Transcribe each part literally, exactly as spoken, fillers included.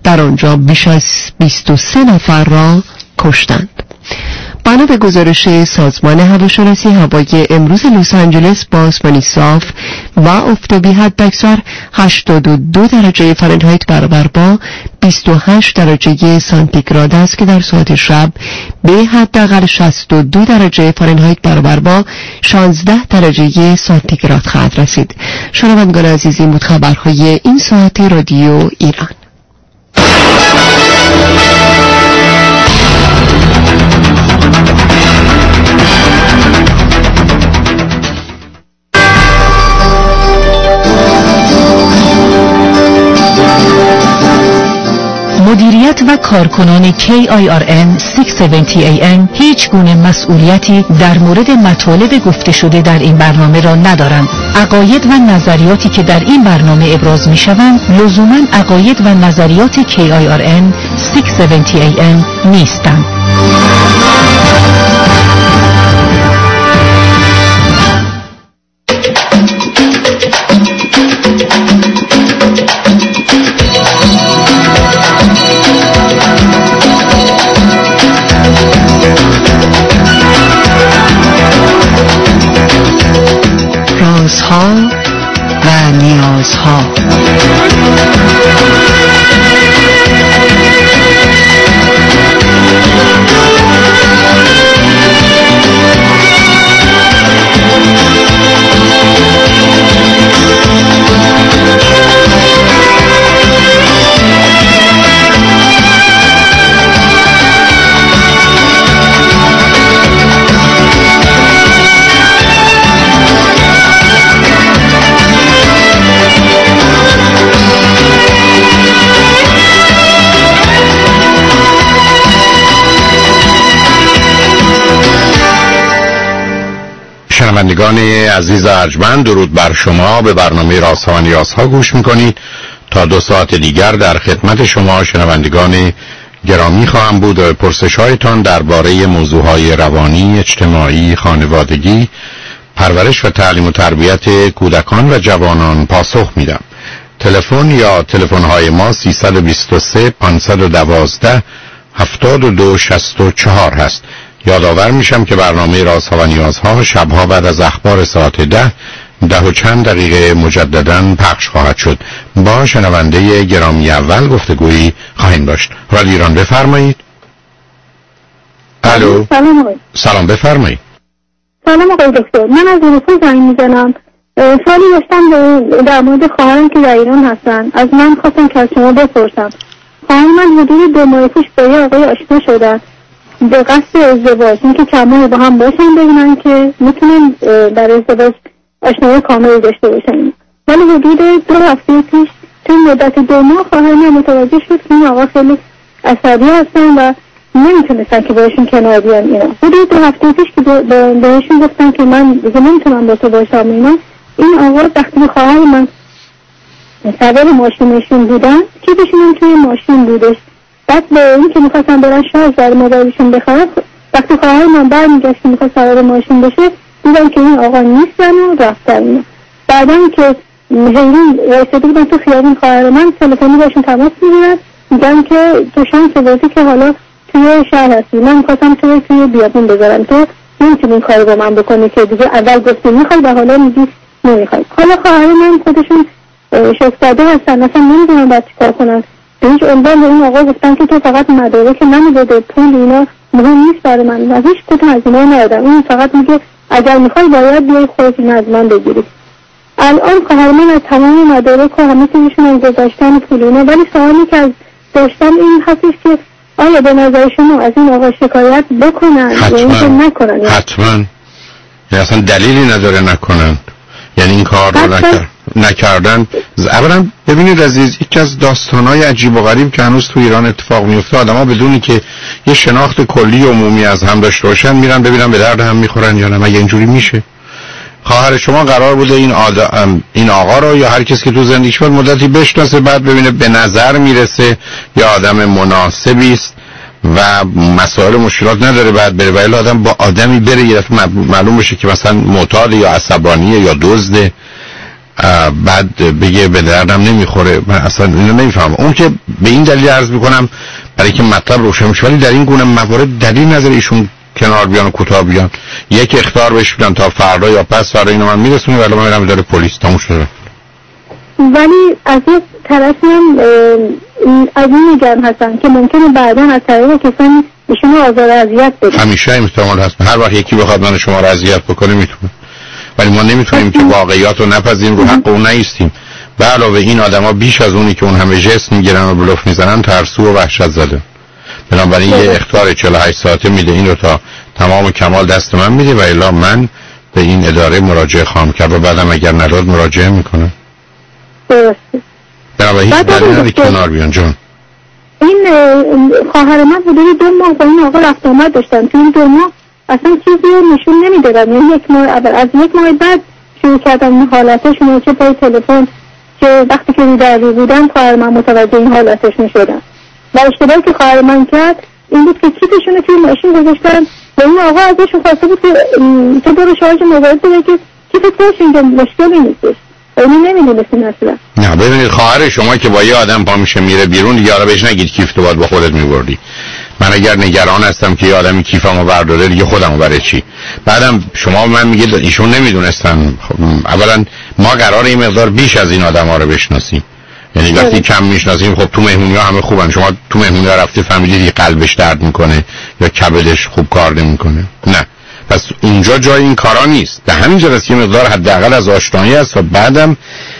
در آنجا بیش از بیست و سه نفر را کشتند. بنا به گزارش سازمان هواشناسی هوایی امروز لس آنجلس با آسمانی صاف و آفتابی حداکثر هشتاد و دو درجه فارنهایت برابر با بیست و هشت درجه سانتیگراد است که در ساعت شب به حداقل شصت و دو درجه فارنهایت برابر با شانزده درجه سانتیگراد خواهد رسید. شنوندگان عزیز، این بود خبرهای این ساعت رادیو ایران. مدیریت و کارکنان کی آی آر ان ششصد و هفتاد ای ام هیچ گونه مسئولیتی در مورد مطالب گفته شده در این برنامه را ندارند. عقاید و نظریاتی که در این برنامه ابراز می شوند لزوما عقاید و نظریات کی آی آر ان ششصد و هفتاد ای ام نیستند. رازها و نیازها. شنوندگان عزیز ارجمند، درود بر شما. به برنامه رازها و نیازها گوش میکنید. تا دو ساعت دیگر در خدمت شما شنوندگان گرامی خواهم بود و پرسش هایتان درباره موضوعهای روانی، اجتماعی، خانوادگی، پرورش و تعلیم و تربیت کودکان و جوانان پاسخ میدم. تلفن یا تلفن های ما سیصد و بیست و سه پانصد و دوازده هفتاد و دو شصت و چهار هست. یادآور میشم که برنامه رازها و نیازها شبها بعد از اخبار ساعت ده ده و چند دقیقه مجددا پخش خواهد شد. با شنونده گرامی اول گفتگویی خواهیم داشت. رادیو ایران، بفرمایید. الو. سلام. سلام، بفرمایید. سلام آقای دکتر، من از اروپا زنگ میزنم. سوالی داشتم در مورد خواهرم که در ایران هستن. از من خواستم که از شما بپرسم. خواهر من حدود دو ماه پیش با یه آقای آشنا شدن به قصد ازدواج، اینکه چند ماه با هم باشن ببینن که میتونن در ازدواج آشنایی کامل داشته باشن. ولی حدود دو هفته پیش تو مدت دو ماه خواهر من متوجه شد که این آقا خیلی عصبی هستن و نمیتونستن که باشون کنار بیان. اینا حدود دو هفته پیش که بهشون گفتن که من دیگه نمیتونم با تو باشم اینا، این آقا وقتی خواهر من سوار ماشینشون بودن که بشونم توی ماشین بودش، بعد به این که میخواستم برن شارژ در موبایلشون بخرم، وقتی خواهر من برمیگشت که میخواست سوار ماشین بشه دیدم که این آقا نیستن و رفتن. بعدا که هیرون رسیده بودن تو خیابون خواهر من تلفنی باشون تماس میگیرن، میگن که تو شانس بودی که حالا توی شهر هستی، من میخواستم توی توی بیابون بذارم، تو نمیتونی این کار با من بکنی که دیگه اول گفتی میخوای و حالا میگی نمیخوای. حالا خواهر من خودشون شکستاده هستن، اصلا نمیدونم باید چیکار کنن. به هیچ عنوان به این آقا گفتن که تو فقط مدارک منو بده، پول اینا مهم نیست برای من و هیچ کدوم از اینا ندادم. این فقط میگه اگر میخوای باید بیای خودت از من بگیری. الان خواهر من از تمام مدارک و همه چیزشون هم گذاشتن پول اینا، ولی سوالی که از داشتم این هستش که آیا به نظر شما از این آقا شکایت بکنن یا اینکه نکنن؟ حتما. یعنی اصلا دلیلی نداره نکنن، یعنی این کار رو نکرد نکردن. اولا ببینید عزیز، یکی از داستانهای عجیب و غریب که هنوز تو ایران اتفاق میفته، آدما بدونی که یه شناخت کلی عمومی از هم داشته باشن میرن ببینن به درد هم میخورن یا نه. مگه اینجوری میشه؟ خواهر شما قرار بوده این آدا... این آقا رو یا هر کسی که تو زندگیش بود مدتی بشناسه، بعد ببینه به نظر میرسه یا آدم مناسبی است و مسائل مشکلات نداره، بعد بره. ولی آدم با آدمی بره یه دفعه معلوم بشه که مثلا معتاد یا عصبانیه یا دزده بعد بگه به دردم نمیخوره. من اصلا اینو نمیفهمم. اون که به این دلیل عرض میکنم برای که مطلب روشن بشه، ولی در این گونه موارد دلیل نظر ایشون کنار بیان و کوتاه بیان، یک اخطار بهش بدن تا فردا یا پس فردا اینو من میرسونم ولی من میرم اداره پلیس تموم شده. ولی از یک طرفی هم از این میگم هستن که ممکنه بعدا از طریق کسانی ایشون آزار اذیت بده. همیشه این احتمال هست. هر وقت یکی بخواد من شما رو اذیت بکنه میتونه، ولی ما نمیتونیم که واقعیات رو نپذیریم، رو حق اون نایستیم. به علاوه این آدما بیش از اونی که اون همه جست میگیرن و بلوف میزنن ترسو و وحشت زده. بنابراین یه اخطار چهل و هشت ساعته میده، این رو تا تمام کمال دست من میده و الا من به این اداره مراجعه خواهم کرد و بعدم اگر نداد مراجعه میکنه. درسته. بنابراین هیچ دلیل نداره کنار بیان. جون این خواهر من حدود دو ماه با این آقا رفت آمد داشتن. تو این دو ماه اصلا چیزی نشون نمیدادن. یعنی یک ماه اول از یک ماه بعد شروع کردن این حالتشون، چه پای تلفن که وقتی که رو در رو بودن خواهر من متوجه این حالتش میشدن. و اشتباهی که خواهر من کرد این بود که کیفشون رو توی ماشین گذاشتن و این آقا ازشون خواسته بود که تو برو شارژ موبایل بده که کیفت باشه، اینجا مشکلی نیستش. اینو نمیدونستین اصلا. نه ببینید خواهر شما که با یه آدم پا میشه میره بیرون دیگه، حالا بهش نگید کیف تو باید با خودت میبردی. من اگر نگران هستم که یه آدمی کیفمو برداره دیگه خودمو برای چی؟ بعدم شما من میگید ایشون نمیدونستن. اولا ما قراره این مقدار بیش از این آدما رو بشناسیم، یعنی وقتی کم میشناسیم خب تو مهمونی‌ها همه خوبن، شما تو مهمونی‌ها رفتی فهمیدی قلبش درد میکنه یا کبدش خوب کار نمیکنه. نه، پس اونجا جای این کارا نیست. به همین جهت یه مقدار حداقل از آشنایی است و بعدم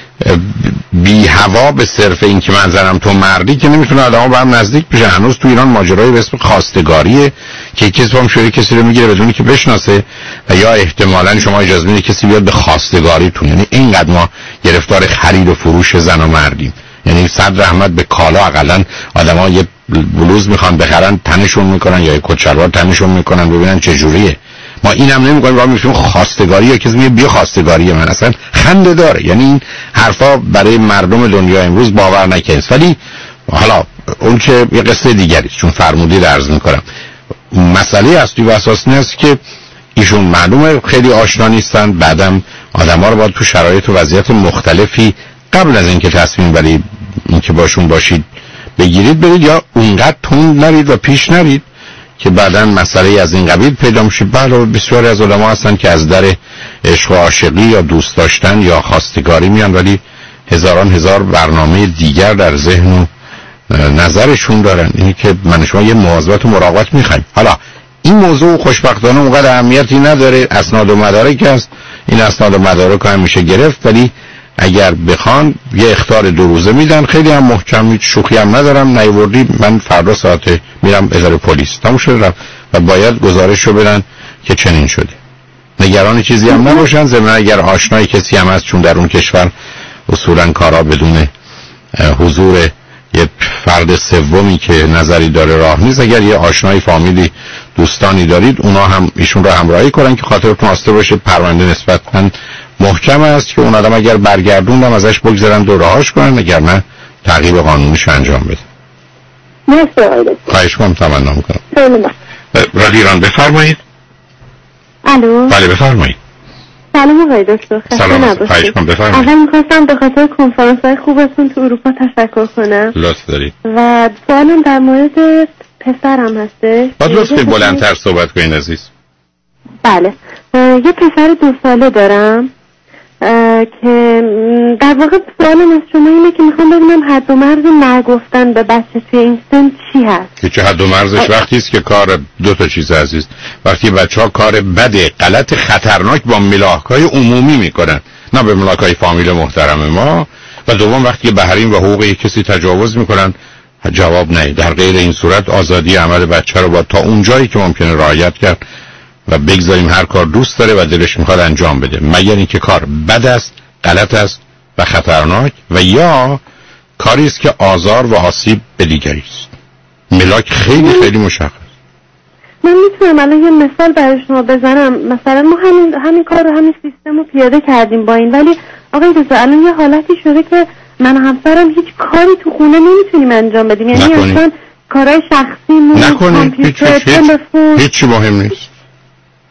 بی هوا به صرف این که من زنم تو مردی که نمیتونه آدم‌ها به هم نزدیک بشه. هنوز تو ایران ماجرای به اسم خواستگاریه که کسی هم شوری کسی رو میگیره بدونی که بشناسه و یا احتمالاً شما اجازه میدید کسی بیاد به خواستگاریتون. یعنی اینقدر ما گرفتار خرید و فروش زن و مردیم. یعنی صد رحمت به کالا اقلن آدم‌ها یه بلوز میخوان بخرن تنشون میکنن یا یه کچلوار تنشون میکنن ببینن چه جوریه. ما اینم نمیگیم راه میگیم خواستگاری یا کسی میگه بیا خواستگاری. من اصلا خنده داره. یعنی این حرفا برای مردم دنیا امروز باور نکنید. ولی حالا اون که یه قصه دیگری چون فرمودید عرض میکنم. مسئله اصلی و اساسی است که ایشون معلومه خیلی آشنا نیستن، بعدم آدما رو باید تو شرایط و وضعیت مختلفی قبل از اینکه تصمیم برای اینکه باشون باشید بگیرید برید، یا اونقدر تند نرید و پیش نرید که بعداً مسئله از این قبیل پیدا میشه. بله بسیاری از علما هستن که از در عشق و عاشقی یا دوست داشتن یا خواستگاری میان ولی هزاران هزار برنامه دیگر در ذهن و نظرشون دارن. اینی که من شما یه مواظبت و مراقبت میخوایم. حالا این موضوع خوشبختانه اونقدر اهمیتی نداره، اسناد و مدارک هست، این اسناد و مدارک هم میشه گرفت، ولی اگر بخوان یه اخطار دو روزه میدن. خیلی هم محکم، هیچ شوخی هم ندارم. نیوردی من فردا ساعت میرم اداره پلیس تموم شد و باید گزارش رو بدن که چنین شده. نگران چیزی هم نباشن. ضمن اگر آشنای کسی هم هست، چون در اون کشور اصولا کارا بدون حضور یه فرد سومی که نظری داره راه نیست، اگر یه آشنای فامیلی دوستانی دارید اونا هم ایشون رو همراهی کنن که خاطرتون آسته باشه پرونده نسبتاً محکم است که اون آدم اگر برگردوندم ازش بگذارن دو راهاش کنن، اگر نه تعقیب قانونیش انجام بده. مرسی. خواهش کنم، تمنا میکنم. سلام. رادیو ایران بفرمایید. الو. بله بفرمایید. سلام آقای دکتر. سلام. خواهش کنم بفرمایید. اول می‌خواستم به خاطر کنفرانس‌های خوبتون تو اروپا تشکر کنم. لطف دارید. و سوالم در مورد پسرم هسته. باید لطفی بلندتر صحبت کنین عزیز. بله. یه پسر دو ساله دارم که در واقع سوالم از شما اینه که میخوام ببینم حد و مرز نگفتن به بچه توی این سن چی هست. که حد و مرزش وقتی است که کار دو تا چیز عزیز، وقتی بچه ها کار بده غلط خطرناک با ملاک‌های عمومی میکنن، نه به ملاک‌های فامیل محترم ما، و دوم وقتی به حریم و حقوق یک کسی تجاوز میکنن جواب نه. در غیر این صورت آزادی عمل بچه رو با تا اون جایی که ممکنه رعایت کرد و بگذاریم هر کار دوست داره و دلش میخواد انجام بده، مگر اینکه کار بد است، غلط است و خطرناک و یا کاری است که آزار و آسیب به دیگری است. ملاک خیلی خیلی مشخص. من میتونم الان یه مثال برای شما بزنم. مثلا ما همین همین کار رو همین سیستم رو پیاده کردیم با این، ولی آقای دکتر الان یه حالتی شده که من و همسرم هیچ کاری تو خونه نمیتونیم انجام بدیم. یعنی اصلا کارهای شخصی مون، نکنید. کامپیوتر، تلفن، هیچ چی مهم نیست.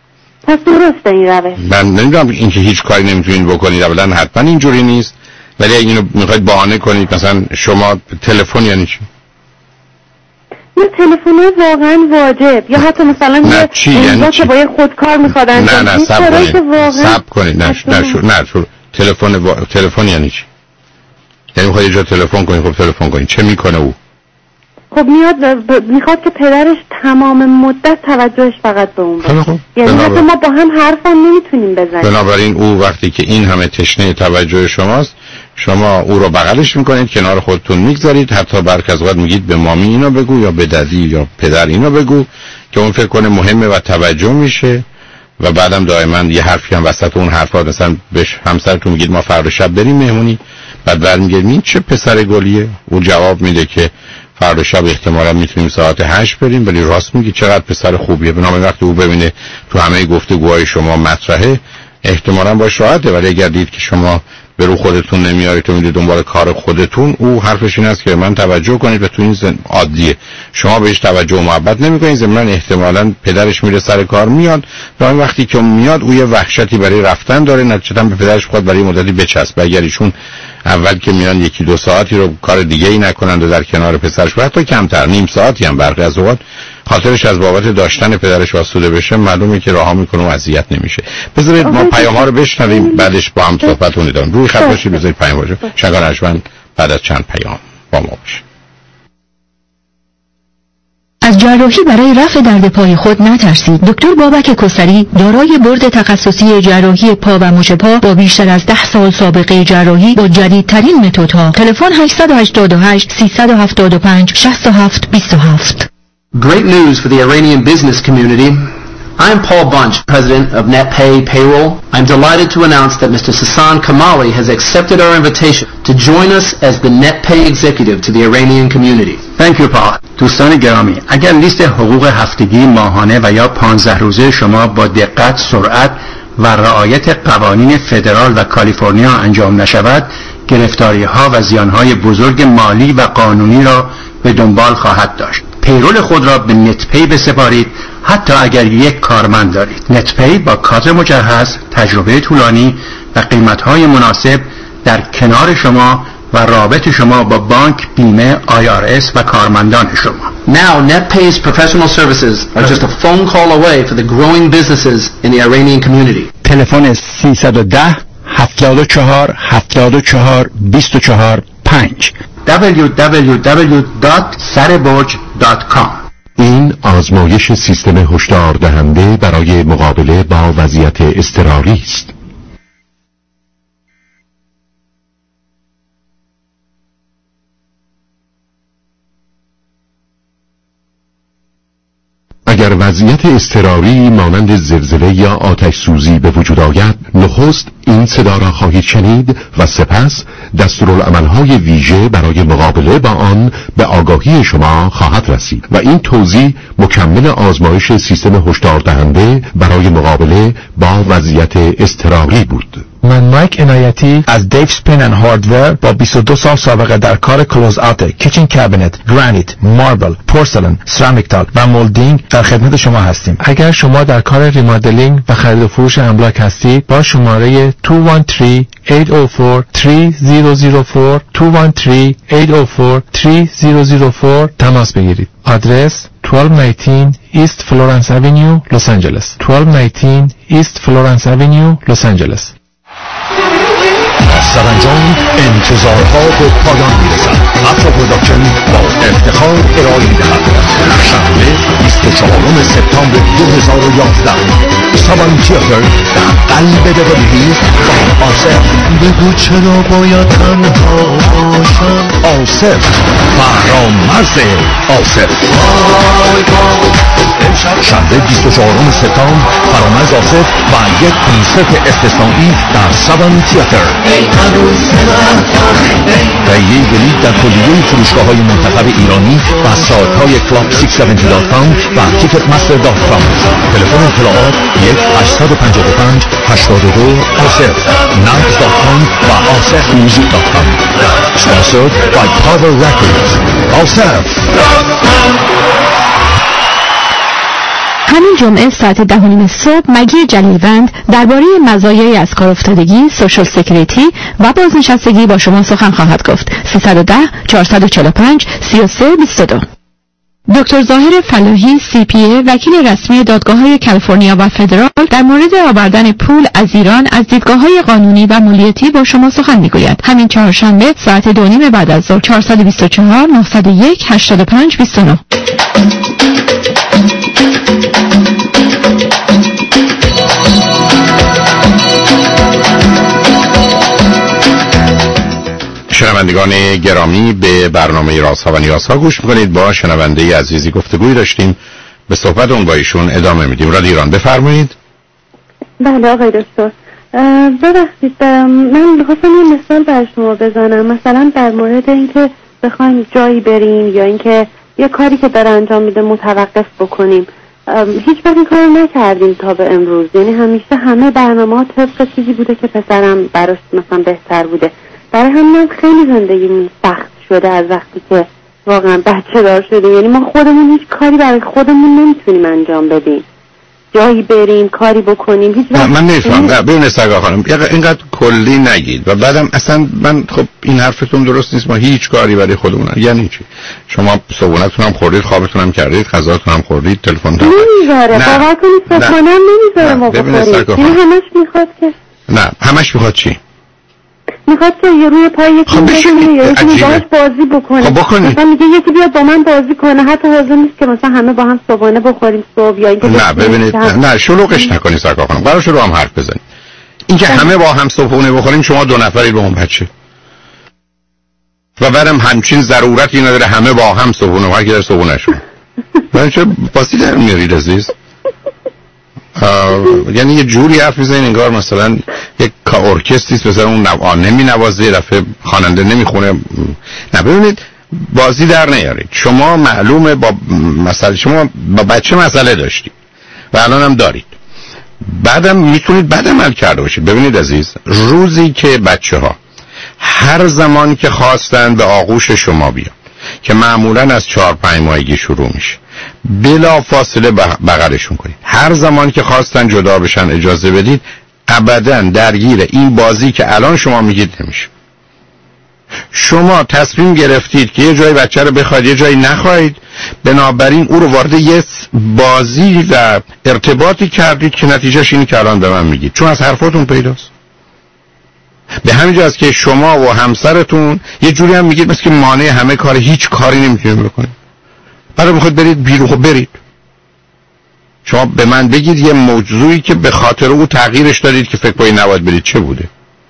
پس درسته این روش. من نمیدونم اینکه هیچ کاری نمیتونید بکنید، اولا حتما اینجوری نیست، ولی اگه اینو میخواید بهانه کنید مثلا شما تلفن یعنی چی؟ یه تلفن واقعا واجب یا حتی مثلا نه چی یعنی چی؟ که با یه خودکار میخواد انجام نه نه صبر کنید واقعا... صبر کنید نه نه شو نه شو تلفن وا... تلفن یعنی چی؟ یعنی میخواد یه جا تلفن کنید، خب تلفن کنید چه میکنه او؟ خب میاد ب... میخواد که پدرش تمام مدت توجهش فقط به اون باشه. خب یعنی بنابر... ما با هم حرفم نمیتونیم بزنیم. بنابراین او وقتی که این همه تشنه توجه شماست، شما او رو بغلش میکنید، کنار خودتون میگذارید، حتی برخی از اوقات میگید به مامی اینو بگو یا به ددی یا پدر اینو بگو که اون فکر کنه مهمه و توجه میشه، و بعدم دائما یه حرفی هم وسط اون حرفا مثلا به همسرتون میگید ما فردا شب بریم مهمونی، بعد برمیگردید این چه پسر گلیه، او جواب میده که فردا شب احتمالا میتونیم ساعت هشت بریم، ولی راست میگی چقدر پسر خوبیه. بنابراین وقتی او ببینه تو همه گفتگوهای شما مطرحه احتمالا باش راحته، ولی اگر دید که شما به رو خودتون نمیارید تو میدید دنبال کار خودتون، او حرفش این است که من توجه کنید و تو این زن عادیه شما بهش توجه و محبت نمیکنید، ضمن احتمالاً پدرش میره سر کار میاد و این وقتی که میاد او یه وحشتی برای رفتن داره، نتیجتا به پدرش خود برای مدتی بچسبه. اگر ایشون اول که میان یکی دو ساعتی رو کار دیگه ای نکنند و در کنار پسرش، حتی کمتر نیم ساعتی هم برخی از اوقات خاطرش از بابت داشتن پدرش واسوده بشه، معلومه که راها میکنه و اذیت نمیشه. بذارید ما پیام ها رو بشنویم بعدش با هم صحبتون ادامه. روی خط باشید، بذارید پیام باشه. شنگان ارجمند بعد از چند پیام با ما باشید. از جراحی برای رفع درد پای خود نترسید. دکتر بابک کسری دارای بورد تخصصی جراحی پا و مچ پا با بیشتر از ده سال سابقه جراحی با جدیدترین متدها. تلفن هشت هشت هشت سه هفت پنج شش هفت دو هفت. Great news for the Iranian business community. I'm Paul Bunch, president of NetPay Payroll. I'm delighted to announce that Mister Sasan Kamali has accepted our invitation to join us as the NetPay executive to the Iranian community. Thank you, Paul. دوستان گرامی، اگر لیست حقوق هفتگی، ماهانه و یا پانزده روزه شما با دقت، سرعت و رعایت قوانین فدرال و کالیفرنیا انجام نشود، گرفتاری ها و زیان های بزرگ مالی و قانونی را به دنبال خواهد داشت. پیرول خود را به نتپی بسپارید، حتی اگر یک کارمند دارید. نتپی با کادر مجهز، تجربه طولانی و قیمت‌های مناسب در کنار شما و رابط شما با بانک، بیمه، آی آر اس و کارمندان شما. Now, NetPay's professional services are just a phone call away for the growing businesses in the Iranian community. تلفن سیصد و ده هفتاد و چهار هفتاد و چهار بیست و چهار پنج دبلیو دبلیو دبلیو دات سربرج دات کام. این آزمایش سیستم هشدار دهنده برای مقابله با وضعیت اضطراری است. اگر وضعیت اضطراری مانند زلزله یا آتش سوزی به وجود آید، نخست این صدا را خواهید شنید و سپس دستورالعمل‌های ویژه برای مقابله با آن به آگاهی شما خواهد رسید و این توضیح مکمل آزمایش سیستم هشدار دهنده برای مقابله با وضعیت اضطراری بود. من مایک عنایتی از دیو سپین اند هاردور با بیست و دو سال سابقه در کار کلوز آت، کیچن کابینت، گرانیت، ماربل، پورسلن، سرامیک تال و مولدینگ در خدمت شما هستیم. اگر شما در کار ریمادلینگ و خرید و فروش املاک هستید، با شماره دو یک سه هشت صفر چهار سه صفر صفر چهار دو یک سه هشت صفر چهار سه صفر صفر چهار تماس بگیرید. آدرس دوازده نوزده East Florence Avenue, Los Angeles. دوازده نوزده East Florence Avenue, Los Angeles. سرانجام انتظارها به پایان میرسد. افرا پروداکشن با افتخار ارائه میدهد شنبه بیست و چهارم سپتامبر دو هزار و یازده سابان تیاتر در قلب بیولی هیلز با آصف. بگو چرا باید تنها باشم. آصف بهرام مرز آصف. شنبه بیست و چهارم سپتامبر فرامرز آصف و یک کنسرت استثنایی در سابان تیاتر. تهیه بلیط در کلیه فروشگاه‌های منتخب ایرانی و سایت‌های کلاب ششصد و هفتاد دات کام و تیکت مستر دات کام. تلفن اطلاعات یک هشت پنج پنج هشت دو آصف، نمز دات کام و آصف میوزیک دات کام. Sponsored by Power Records. آصف. همین جمعه ساعت ده و نیم صبح مگی جلیلوند درباره مزایای از کار افتادگی، سوشال سکیوریتی و بازنشستگی با شما سخن خواهد گفت. سیصد و ده چهارصد و چهل و پنج سی و سه بیست و دو. دکتر ظاهر فلاحی سی پی ای وکیل رسمی دادگاه‌های کالیفرنیا و فدرال در مورد آوردن پول از ایران از دیدگاه‌های قانونی و مالیاتی با شما سخن می‌گوید. همین چهارشنبه ساعت دو نیم بعد از ظهر. چهارصد و بیست و چهار نهصد و یک هشتاد و پنج بیست و نه. شنوندگان گرامی، به برنامه رازها و نیازها گوش میکنید. با شنونده عزیزی گفتگوی داشتیم، به صحبت اون با ایشون ادامه میدیم. رادیو ایران، بفرمایید. بله آقای دکتر، ببخشید من می‌خواستم یه مثال بر شما بزنم، مثلا در مورد اینکه بخوایم جایی بریم یا اینکه یه کاری که داره انجام میده متوقف بکنیم. هیچ وقت این کارو نکردیم تا به امروز، یعنی همیشه همه برنامه‌ها طبق چیزی بوده که پسرم براش مثلا بهتر بوده. برای همین خیلی زندگیمون سخت شده از وقتی که واقعا بچه دار شدیم. یعنی ما خودمون هیچ کاری برای خودمون نمیتونیم انجام بدیم، جایی بریم کاری بکنیم هیچ وقت. من نمیفهم. نه ببین سرکار خانم، اینقدر کلی نگید و بعدم اصلا من خب این حرفتون درست نیست. ما هیچ کاری برای خودمون یعنی چی؟ شما صبحونتون هم خوردید، خوابتون هم کردید، غذاتون هم خوردید، تلفنتون نمیذاره. باور کنید صبحونه نمیذاره ما بخوریم. این همش میخواد که نه همش میخواد چی؟ میخواد که یه روی پای یکی خب بشینه یا یکی باهاش بازی بکنه. خب بکنی. مثلا میگه یکی بیاد با من بازی کنه، حتی حاضر نیست که مثلا همه با هم صبحانه بخوریم صبح یا اینکه نه ببینید هم... نه شلوغش نکنید سرکار خانم، قرار شروع هم حرف بزنید. اینکه همه با هم صبحونه بخوریم، شما دو نفرید با اون بچه و بعدم همچین ضرورتی نداره همه با هم صبحونه و هر کی در صبحونه شون. من چه باسی در میارید عزیز؟ یعنی یه جوری حرف میزنین انگار مثلا یک ارکستری است، مثلا اون نوا نمی نوازه، دفعه خواننده نمیخونه. نه ببینید بازی در نیارید. شما معلومه با مثلا شما با بچه مسئله داشتید و الان هم دارید، بعدم میتونید بعد عمل کرده باشید. ببینید عزیز، روزی که بچه ها هر زمان که خواستن به آغوش شما بیان که معمولا از چهار پنج ماهگی شروع میشه، بلا فاصله بغلشون کنید. هر زمان که خواستن جدا بشن اجازه بدید. ابدا درگیر این بازی که الان شما میگید نمیشه. شما تصمیم گرفتید که یه جای بچه رو بخواید، یه جایی نخواید، بنابراین او رو وارد یه بازی و ارتباطی کردید که نتیجهش اینی که الان به من میگید، چون از حرفاتون پیداست. به همین جاست که شما و همسرتون یه جوری هم میگید مثل که مانع همه کار، هیچ کاری نمیتونید بکنید. برای میخواید برید بیرون، خب برید. شما به من بگید یه موضوعی که به خاطر او تغییرش دادید که فکر کنید نباید برید چه بوده؟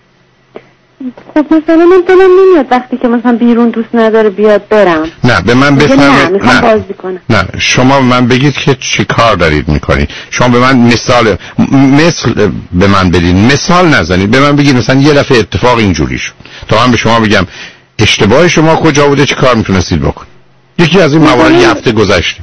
خب مثلا من دلم نمیاد وقتی که مثلا بیرون دوست نداره بیاد برم. نه به من بفرمایید. نه, نه. بازی کنم. نه شما به من بگید که چی کار دارید میکنید. شما به من مثال مثل به من بدید، مثال نزنید. به من بگید مثلا یه دفعه اتفاق اینجوری شد تا من به شما بگم اشتباه شما کجا بوده، چی کار میتونستید بکنید. یکی از این موارد یه هفته گذشته.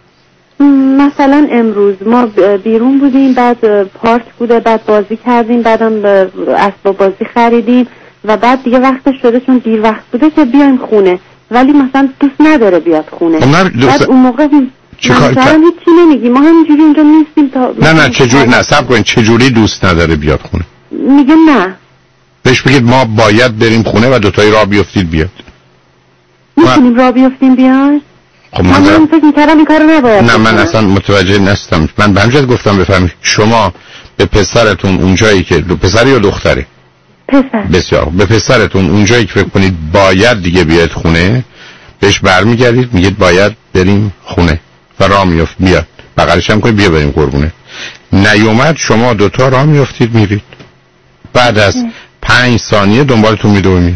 مثلا امروز ما بیرون بودیم، بعد پارک بوده، بعد بازی کردیم، بعدم اسباب بازی خریدیم و بعد دیگه وقتش شده چون دیر وقت بوده که بیایم خونه، ولی مثلا دوست نداره بیاد خونه. بعد اون موقع مثلا هیچی نمیگی، ما همینجوری اونجا نیستیم تا نه نه چجوری نه صبر کنید، چجوری دوست نداره بیاد خونه؟ میگه نه. بهش بگید ما باید بریم خونه و دوتایی راه بیافتید بیاد. میتونیم راه بیافتیم بیاد؟ خب من من فکر می‌کردم این کارو نباید. نه من اصلا متوجه نستم. من به همجد گفتم بفهمید شما به پسرتون اونجایی که دو پسری یا دختری؟ پسر. بسیار. به پسرتون اونجایی که فکر کنید باید دیگه بیاد خونه بهش برمیگردید میگید باید بریم خونه و راه میافت میاد، بغلش هم کنید بیا بریم قربونه. نیومد شما دوتا راه میافتید میرید، بعد از پنج ثانیه دنبالتون میدوه میاد.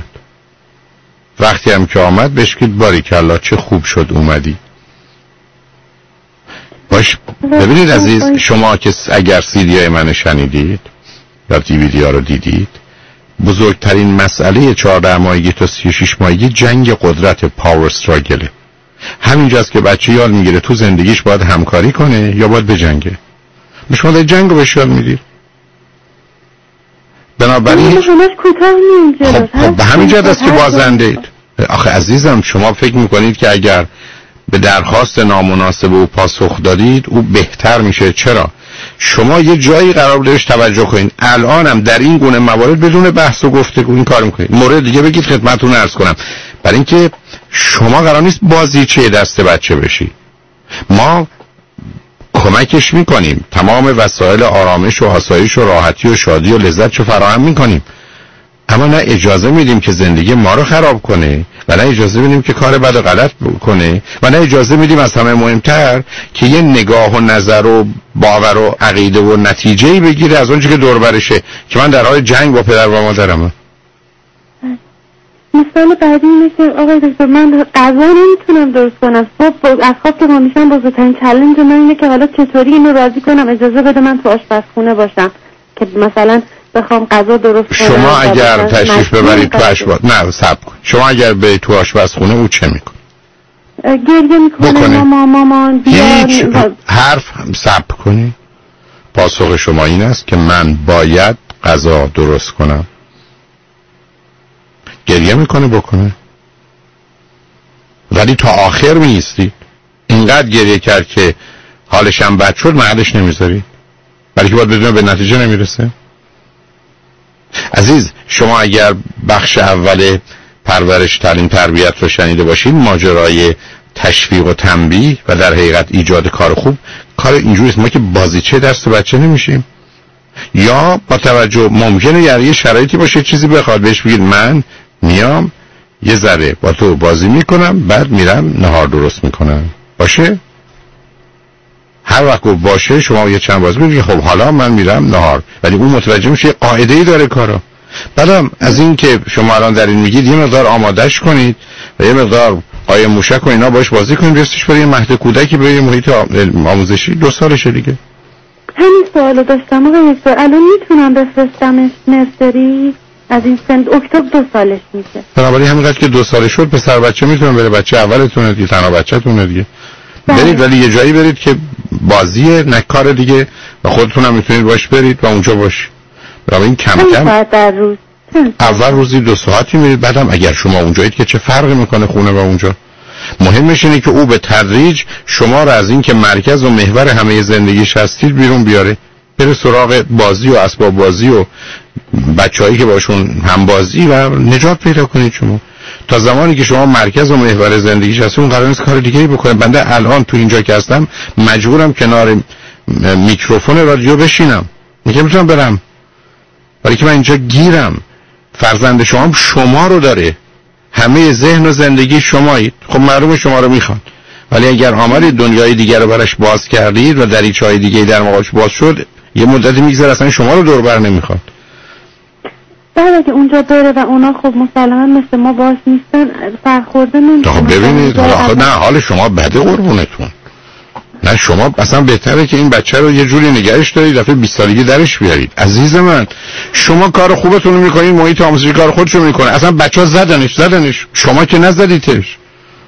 وقتی هم که آمد بهش بگید باریکلا چه خوب شد اومدی. باش ببینید عزیز، شما که اگر سیدیای من شنیدید یا دیویدی ها رو دیدید، بزرگترین مسئله چهارده ماهگی تا سی و شش ماهگی جنگ قدرت، پاور استراگله. همینجاست که بچه یاد میگیره تو زندگیش باید همکاری کنه یا باید بجنگه. به شما در جنگ رو بهش یاد میدید. بنابراین همش کوتاه نیم خب, خب به همین جهت است که بازنده اید. آخه عزیزم شما فکر میکنید که اگر به درخواست نامناسب او پاسخ دادید او بهتر میشه. چرا؟ شما یه جایی قرار بهش توجه کنید. الانم در این گونه موارد بدون بحث و گفتگو این کار میکنید. مورد دیگه بگید خدمتتون عرض کنم، برای اینکه شما قرار نیست بازیچه دست بچه بشی. ما کمکش میکنیم، تمام وسایل آرامش و آسایش و راحتی و شادی و لذت رو فراهم میکنیم، اما نه اجازه میدیم که زندگی ما رو خراب کنه و نه اجازه میدیم که کار بد و غلط کنه و نه اجازه میدیم از همه مهمتر که یه نگاه و نظر و باور و عقیده و نتیجه‌ای بگیره از اونچه که دور برشه که من در حال جنگ با پدر و مادرمم. مثال بعدی اینه که آقای دکتر من غذا نمیتونم درست کنم. صبح از خواب که ما میشم بزرگترین چالش من اینه که حالا چطوری اینو راضی کنم اجازه بده من تو آشپزخونه باشم که مثلا بخوام غذا درست کنم. شما اگر تشریف ببرید تو آشپز نه صبر کن، شما اگر به تو آشپزخونه او چه میکنه؟ گریه میکنه مامان مامان بیا. هیچ حرف صبر کنی. پاسخ شما این است که من باید غذا درست کنم. گریه میکنه بکنه، ولی تا آخر میستی. اینقدر گریه کرد که حالشم بد شد محلش نمیذاری، ولی که باید بدونه به نتیجه نمیرسه. عزیز شما اگر بخش اول پرورش تعلیم تربیت رو شنیده باشید، ماجرای تشویق و تنبیه و در حقیقت ایجاد کار خوب کار اینجوریست. ما که بازیچه دست بچه نمیشیم. یا با توجه ممکنه یه شرایطی باشه چیزی بخواد بهش بگید من میام یه ذره با تو بازی میکنم بعد میرم نهار درست میکنم. باشه؟ هر وقت باشه شما یه چند بازی بگید خب حالا من میرم نهار، ولی اون متوجه میشه قاعده‌ای داره کارا. بعدم از این که شما الان در این میگید یه مقدار آمادش کنید و یه مقدار قایم موشک و اینا باش بازی کنید، برسیش برای یه مهد کودکی به یه محیط آموزشی. دو سالشه دیگه. همین سوالو داشتم آقای دکتر، الان میتونم بفرستمش نرسری؟ از این سن اکتبر دو سالش میشه. بنابراین همینقدر که دو سالش شد پسر بچه میتونه بره، بچه اولتونه دیگه، تنها بچه‌تونه دیگه. برید ولی یه جایی برید که بازیه نه کار دیگه و خودتونم میتونید باش برید و اونجا باش. بنابراین کم کم در روز اول روزی دو ساعتی میرید، بعدم اگر شما اونجایید که چه فرقی میکنه خونه و اونجا. مهمش اینه که او به تدریج شما را از این که مرکز و محور همه زندگیش هستید بیرون بیاره، بره سراغ بازی و اسباب بازی و بچه‌هایی که باشون هم بازی و نجات پیدا کنید. شما تا زمانی که شما مرکز و محور زندگیش هستید اون قرار نیست کار دیگه‌ای بکنه. بنده الان تو اینجا که هستم مجبورم کنار میکروفون رادیو بشینم، میگم میتونم برم ولی که من اینجا گیرم. فرزند شما هم شما رو داره، همه ذهن و زندگی شمایید. خب معلومه شما رو میخواد، ولی اگر آمدید دنیای دیگر رو براش باز کردید و دریچه‌های دیگه در مقابلش باز شد، یه مدتی میگذره اصلا شما رو دور بر نمیخواد. بعد اگه اونجا بره و اونا خب مسلما مثل ما باش نیستن برخورده نمیشه. خب ببینید حالا نه حال شما بده قربونتون، نه شما اصلا بهتره که این بچه رو یه جوری نگهش دارید دفعه بیست سالگی درش بیارید. عزیز من شما کار خوبتون رو میکنید، محیط آموزشی کار خودشو میکنه. اصلا بچه ها زدنش زدنش شما که نزدیدش.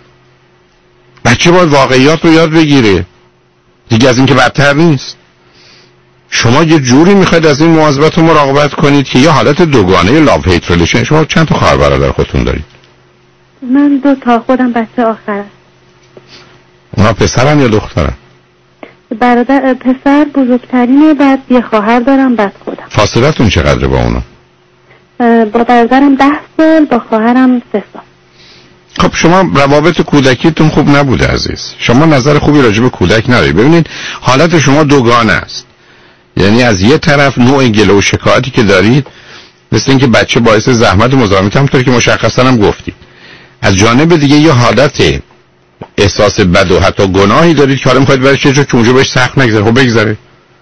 بچه باید واقعیات رو یاد بگیره دیگه، از این که بدتر نیست. شما یه جوری میخواید از این مواظبت و مراقبت کنید که یه حالت دوگانه لاو هیت ریلیشن. شما چند تا خواهر برادر خودتون دارید؟ من دو تا، خودم بچه آخرم. اونا پسرن یا دخترن؟ برادر پسر بزرگترینه، بعد یه خواهر دارم، بعد خودم. فاصلتون چقدره با اونا؟ با برادرم ده سال، با خواهرم سه سال. خب شما روابط کودکیتون خوب نبوده عزیز. شما نظر خوبی راجع به کودک ندارید. ببینید حالت شما دوگانه است، یعنی از یه طرف نوع گله و شکایتی که دارید مثل اینکه بچه باعث زحمت و مزاحمت، همونطور که مشخصا هم گفتید. از جانب دیگه یه حالت احساس بد و حتی گناهی دارید که حالا میخواید برای چه جا که اونجا بهش سخت نگذره. خب بگذره.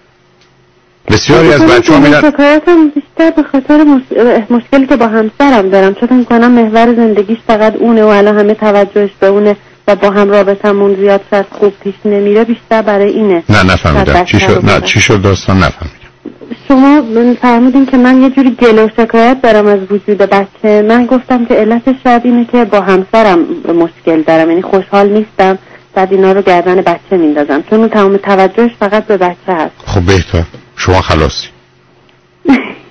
بسیاری از بچه‌ها میرن شکایتم بیشتر به خاطر مشکلی که با همسرم دارم، چون میکنم محور زندگیش فقط اونه و الان همه توجهش به اونه و با هم رابطمون زیاد شد خوب پیش نمیره، بیشتر برای اینه. نه نفهمیدم چی شد. نه چی شد داستان نفهمیدم. شما فرمودین که من یه جوری گله و شکایت دارم از وجود بچه. من گفتم که علتش شاید اینه که با همسرم مشکل دارم، یعنی خوشحال نیستم، بعد اینا رو گردن بچه میندازم چون اون تمام توجهش فقط به بچه هست. خب بهتر شما خلاصی.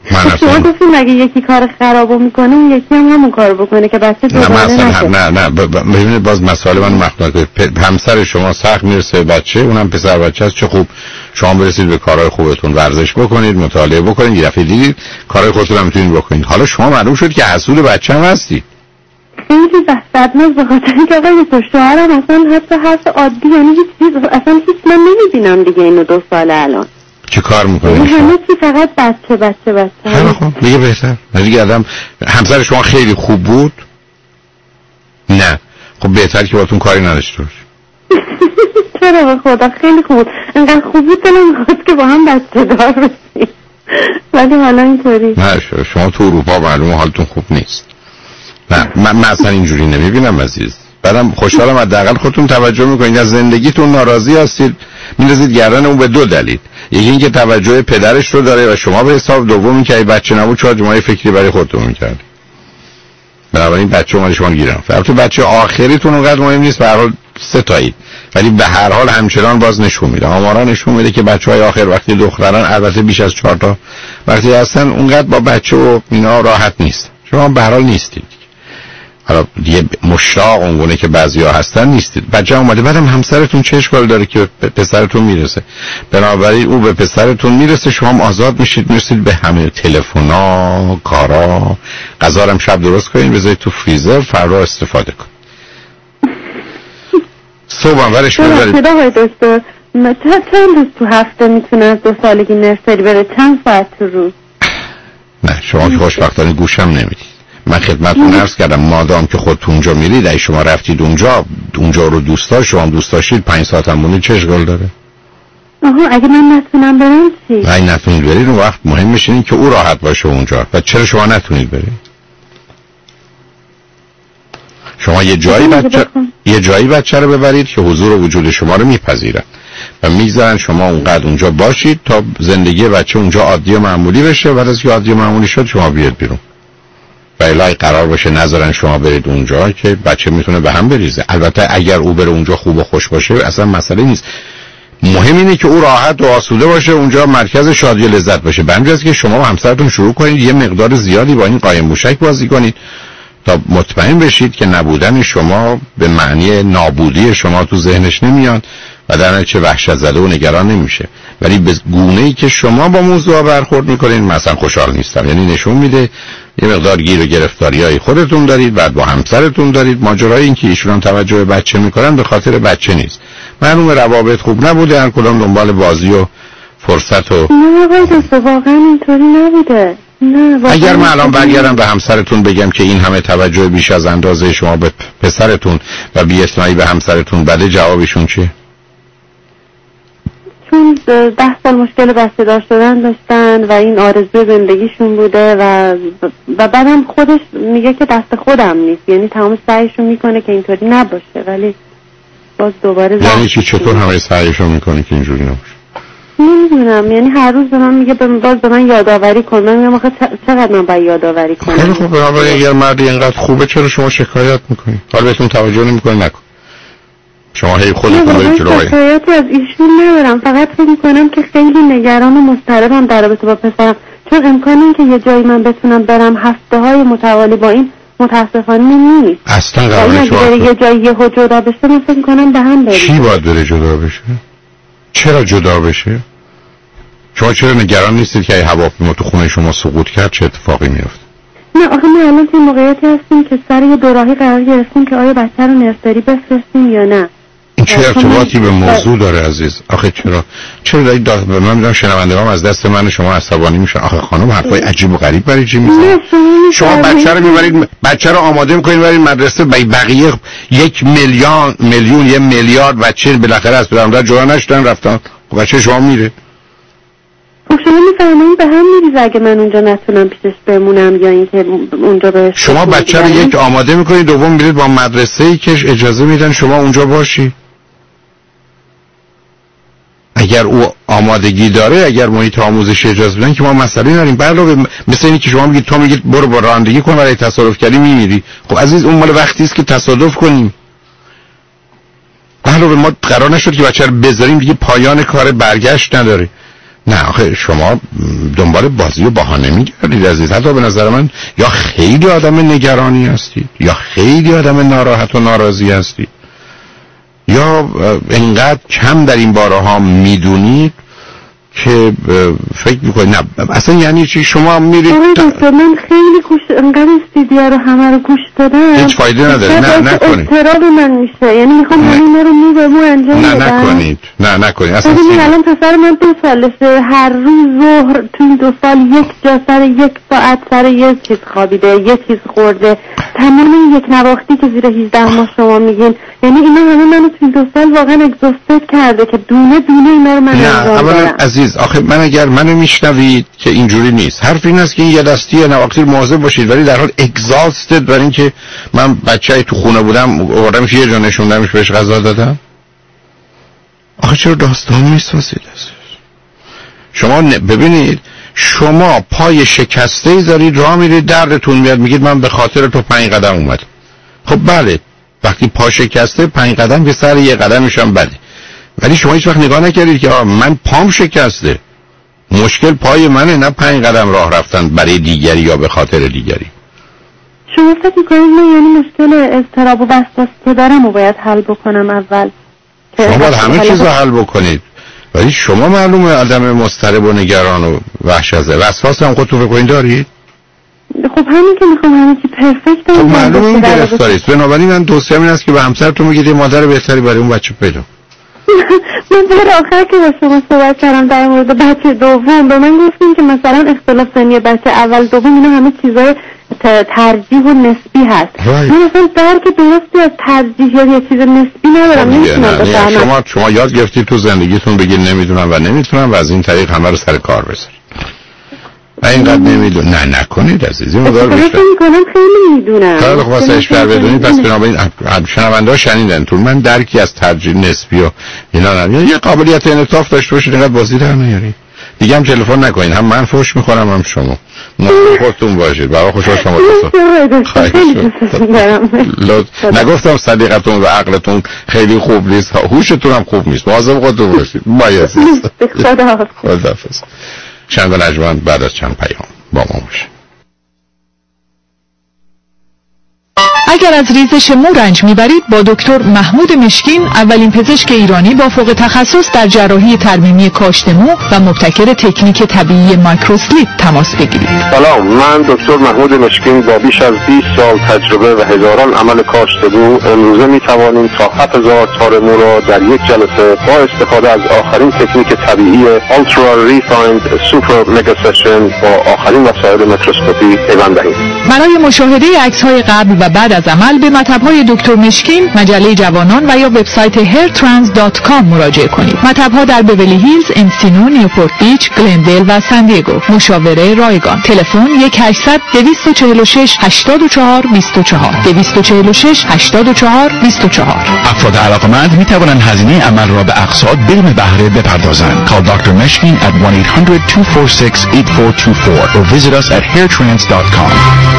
شما گفتیم اگه یکی کار خرابو میکنه اون یکی هم همون کارو بکنه که بچه دوباره نشه. نه نه ببینید باز مسائل من مخدوم کنید. همسر شما سخت میرسه بچه، اونم پسر بچه است، چه خوب شما برسید به کارهای خوبتون، ورزش بکنید، مطالعه بکنید، یه دفعه دیدید کارهای خودتون هم میتونید بکنید. حالا شما معلوم شد که حسود بچه هم هستی. خیلی وحشتناک به خاطر اینکه آقای تو شوهرم اصلا حتی حرف عادی، یعنی هیچ چیز اصلا هیچ من نمیبینم دیگه اینو دو ساله الان. چه کار میکنه؟ همه چی فقط بچه بچه بچه. خیلی خوب دیگه بهتر. دیگه آدم همسر شما خیلی خوب بود؟ نه. خب بهتر که باهاتون کاری نداشته باشه. چرا به خدا خیلی خوب بود. انقدر خوب بود دلم می‌خواست که با هم بچه دار بشیم. ولی حالا اینطوری. نه شما تو اروپا معلومه حالتون خوب نیست. نه من, من اصلا اینجوری نمیبینم عزیز. بعدم خوشحالم حداقل خودتون توجه میکنید، از زندگیتون ناراضی هستید میندازید گردن اون به دو دلیل. یکی اینکه توجه پدرش رو داره و شما به حساب، دوم اینکه ای بچه نبود چهار جمعه فکری برای خودتون میکرد. بنابراین بچه اومد شما گیرم. البته بچه آخریتون اونقدر مهم نیست، به هر حال سه تایید، ولی به هر حال همچنان باز نشون میده، آمارا نشون میده که بچهای آخر وقتی دختران البته بیش از چهار تا وقتی هستن اونقدر با بچه و اینا راحت نیست. شما به هر حال نیستید. حالا دیگه مشتاق اونگونه که بعضیا هستن نیستید. بچه اومده، بعدم همسرتون چه اشکال داره که به پسرتون میرسه؟ بنابراین او به پسرتون میرسه، شما هم آزاد میشید، میرسید به همه تلفن‌ها، کارا، غذا هم شب درست کنین بذارید تو فریزر، فردا استفاده کن. صبح اولش بذارید. خدا های دکتر، چند روز تو هفته میتونه از دو سالگی نرسری بره؟ چند ساعت تو روز؟ نه شما که خوشبختانه گوشم نمیدید. من خدمتتون عرض کردم مادام که خودتون اونجا میرید، اگه شما رفتید اونجا اونجا رو دوست داشت، شما دوست داشتید پنج ساعت هم مونید، چه اشکال داره؟ آها اگه من نتونم برم چی؟ اگه نتونید برید اون وقت مهم میشه این که او راحت باشه اونجا. و چرا شما نتونید برید؟ شما یه جایی بچه یه جایی بچه رو ببرید که حضور و وجود شما رو میپذیرن و میذارن شما اونقدر اونجا باشید تا زندگی بچه اونجا عادی و معمولی بشه. بعد از که عادی و معمولی شد شما بیاد بیرون. و الهی قرار باشه نذارن شما برید اونجا که بچه میتونه به هم بریزه. البته اگر او بره اونجا خوب و خوش باشه اصلا مسئله نیست. مهم اینه که او راحت و آسوده باشه، اونجا مرکز شادی و لذت باشه. به همین که شما و همسرتون شروع کنید یه مقدار زیادی با این قایم موشک بازی کنید تا مطمئن بشید که نبودن شما به معنی نابودی شما تو ذهنش نمیاد و در نتیجه وحشت زده و نگران نمیشه. ولی به گونه‌ای که شما با موضوع برخورد میکنید مثلا خوشحال نیستم، یعنی نشون میده یه مقدار گیر و گرفتاریای خودتون دارید، بعد با همسرتون دارید. ماجرای این که ایشون توجه به بچه میکنن به خاطر بچه نیست. معلومه روابط خوب نبوده، هر کدوم دنبال بازی و فرصت و نه واقعا واقعا اینطوری نبوده. نه اگر من الان برگردم به همسرتون بگم که این همه توجه بیش از اندازه شما به پسرتون و بی‌اعتنایی به همسرتون بده، جوابشون چیه؟ چون ده سال مشکل بچه دار شدن داشتن و این آرزوی زندگیشون بوده و و بعدم خودش میگه که دست خودم نیست، یعنی تمام سعیشو میکنه که اینطوری نباشه، ولی باز دوباره یعنی چی؟ چطور همه سعیشو میکنه که اینجوری نباشه؟ نمیدونم، یعنی هر روز به من میگه باز به من یادآوری کن. من میگم آخه چقدر من باید یادآوری کنم؟ خیلی خوب، بنابراین اگر مردی اینقدر خوبه چرا شما شکایت میکنید؟ حالا بهتون توجه نمیکنید نکن. شما هی خودتون برید جلوی. شکایتی از ایشون ندارم، فقط فکر میکنم که خیلی نگران و مضطربم در رابطه با پسرم، چون امکان این که یه جایی من بتونم برم هفته های متوالی با این متاسفانه نیست. اصلا قرار نیست اگه یه جایی یهو جدا بشه من فکر میکنم به هم بریم. چی باید بره جدا بشه؟ چرا جدا بشه؟ شما چرا نگران نیستید که هواپیما تو خونه شما سقوط کرد چه اتفاقی میفته؟ نه آخه ما الان توی موقعیتی هستیم که سر یه دوراهی قرار گرفتیم که آیا بچه رو نرسری بفرستیم یا نه. این چه ارتباطی به موضوع داره عزیز؟ آخه چرا چرا دارید داد به من میدونم شنوندگان از دست من و شما عصبانی میشن؟ آخه خانم حرفای عجیب و غریب برای چی میزنید؟ شما بچه رو میبرید، بچه رو آماده میکنید برید مدرسه، بای بقیه یک میلیون میلیون یه میلیارد بچه بالاخره از پدر جدا نشدن رفتن، بچه شما میره. خب شما میفرمایید به هم میریزه اگه من اونجا نتونم پیشش بمونم یا اینکه اونجا بهش. شما بچه رو یک آماده میکنید، دوم میرید با مدرسه‌ای که اجازه میدن شما اونجا باشی. اگر او آمادگی داره، اگر محیط آموزش اجازه بدن که ما مسئله نداریم. علاوه مثل اینی که شما میگید تو میگید برو با رانندگی کن ولی تصادف کردی میمیری. خب عزیز اون مال وقتی است که تصادف کنیم. علاوه ما قرار نشد که بچه رو بذاریم دیگه پایان کار برگشت نداره. نه آخه شما دنبال بازی و بهانه میگردید عزیز. حتی به نظر من یا خیلی آدم نگرانی هستید یا خیلی آدم ناراحت و ناراضی هستید یا اینقدر کم در این باره ها میدونید که فکر میکنید نه اصلا. یعنی چی شما میرید تا... من خیلی گوش انقدر استودیا رو همه رو گوش دادم هیچ فایده نداره. نه نکنید. اضطراب من میشه، یعنی میخوام همین رو میبرم انجام نه بدم. نکنید نه نکنید اصلا. ببینید الان پسر من دو سالشه، هر روز ظهر تو این دو سال یک جا سر یک ساعت سر یک چیز خوابیده، یک چیز خورده. تمام این یک نواختی که زیر هجده ماه شما میگین، یعنی اینا همه منو تو این دو سال واقعا اگزاستد کرده که دونه دونه اینا رو من انجام بدم. عزیز آخه من اگر منو میشنوید که اینجوری نیست. حرف این است که این یه دستی نواختی مواظب باشید، ولی در حال اگزاستد برای اینکه من بچه‌ای تو خونه بودم آوردمش یه جا نشوندمش بهش غذا دادم. آخه چرا داستان میسازید؟ شما ببینید شما پای شکسته زارید راه میرید دردتون میاد میگید من به خاطر تو پنج قدم اومد. خب بله وقتی پا شکسته پنج قدم که سر یه قدمش هم بده، ولی شما هیچ وقت نگاه نکردید که من پام شکسته، مشکل پای منه نه پنج قدم راه رفتن برای دیگری یا به خاطر دیگری. شما فکر میکنید من یعنی مشکل اضطراب و وسواس که دارم و باید حل بکنم اول؟ شما باید همه چیز رو حل بکنید، ولی شما معلومه آدم مضطرب و نگران و وحشته. وسواس هم خودتون فکر کنید دارید؟ خب همین که میخوام همه چی پرفکت خب معلومه این گرفتاریست. بنابراین من توصیه‌ام این است که به همسرتون میگید یه مادر بهتری برای اون بچه پیدا. من بار آخر که با شما صحبت کردم در مورد بچه دوم به من گفتین که مثلا اختلاف سنی بچه اول دوم اینا همه چیزای ترجیح و نسبی هست. من اصلا درک درستی از ترجیح یا یه چیز نسبی ندارم. نمیتونم بفهمم. شما شما یاد گرفتید تو زندگیتون بگید نمیدونم و نمیتونم و از این طریق همه رو سر کار بذارید. و اینقدر نمیدون نه نکنید عزیزی. مدار بیشتر فکر میکنم خیلی میدونم. خیلی خوب واسه اشتر بدونید. پس بنابراین شنونده ها شنیدن تو من درکی از ترجیح نسبی و اینا ندارم. یه قابلیت انعطاف داشته باشید اینقدر بازی در نیارید. دیگه هم تلفن نکنید، هم من فوش میخورم هم شما. مراقب خودتون باشید. برای خوشحال شما دوستان. نگفتم صدیقتون و عقلتون خیلی خوب نیست، هوشتون هم خوب نیست. مواظب خودتون باشید. باید خدا خداحافظ. شنبه نجوان بعد از چند پیام با ما باشید. اگر از ریزش مو رنج میبرید با دکتر محمود مشکین، اولین پزشک ایرانی با فوق تخصص در جراحی ترمیمی کاشت مو و مبتکر تکنیک طبیعی مایکروسلیپ تماس بگیرید. سلام، من دکتر محمود مشکین با بیش از بیست سال تجربه و هزاران عمل کاشت مو امروزه میتوانیم تا هفت هزار تار مو را در یک جلسه با استفاده از آخرین تکنیک طبیعی Ultra Refined Super Mega Session با آخرین وسایل میکروسکوپی پیوند دهیم. برای مشاهده عکس‌های قبل و بعد از عمل به مطب‌های دکتر مشکین، مجله جوانان و یا وبسایت هیر ترانس دات کام مراجعه کنید. مطب‌ها در بیولی هیلز، انسینو، نیوپورت بیچ، گلندل و سان دیگو. مشاوره رایگان. تلفن یک هشتصد دویست و چهل و شش هشتاد و چهار بیست و چهار دویست و چهل و شش هشتاد و چهار بیست و چهار. افراد علاقمند می توانند هزینه عمل را به اقساط بدون بهره بپردازند. Call دکتر Meshkin at one eight hundred two four six eight four two four or visit us at hair trans dot com.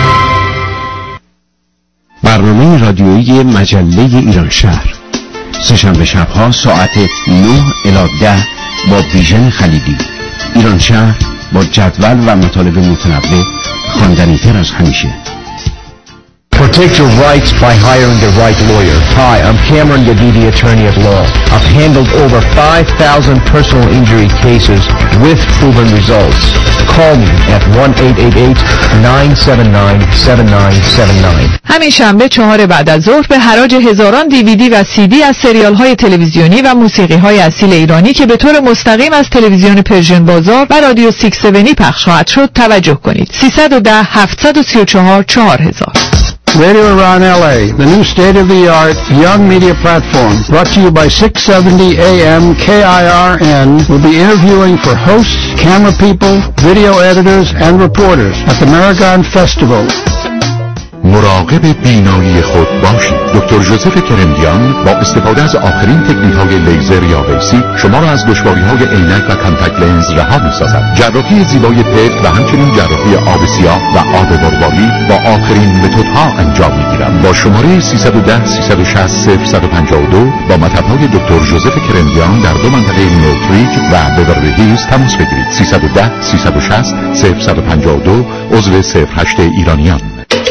برنامه رادیویی مجله ایران شهر سه‌شنبه شبها ساعت نه الی ده با بیژن خلیلی. ایران شهر با جدول و مطالب متنوع، خواندنی‌تر از همیشه. Protect your rights by hiring the right lawyer. Hi, I'm Cameron Yadidi, attorney at law. I've handled over five thousand personal injury cases with proven results. Call me at one eight eight eight nine seven nine seven nine seven nine. همین شنبه چهار بعد از ظهر به حراج هزاران دیویدی و سی دی از سریال های تلویزیونی و موسیقی های اصیل ایرانی که به طور مستقیم از تلویزیون پرژن بازار و رادیو شش هفتاد پخش خواهد شد توجه کنید. سیصد و ده هفتصد و سی و چهار چهار هزار. Radio Iran L A, the new state-of-the-art young media platform, brought to you by six seventy A M K I R N, will be interviewing for hosts, camera people, video editors, and reporters at the Maragon Festival. مراقب بینایی خود باشید. دکتر ژوزف کرندیان با استفاده از آخرین تکنیک‌های لیزر یا ویسی شما را از دشواری‌های عینک و کانتاکت لنز رها می‌سازد. جراحی زیبای پلک و همچنین جراحی آب سیاه و آب مرواری با آخرین متدها انجام می‌گیرند. با شماره سیصد و ده سیصد و شصت صفر صد و پنجاه و دو با مطب‌های دکتر ژوزف کرندیان در دو منطقه نورتریج و بیورلی هیلز تماس بگیرید. سیصد و ده سیصد و شصت صفر صد و پنجاه و دو عضو صفر هشت ایرانیان.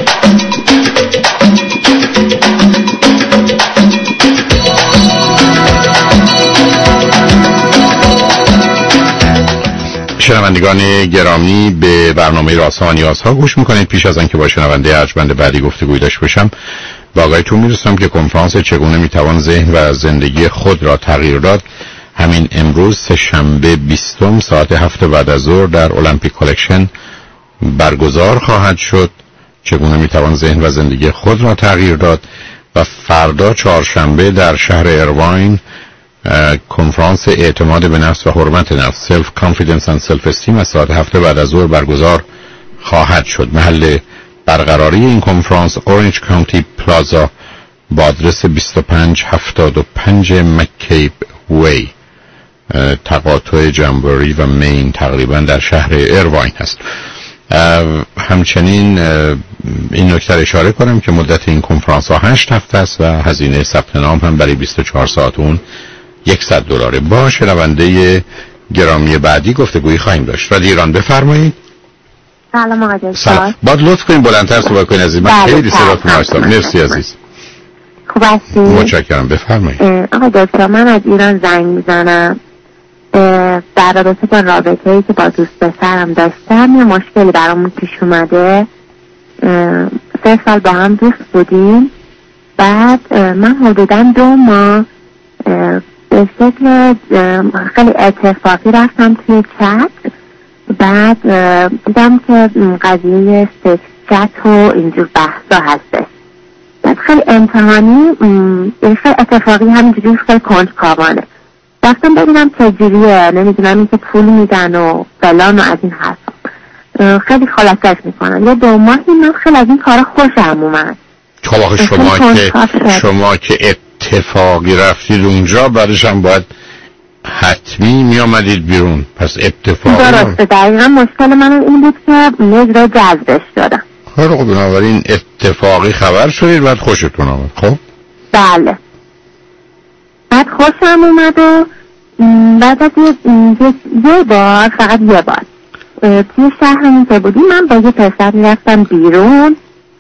شنوندگان گرامی، به برنامه رازها و نیازها گوش میکنید. پیش از آنکه با شنونده ارجمند بعدی گفتگوی داشته باشم، با آقایتون میرسم که کنفرانس چگونه میتوان ذهن و زندگی خود را تغییر داد همین امروز سه‌شنبه بیستم ساعت هفت بعد از ظهر در المپیک کالکشن برگزار خواهد شد. چگونه میتوان ذهن و زندگی خود را تغییر داد. و فردا چهارشنبه در شهر ایرواین کنفرانس اعتماد به نفس و حرمت نفس سلف کانفیدنس اند سلف استیم از ساعت هفت بعد از ظهر برگزار خواهد شد. محل برقراری این کنفرانس اورنج کانتی پلازا با آدرس بیست و پنج هفتاد و پنج مکیب وی، تقاطع جنبری و مین تقریبا در شهر ایرواین هست. همچنین این نکته اشاره کنم که مدت این کنفرانس ها هشت هفته است و هزینه ثبت نام هم برای بیست و چهار ساعت اون صد دلاره. با شنونده گرامی بعدی گفتگویی خواهیم داشت. رادیو ایران بفرمایید. سلام آقای دکتر. سلام. باید لطف کنید بلندتر صحبت کنید عزیز. من خیلی صداتون آشنام. مرسی عزیز. خوب هستی؟ متشکرم. بفرمایید. آقای دکتر، من از ایران زنگ میزنم در رابطه با رابطه‌ای که با دوست پسرم داشتم. یه مشکلی برامون پیش اومده. سه سال با هم دوست بودیم. بعد من حدوداً دو ماه به شکل خیلی اتفاقی رفتم توی چت. بعد دیدم که قضیه سکس چت و اینجور بحثا هستش. بعد خیلی امتحانی، خیلی اتفاقی، همینجوری خیلی کنجکاوانه. رفتم ببینم چجوریه، نمیدونم این که پول میدن و فلان و از این حرفا. خیلی خلاصش میکنم. یه دو ماهی من خیلی از این کارا خوشم اومد. خب آخه شما که شما که اتفاقی رفتید اونجا، بعدش هم باید حتمی میامدید بیرون. پس اتفاقی درسته. دقیقا مشکل من این بود که نجر جذبش دادم. خیلی خب، بنابراین اتفاقی خبر شدید بعد خوشتون آمد. خب بله. بعد خوشم اومد و بعد از یه بار، فقط یه بار توی شهرمی که بودیم، من با یه پسر رفتم بیرون.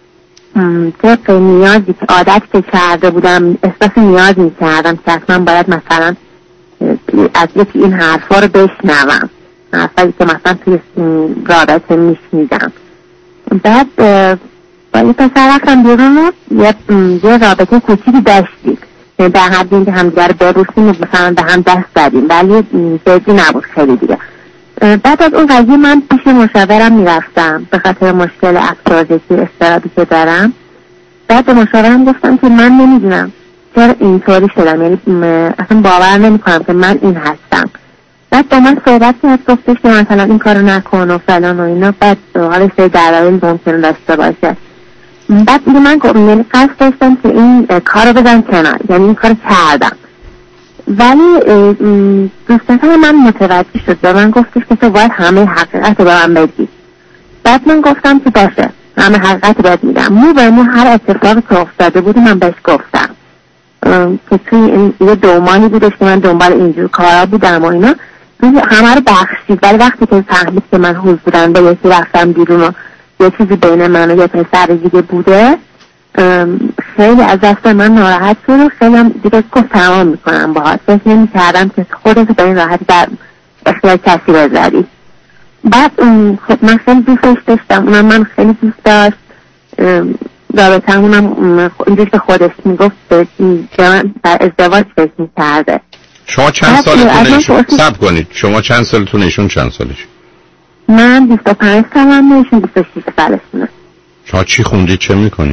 طبق نیازی که عادت که کرده بودم، احساس نیاز می کردم که اصلا باید مثلا از یکی این حرفا رو بشنوم، حرفایی که مثلا توی رابطه میشنیدم. بعد با یه پسر رفتم بیرون و یه رابطه کوچیکی داشتیم در حد این که همدیگر بروسیم و مثلا به هم دست دادیم، ولی جدی نبود خیلی دیگه. بعد از اون قضیه من پیش مشاورم میرفتم به خاطر مشکل افسردگی اضطرابی که دارم. بعد به مشاورم گفتم که من نمیدونم چرا اینطوری شدم، یعنی اصلا باور نمیکنم که من این هستم. بعد با من صحبت کرد، گفتش که مثلا این کارو نکن و فلان و اینا. بعد حالا سه دلایل ممکنه داشته باشه. بعد دیگه من یعنی قصد داشتم که این کارو بزن کنار، یعنی این کارو کردم. ولی دوستان من متوجه شد و من گفتش که تو باید همه حقیقت رو به من بگی. بعد من گفتم که باشه، همه حقیقت رو بهت میگم. مو به مو هر اتفاقی که افتاده بود من بهش گفتم که توی این یه دو ماهی بودش که من دنبال اینجور کارا بودم و اینا. همه رو بخشید. ولی وقتی که فهمید که من حوض بودم به یکی رفتم بیرون و یه چیزی بین من و یه پسر دیگه بوده، خیلی از دست من ناراحت شد و خیلی هم دیگه گفت تمام میکنم باهات. فکر نمی کردم که خودت به این راحتی در اختیار کسی بذاری. بعد خب من خیلی دوستش داشتم، اونم من خیلی دوست داشت. رابطه همونم اینجور که خودش میگفت به من در ازدواج فکر میکرده. شما چند سالتون ایشون؟ سب کنید، شما چند سالتون ایشون چند سالش؟ من بیست و پنج سالم، ایشون بیست و شش سالشونه. شما چی خوندید، چه میکنی؟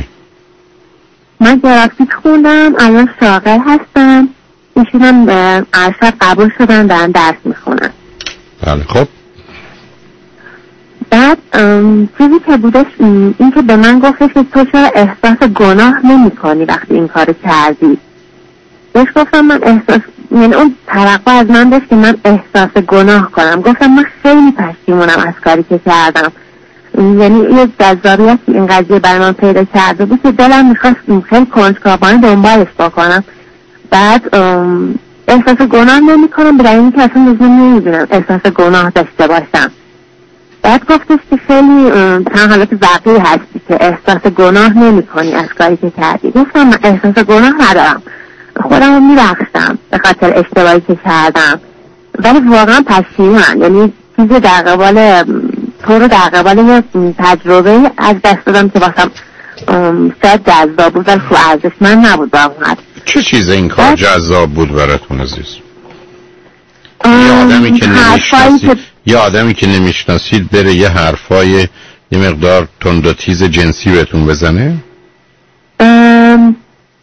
من گرافیک خوندم، الان شاغل هستم. ایشون هم ارشد قبول شدن، دارن درس میخونن. بله. خب بعد چیزی که بودش این که به من گفتش که تو چرا احساس گناه نمی کنی وقتی این کارو کردی. بهش گفتم من احساس، یعنی اون توقع از من داشت که من احساس گناه کنم. گفتم من خیلی پشیمونم از کاری که کردم. یعنی یه جذابیت این قضیه برای من پیدا کرده بود که دلم میخواست خیلی کنجکاوانه دنبالش بکنم. بعد احساس گناه نمی کنم، برای اینکه اصلا لزوم نمیدونم احساس گناه داشته باشم. بعد گفتش که خیلی چند حالت واقعی هستی که احساس گناه نمی کنی از کاری که کردی. گفتم من احساس گناه ندارم، خودم رو میبخشم به خاطر اشتباهی که کردم، ولی واقعا پشیمونم. یعنی چیزی در قبال تو رو در قبال یه تجربه از دست دادم که واسم شاید جذاب بود ولی تو ارزش من نبود واقعا. چه چیز این کار جذاب بود براتون عزیز؟ یه آدمی که نمیشناسید یه آدمی که نمیشناسید بره یه حرفای یه مقدار تند و تیز جنسی بهتون بزنه؟ ام...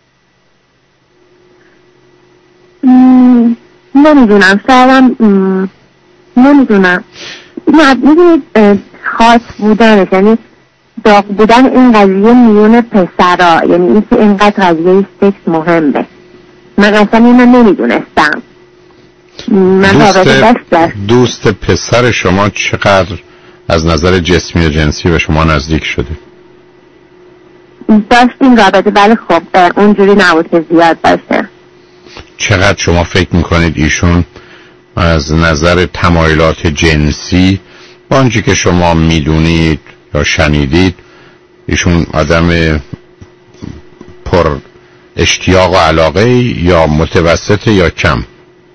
م... نمیدونم شایدم م... نمیدونم نه میدونید خاص بودنش، یعنی داغ بودن این قضیه میون پسرا، یعنی این که اینقدر قضیه سکس مهمه. من اصلا اینو نمیدونستم. من دوست, دوست پسر شما چقدر از نظر جسمی و جنسی به شما نزدیک شده؟ داشتیم رابطه، ولی خب اونجوری نبود که زیاد باشه. چقدر شما فکر میکنید ایشون از نظر تمایلات جنسی با آنچه که شما میدونید یا شنیدید ایشون آدم پر اشتیاق و علاقه یا متوسط یا کم؟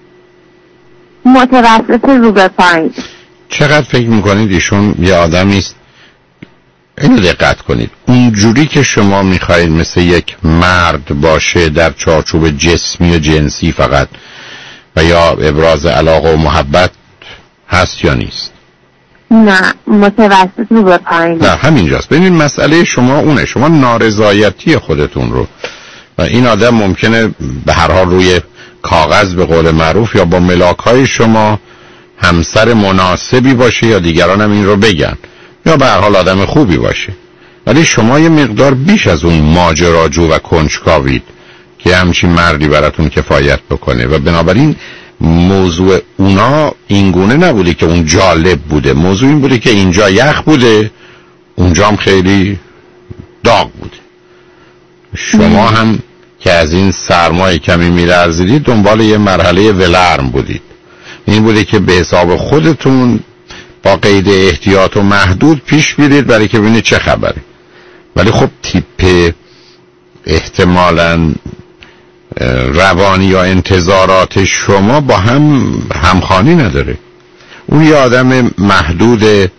متوسط رو به پایین. چقدر فکر میکنید ایشون یه آدمی است، اینو دقت کنید، اونجوری که شما میخواید مثل یک مرد باشه در چارچوب جسمی و جنسی فقط و یا ابراز علاقه و محبت هست یا نیست؟ نه متوسط رو به پایین. نه همینجاست. ببینید مسئله شما اونه، شما نارضایتی خودتون رو و این آدم ممکنه به هر حال روی کاغذ به قول معروف یا با ملاک‌های شما همسر مناسبی باشه یا دیگران هم این رو بگن یا به هر حال آدم خوبی باشه، ولی شما یه مقدار بیش از اون ماجراجو و کنجکاوید که همچین مردی براتون کفایت بکنه و بنابراین موضوع اونا اینگونه نبوده که اون جالب بوده، موضوع این بوده که اینجا یخ بوده اونجا هم خیلی داغ بوده. شما هم که از این سرمای کمی میلرزیدید دنبال یه مرحله ولرم بودید، این بوده که به حساب خودتون با قید احتیاط و محدود پیش بیرید برای که ببینید چه خبره. ولی خب تیپ احتمالاً روانی یا انتظارات شما با هم همخوانی نداره. اون یه آدم محدود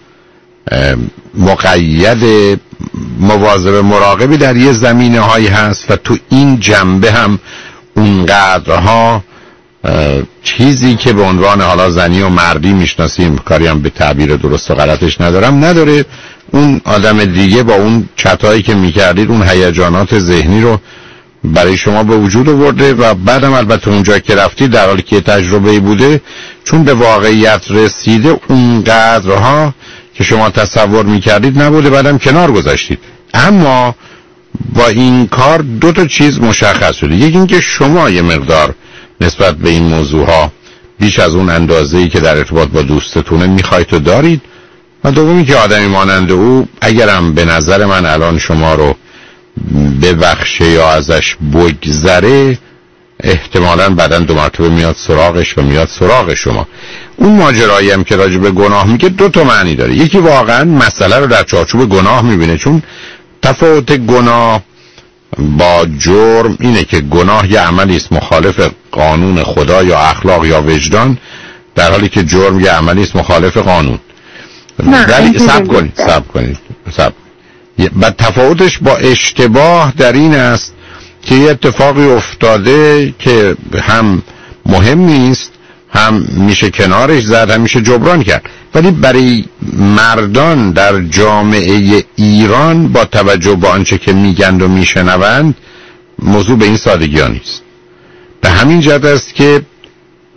مقید مواظب مراقبی در یه زمینه هایی هست و تو این جنبه هم اونقدرها چیزی که به عنوان حالا زنی و مردی میشناسیم، کاری هم به تعبیر درست و غلطش ندارم، نداره. اون آدم دیگه با اون چتایی که میکردید اون هیجانات ذهنی رو برای شما به وجود آورده و بعدم البته اونجا که رفتید در حالی که تجربه‌ای بوده چون به واقعیت رسیده اونقدرها که شما تصور میکردید نبوده، بعدم کنار گذاشتید. اما با این کار دو تا چیز مشخص شده، یکی این که شما یه مقدار نسبت به این موضوع ها بیش از اون اندازه‌ای که در ارتباط با دوستتونه میخواید و دارید، و دومی که آدمی مانند او اگرم به نظر من الان شما رو ببخشه یا ازش بگذره احتمالاً بعداً دو مرتبه میاد سراغش و میاد سراغ شما. اون ماجرایی هم که راجع به گناه میگه دو تا معنی داره، یکی واقعاً مسئله رو در چارچوب گناه میبینه، چون تفاوت گناه با جرم اینه که گناه یه عملی است مخالف قانون خدا یا اخلاق یا وجدان، در حالی که جرم یه عملی است مخالف قانون. ولی صبر کنید صبر کنید صبر و تفاوتش با اشتباه در این است که یه اتفاقی افتاده که هم مهم نیست، هم میشه کنارش زد، هم میشه جبران کرد، ولی برای مردان در جامعه ایران با توجه به آنچه که میگند و میشنوند موضوع به این سادگی ها نیست. به همین جهت است که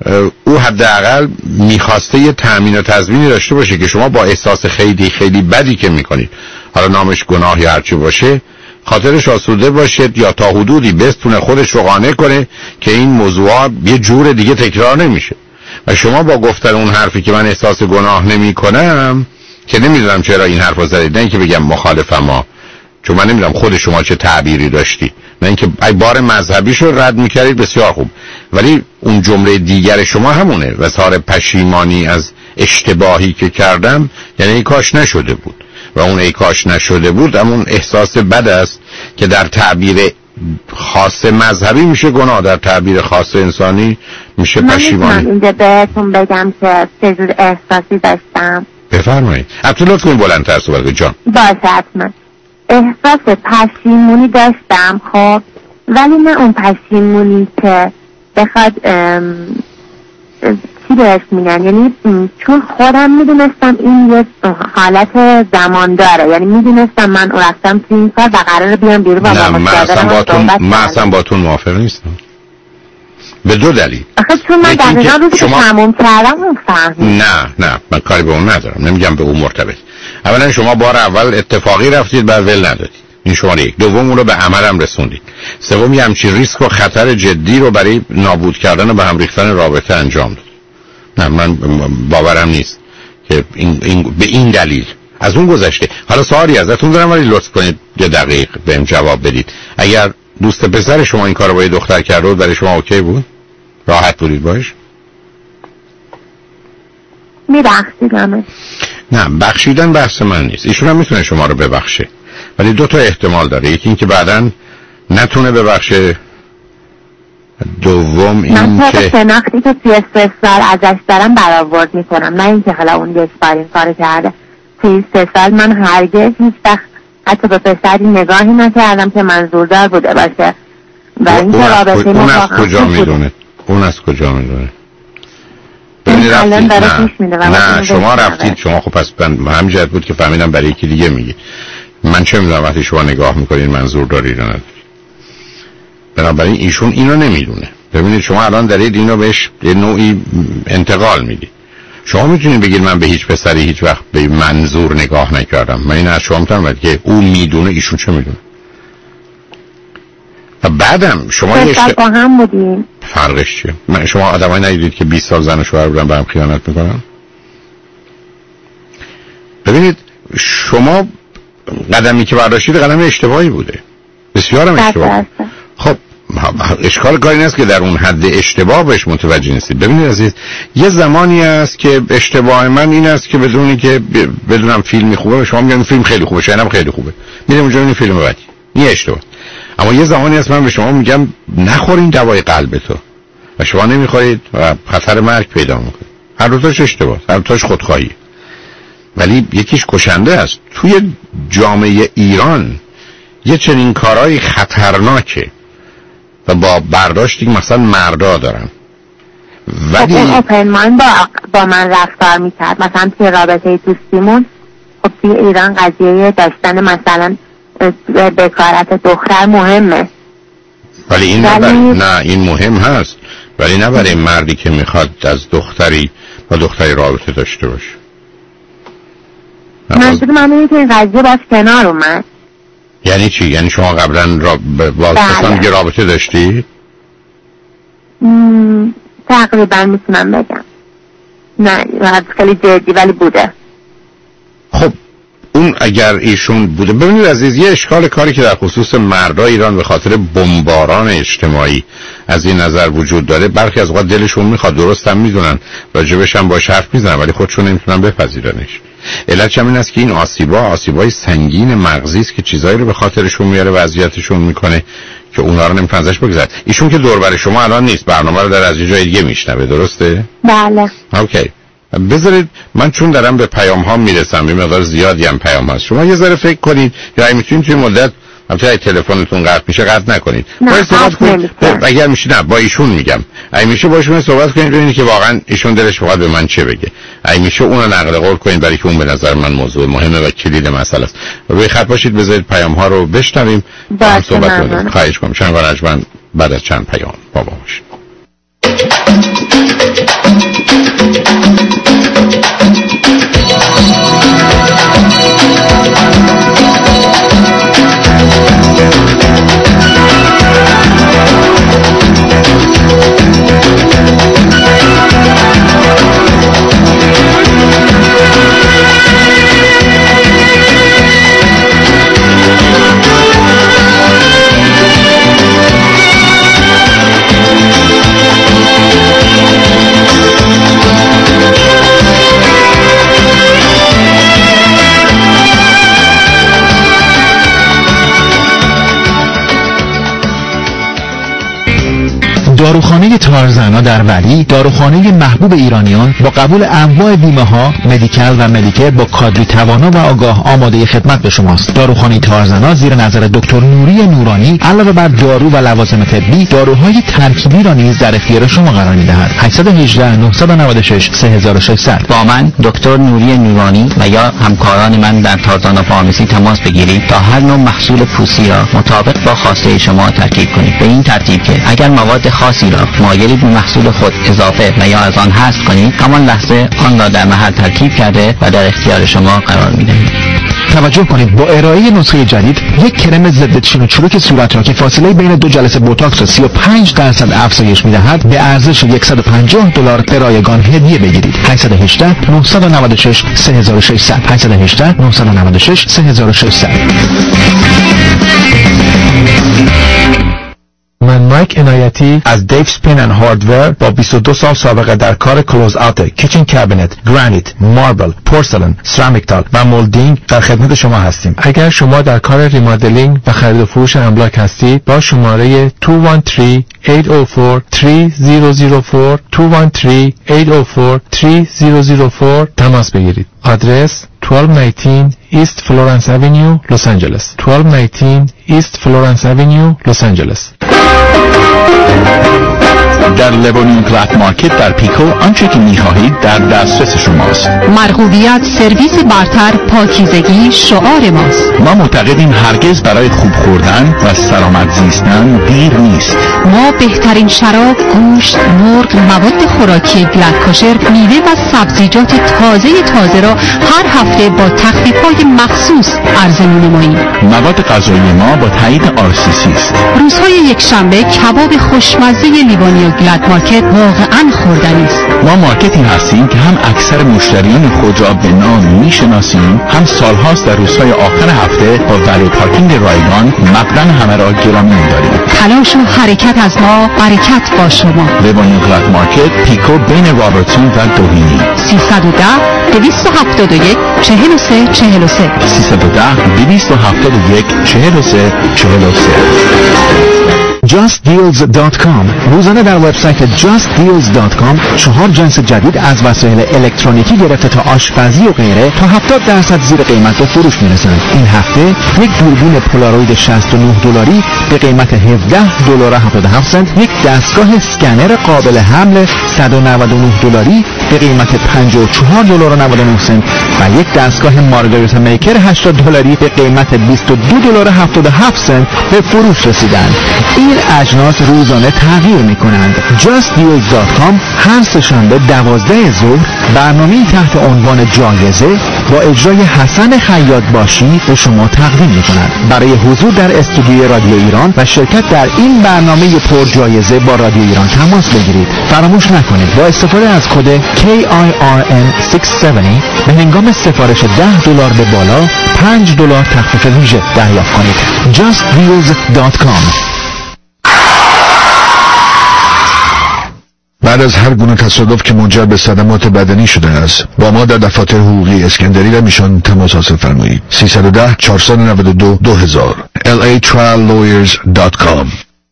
او حداقل میخواسته یه تأمین و تضمینی داشته باشه که شما با احساس خیلی خیلی بدی که میکنید، حالا نامش گناه یا هرچی باشه، خاطرش آسوده باشه یا تا حدودی بستونه خودش رو قانع کنه که این موضوعات یه جور دیگه تکرار نمیشه. و شما با گفتن اون حرفی که من احساس گناه نمی کنم، که نمیدونم چرا این حرف رو زدید، نه اینکه بگم مخالفم ها، چون من نمیدونم خود شما چه تعبیری داشتی، نه اینکه ای بار مذهبیش رو رد میکردید، بسیار خوب، ولی اون جمله دیگر شما همونه، وسار پشیمانی از اشتباهی که کردم، یعنی ای کاش نشده بود. و اون ای کاش نشده بود همون احساس بد است که در تعبیر خاص مذهبی میشه گناه، در تعبیر خاص انسانی میشه پشیمانی. من اینجا بهتون بگم که چجور احساسی داشتم. بفرمایید. البته لطف کنید بلندتر صحبت کنید جان. باشه حتما. احساس پشیمونی داشتم، خب، ولی نه اون پشیمونی که بخواد چی بهش میگن، یعنی چون خودم میدونستم این یه حالت زمان داره، یعنی میدونستم من رفتم تو این کار و قراره بیام بیرون و با مشاورم صحبت من اصلا باتون موافق نیستم به دو دلیل. آخه چون من دقیقا روزی که تموم کردم اون فهمید. نه نه من کاری به اون ندارم، نمیگم به اون مرتبط. اولا شما بار اول اتفاقی رفتید بعد ول ندادید، این شماره یک. دوم اون رو به عملم رسوندید. سوم یه همچین ریسک و خطر جدی رو برای نابود کردن و به هم ریختن رابطه انجام داد. نه من باورم نیست که این, این به این دلیل. از اون گذشته حالا سوالی ازتون دارم ولی لطف کنید یه دقیق بهم جواب بدید. اگر دوست پسر شما این کارو با یه دختر کرده بود برای شما اوکی بود؟ راحت بودید باش؟ میبخشیدمش. نه بخشیدن بحث من نیست، ایشون هم میتونه شما رو ببخشه، ولی دو تا احتمال داره، یکی این که بعداً نتونه ببخشه، دوم این من که من شناختی که توی سه سال ازش دارم برآورد میکنم، نه اینکه حالا اون یک بار این کارو کرده. توی سه سال من هرگز هیچ وقت حتی به پسری نگاهی نکردم که منظوردار بوده باشه و این که رابطه ما اون از کجا میدونه؟ اون از کجا میدونه؟ الان داره پیش میده. نه شما رفتید، شما خب پس هم جهت بود که فهمیدم برای یکی دیگه میگی. من چه میدونم وقتی شما نگاه میکنید منظور داری یا نداری. بنابراین ایشون اینو نمیدونه. ببینید شما الان دارید اینو بهش یه نوعی انتقال میدید. شما میتونید بگید من به هیچ پسری هیچ وقت به منظور نگاه نکردم. من این از شما میتونم که اون میدونه ایشون چه میدونه. و بعدم شما یه اشت... با هم بودیم. فرقش چیه؟ من شما آدمایی ندیدید که بیست سال زن و شوهر بودن به هم خیانت میکنن؟ ببینید شما قدمی که برداشتید قدم اشتباهی بوده. بسیار هم اشتباه. خب اشکال کاری نیست که در اون حد اشتباه بهش متوجه نیستید. ببینید عزیز، یه زمانی است که اشتباه من این است که بدونی که بدونم فیلمی خوبه شما میگن فیلم خیلی خوبه، شاید هم خیلی خوبه، میرم اونجا این فیلم بدی، این اشتباه. اما یه زمانی است من به شما میگم نخورین دوای قلب تو و شما نمیخورید و خطر مرگ پیدا میکنید. هر دو تاش اشتباه، هر دو تاش خودخواهی، ولی یکیش کشنده است. توی جامعه ایران یه چنین کارهای خطرناکه و با برداشتی که مثلا مردا دارن. ولی خب اون اوپن مایند با, با من رفتار میکرد. مثلا توی رابطه دوستیمون خب توی ایران قضیه داشتن مثلا بکارت دختر مهمه، ولی این ولی... نبر... نه این مهم هست، ولی نه برای مردی که میخواد از دختری با دختری رابطه داشته باشه. منظور من اینه که این قضیه باز کنار اومد. یعنی چی؟ یعنی شما قبلا را... با کسان دیگه رابطه داشتی؟ م... تقریبا میتونم بگم نه خیلی جدی ولی بوده. خب اون اگر ایشون بوده، ببینید عزیز، یه اشکال کاری که در خصوص مردای ایران به خاطر بمباران اجتماعی از این نظر وجود داره، برخی از اوقات دلشون میخواد، درست هم میدونن، راجبش هم باش حرف میزنن، ولی خودشون نمیتونن بپذیرنش. علتش هم این است که این آسیبا آسیبای سنگین مغزی است که چیزایی رو به خاطرشون میاره و اذیتشون میکنه که اونا رو نمیتونن ازش بگذرن. ایشون که دور بر شما الان نیست، برنامه رو در از جای دیگه میشنوه، درسته؟ بله. اوکی. بذارید من چون دارم به پیام ها میرسم، به مقدار زیادی هم پیام هست، شما یه ذره فکر کنید یا میتونید توی مدت البته تلفنتون قطع میشه قطع نکنید، باید صحبت کنید. اگر میشه نه با ایشون میگم، اگه میشه باشون صحبت کنید ببینید که واقعا ایشون دلش بخواد به من چه بگه، اگه میشه اونو نقل قول کنید، برای که اون به نظر من موضوع مهمه و کلید مسئله است. روی خط باشید، بذارید پیام ها رو بشنویم با هم صحبت کنیم. خواهش می‌کنم. شنوندگان بعد از چند پیام با ما باشید. داروخانه تارزنا در ولی، داروخانه محبوب ایرانیان با قبول انواع بیمه ها، مدیکال و مدیکر با کادری توانا و آگاه آماده خدمت به شماست. داروخانه تارزنا زیر نظر دکتر نوری نورانی علاوه بر دارو و لوازم طبی، داروهای ترکیبی را نیز در اختیار شما قرار می‌دهد. هشت یک هشت نه نه شش سه شش صفر صفر با من دکتر نوری نورانی و یا همکاران من در تارزنا فارمسی تماس بگیرید تا هر نوع محصول پوستی را مطابق با خواسته شما ترکیب کنید. به این ترتیب که اگر مواد خاصی را مایلید به محصول خود اضافه و یا از آن حذف کنید، همان لحظه آن را در محل ترکیب کرده و در اختیار شما قرار می‌دهید. توجه کنید با ارائه نسخه جدید یک کرم ضد چین و چروک صورت را که فاصله بین دو جلسه بوتاکس را سی و پنج درصد افزایش می‌دهد به ارزش صد و پنجاه دلار به رایگان هدیه بگیرید. هشت یک هشت نه نه شش سه شش صفر صفر هشت یک هشت نه نه شش سه شش صفر صفر. من مایک عنایتی از دیوز پن اند هاردور با بیست و دو سال سابقه در کار کلوز آت، کیچن کابینت، گرانیت، ماربل، پورسلن، سرامیکتال و مولدینگ در خدمت شما هستیم. اگر شما در کار ریمادلینگ و خرید و فروش املاک هستید با شماره دو یک سه هشت صفر چهار سه صفر صفر چهار دو یک سه هشت صفر چهار سه صفر صفر چهار تماس بگیرید. آدرس دوازده نوزده East Florence Avenue, Los Angeles. دوازده نوزده East Florence Avenue, Los Angeles. در لبونین کلات مارکت در پیکو آنچه که می‌خواهید در دسترس شماست. مرغوبیت، سرویس برتر، پاکیزگی شعار ماست. ما معتقدیم هرگز برای خوب خوردن و سلامت زیستن دیر نیست. ما بهترین شراب، گوشت، مرغ، مواد خوراکی گلدکاشر، میوه و سبزیجات تازه تازه را هر هفته با تخفیف‌های مخصوص عرضه می‌نماییم. مواد غذایی ما با تایید آر سی سی است. روزهای یک شنبه کباب خوشمزه لیوانی و گلد مارکت واقعاً خوردنی است. ما مارکتی هستیم که هم اکثر مشتریان خود را به نام میشناسیم، هم سالهاست در روزهای آخر هفته با ولی پارکینگ رایگان مبدن همه را گرامی می‌داریم. تلاش و حرکت از ما، برکت با شما. لبونین کلات مارکت پیکو بین رابرتسون و دوینی. سیصد و ده دویست و هفتاد و یک چهل و سه چهل و سه سیصد و ده دویست و هفتاد و یک چهل و سه چهل و سه. جاست دیلز دات کام روزانه در وبسایت جاست دیلز دات کام چهار جنس جدید از وسایل الکترونیکی گرفته تا آشپزی و غیره تا هفتاد درصد زیر قیمت به فروش میرسند. این هفته یک دوربین پولاروید شصت و نه دلاری به قیمت هفده دلار و هفتاد و هفت سنت، یک دستگاه اسکنر قابل حمل صد و نود و نه دلاری به قیمت پنجاه و چهار دلار و نود و نه سنت و یک دستگاه مارگاریتا میکر هشتاد دلاری به قیمت بیست و دو دلار و هفتاد و هفت سنت به فروش رسیدند. این اجناس روزانه تغییر می‌کنند. جاست دیلز دات کام هر سه‌شنبه دوازده ظهر برنامه‌ای تحت عنوان جایزه با اجرای حسن خیاط باشی به شما تقدیم می‌کند. برای حضور در استودیوی رادیو ایران و شرکت در این برنامه پرجایزه با رادیو ایران تماس بگیرید. فراموش نکنید با استفاده از کد کی آی آر ان ششصد و هفتاد به هنگام سفارش ده دلار به بالا پنج دلار تخفیف ویژه دریافت کنید. جاست دیلز دات کام. بعد از هر گونه تصادف که منجر به صدمات بدنی شده است با ما در دفاتر حقوقی اسکندری و میشان تماس حاصل فرمایید. سیصد و ده چهارصد و نود و دو دو هزار ال ای ترایل لاwyers دات کام.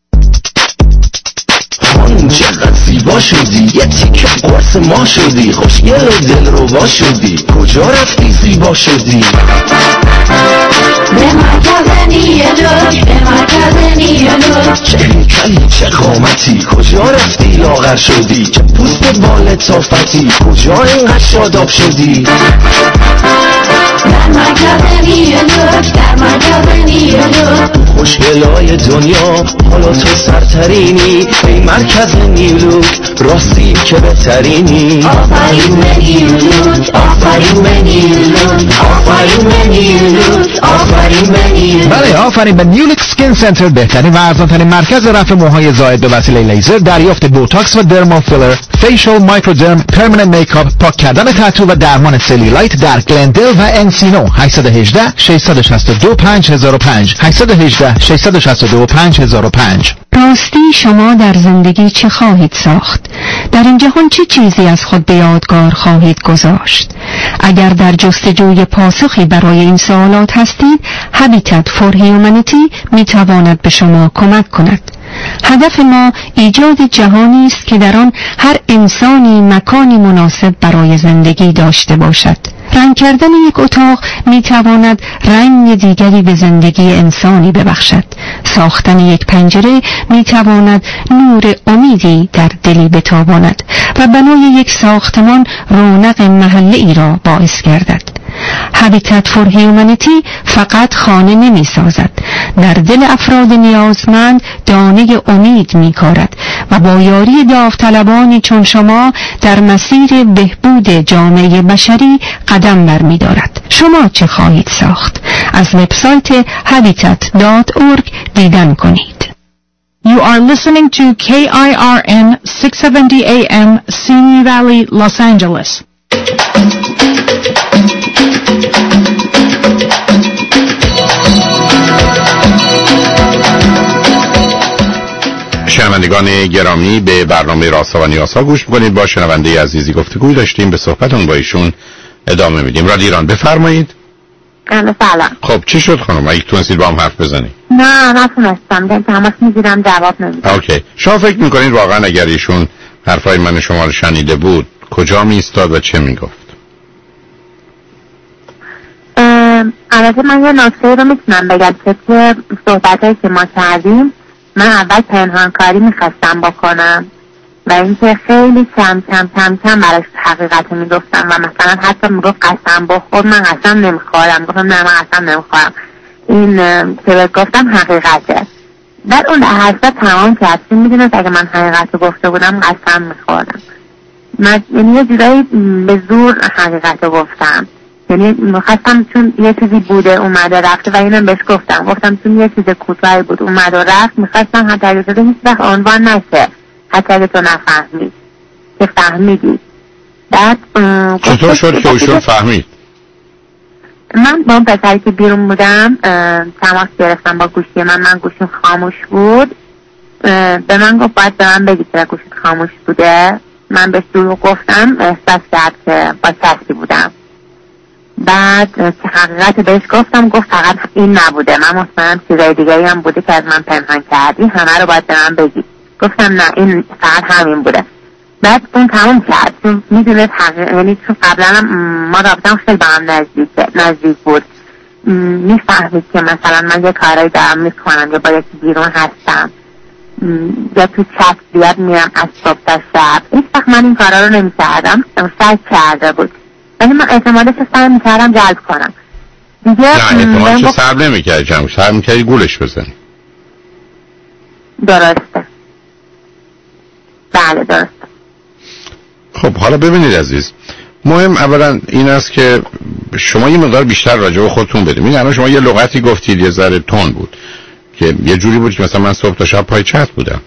چقدر زیبا شدی، یه تیکه قرص ما شدی، خوشگل و دل رو با شدی، کجا رفتی زیبا شدی؟ به مرکز نیولوک به مرکز نیولوک. چه هیکلی چه قامتی کجا رفتی لاغر شدی؟ چه پوست بالت صافتی کجا اینقدر شاداب شدی؟ در مرکز نیولوک در مرکز نیولوک. خوشگلای دنیا حالا تو سرترینی ای مرکز نیولوک راستی که بهترینی. آفرین به نیولوک آفرین به نیولوک آفرین به نیولوک آفرین به نیولوک. بله آفرین به نیولوک سکین سنتر، بهترین و ارزان‌ترین مرکز رفع موهای زائد به وسیله لیزر، دریافت بوتاکس و درمال فیلر، فیشل، مایکرودرم، پرمننت میکاپ، پاک کردن تتو و درمان سلیولایت در گلندل و انسینو. هشت یک هشت شش شش دو پنج صفر صفر پنج هشت یک هشت شش شش دو پنج صفر صفر پنج. راستی شما در زندگی چه خواهید ساخت؟ در این جهان چه چیزی از خود به یادگار خواهید گذاشت؟ اگر در جستجوی پاسخی برای این سوالات هستید، هابیتات فور هیومانیتی می تواند به شما کمک کند. هدف ما ایجاد جهانی است که در آن هر انسانی مکانی مناسب برای زندگی داشته باشد. رنگ کردن یک اتاق می تواند رنگ دیگری به زندگی انسانی ببخشد. ساختن یک پنجره می تواند نور امیدی در دلی بتاباند و بنای یک ساختمان رونق محله ای را باعث گردد. هابیتات فور هیومانیتی فقط خانه نمی سازد، در دل افراد نیازمند دانه امید می کارد و با یاری داوطلبانی چون شما در مسیر بهبود جامعه بشری قدم برمی دارد. شما چه خواهید ساخت؟ از وبسایت habitat dot org دیدن کنید. You are listening to K I R N six seventy A M Simi Valley, Los Angeles. شنوندگان گرامی، به برنامه رازها و نیازها گوش میکنید. با شنونده عزیزی گفتگوی داشتیم، به صحبتون با ایشون ادامه میدیم. رادیو ایران، بفرمایید. سلام. خب چی شد خانم؟ اگه تونستید با هم حرف بزنید؟ نه نتونستم، دارم تماس میگیرم جواب نمیدم. اوکی. شما فکر میکنید واقعا اگر ایشون حرفای من شما رو شنیده بود کجا میستاد و چه میگفت؟ البته من یه نکته رو میتونم بگم که توی صحبتایی که ما کردیم من اول پنهانکاری میخواستم بکنم و اینکه خیلی کم کم کم کم براش حقیقت میگفتم و مثلا حتی میگفت قسم بخور، من قسم نمیخورم، گفتم نه من قسم نمیخورم، این که گفتم حقیقته. بعد اون حرفا تمام کرد، چون میدونست اگه من حقیقت رو گفته بودم قسم میخوردم. من یعنی یه جورایی به زور حقیقت رو گفتم، یعنی میخواستم چون یه چیزی بوده اومده رفته و اینم بهش گفتم گفتم چون یه چیز کوتاهی بود اومد و رفت، میخواستم حتی اگه شده هیچ وقت عنوان نشه، حتی اگه تو نفهمید که فهمیدی. بعد چطور شد که اوشون فهمید؟ من با اون پسری که بیرون بودم تماس گرفتم با گوشی من، من گوشیم خاموش بود، به من گفت باید به من بگی که گوشیت خاموش بوده. من بهش دروغ گفتم، احساس کرد که با کسی بودم. بعد که حقیقت بهش گفتم گفت فقط این نبوده، من مطمئنم چیزای دیگری هم بوده که از من پنهان کردی، همه رو باید به من بگی. گفتم نه این فقط همین بوده. بعد اون تموم کرد، چون میدونست حقیقت، یعنی چون قبلا هم ما رابطم خیلی با هم نزدیک نزدیک بود، میفهمید که مثلا من یه کارایی دارم میکنم یا با یکی بیرون هستم یا تو چت بیاد میرم از صبح تا شب. هیچ وقت من این کارا رو نمیکردم، شک کرده بود ولی من اعتمادش رو سعی میکردم جلب کنم دیگه. نه اعتمادش رو سعی نمیکردی جمع، سعی میکردی گولش بزنی. درسته، بله درسته. خب حالا ببینید عزیز، مهم اولا این است که شما یه مقدار بیشتر راجع به خودتون بدید. این الان شما یه لغتی گفتید یه ذره تون بود که یه جوری بود که مثلا من صبح تا شب پای چت بودم.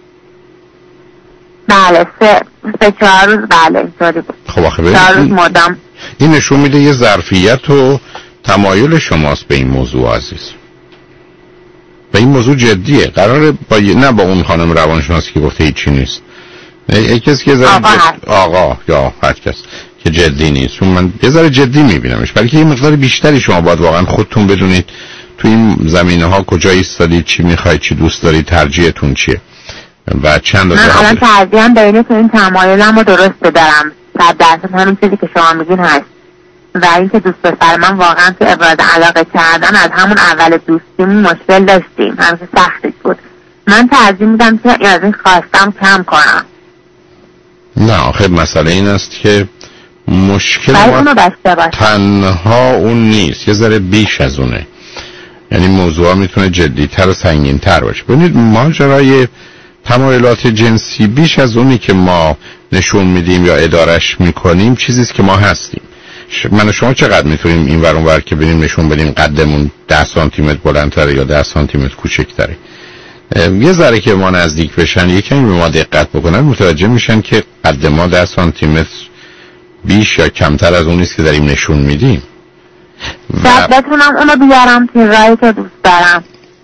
بله سه سه چهار روز بله اینطوری بود. خب آخه ببینید چهار روز مدام. این نشون میده یه ظرفیت و تمایل شماست به این موضوع عزیز. و این موضوع جدیه. قراره با ی... نه با اون خانم روانشناسی که گفته هیچی نیست. ای کسی که ذره آقا, جد... آقا یا هر کس که جدی نیست، چون من یه ذره جدی میبینمش، بلکه یه مقدار بیشتری شما باید واقعا خودتون بدونید تو این زمینه ها کجا ایستادید، چی میخواید، چی دوست دارید، ترجیحتون چیه و چند من الان ترجیحم بینه که این تمایلم رو درست دارم، صد درصد همین چیزی که شما میگین هست، و اینکه دوست پسر من واقعا که ابراز علاقه کردن از همون اول دوستیمون مشکل داشتیم، همیشه سختی بود. من ترجیح میدم که از این خواستم کم کنم. نه آخه مسئله این است که مشکل ما تنها اون نیست، یه ذره بیش از اونه. یعنی موضوع میتونه جدیتر و سنگینتر باشه. ببینید ماجرای تمایلات جنسی بیش از اونی که ما نشون میدیم یا ادارش میکنیم چیزیست که ما هستیم. من و شما چقدر میتونیم این ور اون ور که بریم نشون بدیم قدمون ده سانتی متر بلندتره یا ده سانتی متر کوچکتره. یه ذره که ما نزدیک بشن، یکمی به ما دقت بکنن، متوجه میشن که قد ما ده سانتی متر بیش یا کمتر از اون نیست که داریم نشون میدیم. و بتونم اونو بیارم که رایی که دوست دارم.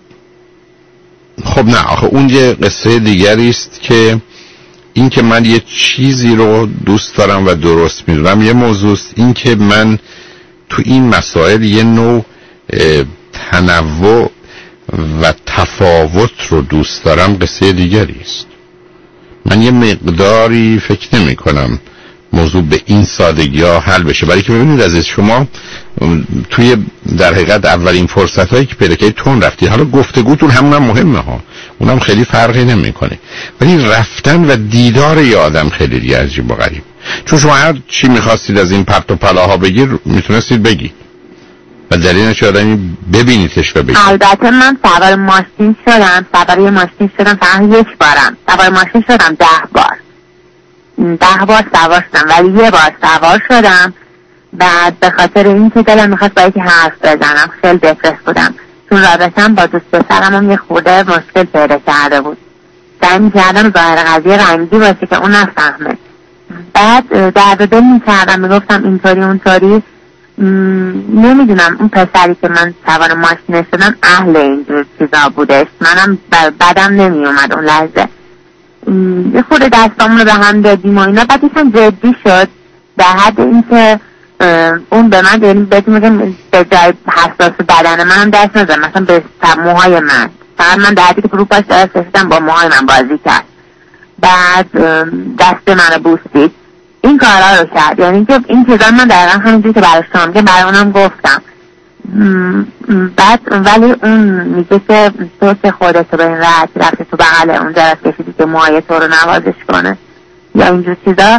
خب نه آخه اون یه قصه دیگری است که این که من یه چیزی رو دوست دارم و درست میدونم یه موضوع است، این که من تو این مسائل یه نوع تنوع و تفاوت رو دوست دارم قصه دیگری است. من یه مقداری فکر نمی کنم موضوع به این سادگی ها حل بشه، برای که ببینید عزیز شما توی در حقیقت اولین فرصت هایی که پیدا کردید تون رفتید، حالا گفتگوتون همون هم مهمه ها، اونم خیلی فرقی نمیکنه، ولی رفتن و دیدار یه آدم خیلی دیگه عجیب و غریب. چون شما هر چی میخواستید از این پرت و پلاها بگیر میتونستید بگید و دلیل چه آدمی ببینیدش و بگید. البته من سوار ماشین شدم، سوار یه ماشین شدم فقط یک بارم، سوار ماشین شدم ده بار ده بار سوار شدم، ولی یه بار سوار شدم بعد به خاطر این که دلم میخواست با یکی حرف بزنم، خیلی دپرس بودم چون رابطم با دوست پسرم هم یه خورده مشکل پیدا کرده بود، سعی میکردم ظاهر قضیه رنگی باشه که اون نفهمه. بعد درد دل میکردم، میگفتم اینطوری اونطوری، نمیدونم اون پسری که من سوار ماشین شدم اهل اینجور چیزا بودش، منم بدم نمیومد اون لحظه، یه خورده دستامون رو به هم دادیم و اینا. بعد ایشون جدی شد در حد این که اون به من یعنی بهتون میگم به جای حساس بدن من هم دست نزد، مثلا به موهای من، فقط من در حدی که فرو پاش دست رسیدم با موهای من بازی کرد، بعد دست من رو بوسید، این کارا رو کرد. یعنی که این چیزا من دقیقا همینجوری که برای شما میگم برای اونم گفتم. بعد ولی اون میگه که تو که خودتو به این راحت رفتی تو بغل اون درست کشیدی که موهای تو رو نوازش کنه یا اینجور چیزا.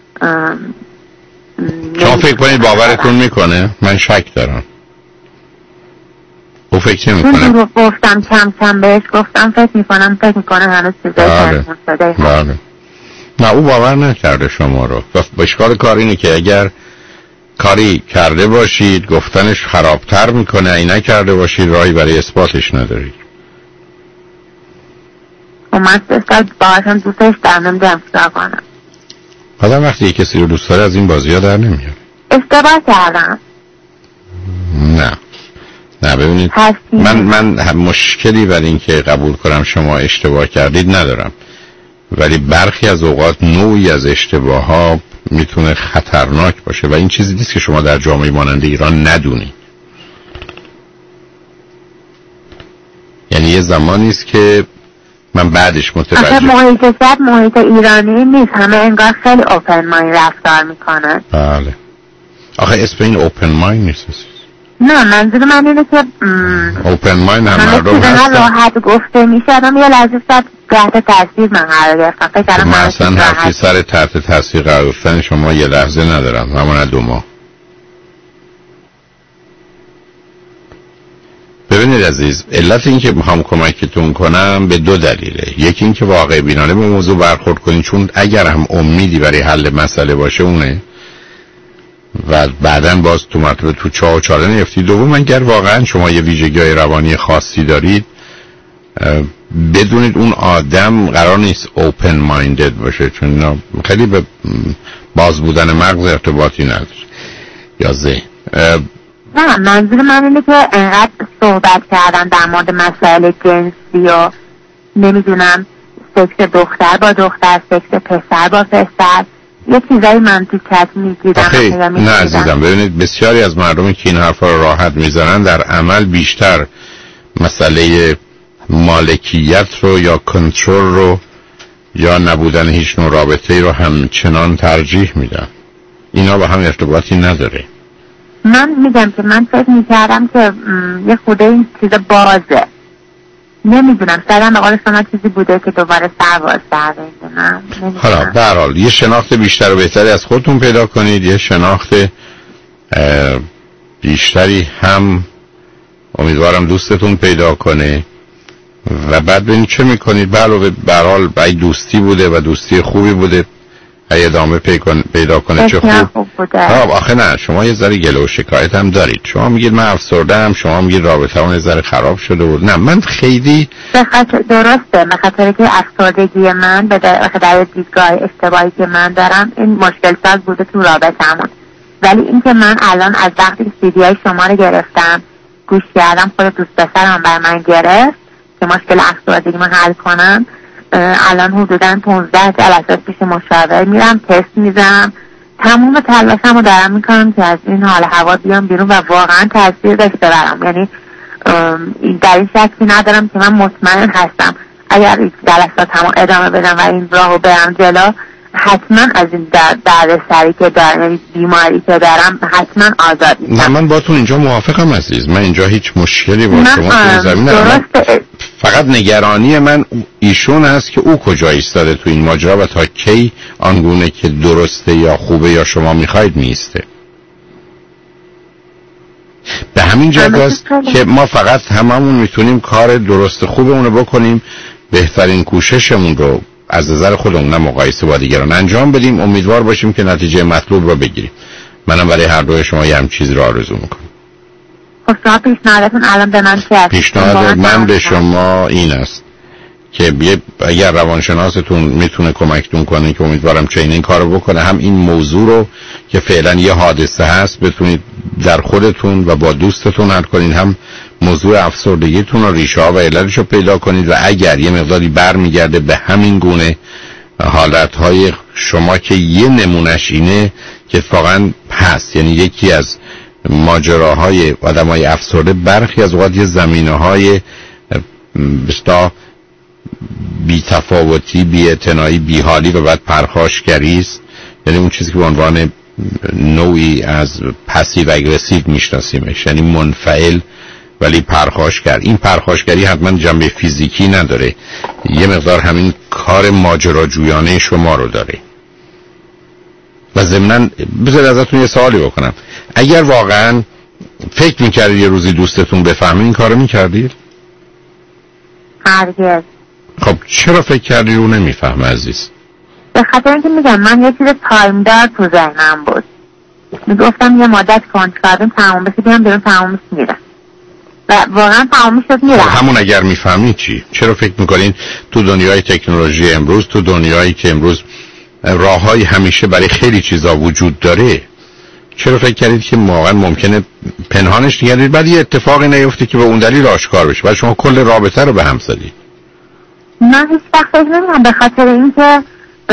شما فکر کنید باورتون میکنه؟ من شک دارم. او فکر نمیکنه. اون رو گفتم کم کم بهش گفتم فکر میکنم فکر میکنه هنوز چیزایی کنم شده. بله. نه او باور نکرده شما رو. اشکال کار اینه که اگر کاری کرده باشید گفتنش خرابتر میکنه، این نکرده باشید راهی برای اثباتش ندارید. و من سال باهاشم دوستش در نمیدونم چیکار کنم. آدم وقتی یک کسی رو دوست داره از این بازی ها در نمیاد. اشتباه کردم. نه نه ببینید من من هم مشکلی برای این که قبول کنم شما اشتباه کردید ندارم، ولی برخی از اوقات نوعی از اشتباه ها میتونه خطرناک باشه و این چیزی نیست که شما در جامعه مانند ایران ندونید. یعنی یه زمانی است که من بعدش متوجه آخه محیط سب محیط ایرانی نیست، همه انگار خیلی اوپن مایند رفتار میکنن. بله آخه اسم این اوپن مایند نیست. نه منظور من اینه که اوپن مایند هم مردم هستن راحت گفته میشه، آدم یه لحظه سب تحت تاثیر من قرار گرفتم. فکر کردم من اصلا حرفی سر تحت تاثیر قرار گرفتن شما یه لحظه ندارم، همون دو ماه. ببینید عزیز، علت این که میخوام کمکتون کنم به دو دلیله. یکی این که واقع بینانه به موضوع برخورد کنید، چون اگر هم امیدی برای حل مسئله باشه اونه و بعداً باز تو مرتبه تو چاه و چاله نیفتید. دوم اگر واقعا شما یه ویژگی‌های روانی خاصی دارید بدونید اون آدم قرار نیست اوپن مایندد باشه، چون خیلی به باز بودن مغز ارتباطی نداره یا ذهن. نه منظور من اینه که انقدر صحبت کردن در مورد مسائل جنسی و نمیدونم سکس دختر با دختر، سکس پسر با پسر، یه چیزایی من تو کت میگیدم. نه عزیزم ببینید بسیاری از مردمی که این حرفا رو راحت میزنن در عمل بیشتر مسئله مالکیت رو یا کنترل رو یا نبودن هیچ نوع رابطه‌ای رو همچنان ترجیح میدن. اینا با هم ارتباطی نداره. من میگم که من فکر میکردم که یه خوده این چیز بازه، نمیدونم شاید به قول شما چیزی بوده که دوباره سر باز کرده. حالا به هر حال یه شناخت بیشتر و بهتری از خودتون پیدا کنید، یه شناخت بیشتری هم امیدوارم دوستتون پیدا کنه و بعد ببینید چه میکنید. به علاوه به هر حال ای دوستی بوده و دوستی خوبی بوده، ای ادامه پیدا کنه چه خوب. خب آخه نه، شما یه ذره گله و شکایت هم دارید. شما میگید من افسرده‌ام، شما میگید رابطه‌مون یه ذره خراب شده بود. نه من خیلی به خاطر درسته، به خاطر که افسردگی من به خاطر دیدگاه اشتباهی که من دارم این مشکل ساز بوده تو رابطه‌مون. ولی اینکه من الان از وقتی که سیدیای شما رو گرفتم گوش کردم، خود دوست پسرم بر من گرفت که مشکل افسردگی من حل کنم، الان حدوداً پانزده جلسه پیش مشاور میرم، تست میزنم، تمام تلاشمو دارم میکنم که از این حال هوا بیام بیرون و واقعا تاثیر داشته برام. یعنی در این شکی ندارم که من مطمئن هستم اگر این جلساتمو ادامه بدم و این راهو برم جلو، حتما از این درد سری که دارم، بیماری که دارم، حتما آزاد میشم. نه من باتون اینجا موافقم عزیز، من اینجا هیچ مشکلی با شما تو زمینه، فقط نگرانی من ایشون هست که او کجا ایستاده تو این ماجرا و تا کی آنگونه که درسته یا خوبه یا شما میخواید میسته. به همین جهت است که ما فقط هممون میتونیم کار درست خوبه اونو بکنیم، بهترین کوششمون رو از نظر خودمون نه مقایسه با دیگران انجام بدیم، امیدوار باشیم که نتیجه مطلوب رو بگیریم. منم برای هر دوی شما یه هم چیز رو آرزو میکنم. خب شما پیشنهادتون الان به من چه است؟ پیشنهاد من به شما این است که اگر روانشناستون میتونه کمکتون کنه که امیدوارم چنین این کارو بکنه، هم این موضوع رو که فعلا یه حادثه هست بتونید در خودتون و با دوستتون حل کنید، هم موضوع افسردگیتون رو ریشه ها و علتش رو پیدا کنید و اگر یه مقداری برمیگرده به همین گونه حالتهای شما که یه نمونش اینه که واقعا هست، یعنی یکی از ماجراهای آدمای افسرده برخی از اوقات یه زمینه‌های بستا بی تفاوتی، بی اعتنایی، بی حالی و بعد پرخاشگری است. یعنی اون چیزی که به عنوان نوعی از پسیو اگریسیو میشناسیمش، یعنی منفعل ولی پرخاشگر. این پرخاشگری حتما جنبه فیزیکی نداره، یه مقدار همین کار ماجراجویانه شما رو داره. و ضمناً بذارید ازتون یه سوالی بکنم، اگر واقعا فکر میکردید یه روزی دوستتون بفهمه این کارو میکردید؟ هرگز. خب چرا فکر کردید اون نمیفهمه عزیز؟ به خاطر اینکه میگم من یه چیز تایم دار تو ذهنم بود، میگفتم یه مدت کنت کردم تمام بشه بیام بیرون تمامش میرم و واقعا تمامش شد میرم. همون اگر میفهمید چی؟ چرا فکر میکنین تو دنیای تکنولوژی امروز، تو دنیایی که امروز راههای همیشه برای خیلی چیزا وجود داره، چرا فکر کردید که واقعا ممکنه پنهانش نگردید بعد یه اتفاقی نیفته که به اون دلیل آشکار بشه بعد شما کل رابطه رو به هم زدید؟ من هیچ وقت فکر نمی‌کنم، به خاطر اینکه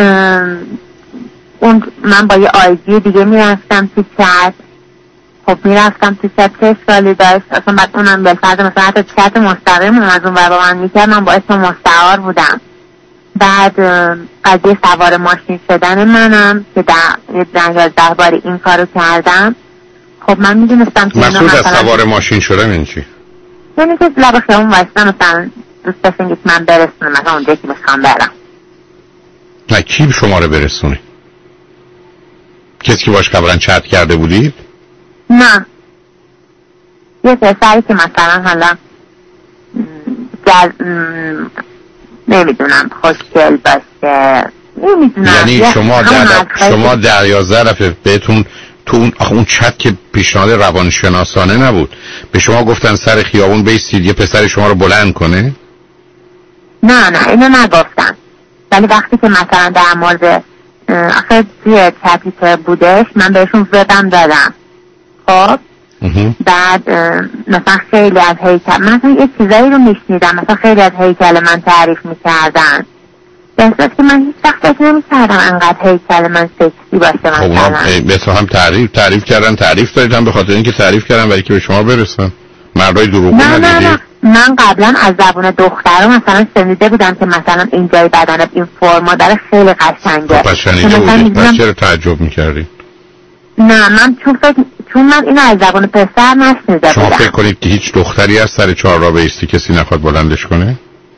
اون من با یه آیدی دیگه میرفتم تو چت، خب میرفتم تو چت چه اشکالی داشت اصلا، بعد اونم بالفرض مثلا حتی چت مستقیم از اون ور با من میکرد، من با اسم مستعار بودم. بعد قضیه سوار ماشین شدن منم که در ده یازده بار این کارو کردم، خب من میدونستم که مسئول از سوار ماشین شدن این چی؟ یعنی که لب خیابون وایستن مثلا دوست داشتن که من برسونم مثلا اونجا که میخوام برم. نه کی شما رو برسونه؟ کسی که باش قبلا چت کرده بودید؟ نه یه پسری که مثلا حالا جز... نمیدونم خوشگل باشه، نمیدونم. یعنی شما در شما در یازده دفعه بهتون تو اون اون چت که پیشنهاد روانشناسانه نبود به شما گفتن سر خیابون بیستید یه پسر شما رو بلند کنه؟ نه نه اینو نگفتن، ولی وقتی که مثلا در مورد آخه توی چتی که بودش من بهشون وبم دادم، خب بعد مثلا خیلی از هیکل مثلا یه چیزایی رو میشنیدم، مثلا خیلی از هیکل من تعریف میکردن، به احساس که من هیچ وقت فکر نمیکردم انقدر هیکل من سکسی باشه. مثلا به تو هم تعریف تعریف کردن تعریف دارید هم به خاطر اینکه تعریف کردن برای که به شما برسن. مردای دروغگو ندیدید؟ من قبلا از زبان دخترها مثلا شنیده بودم که مثلا اینجای بدن این فرما داره خیلی قشنگه. پس شنیده بودید، پس چرا تعجب میکردید؟ نه من چون فکر چون من اینو از زبان پسر نشنیده شما بودم. فکر کنید که هیچ دختری از سر چهار راه بایستی کسی نخواد بلندش کنه؟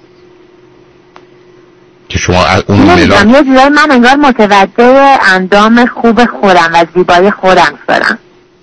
که شما اون نمیدونم یه جورایی من انگار متوجه اندام خوب خودم و زیبایی خودم شدم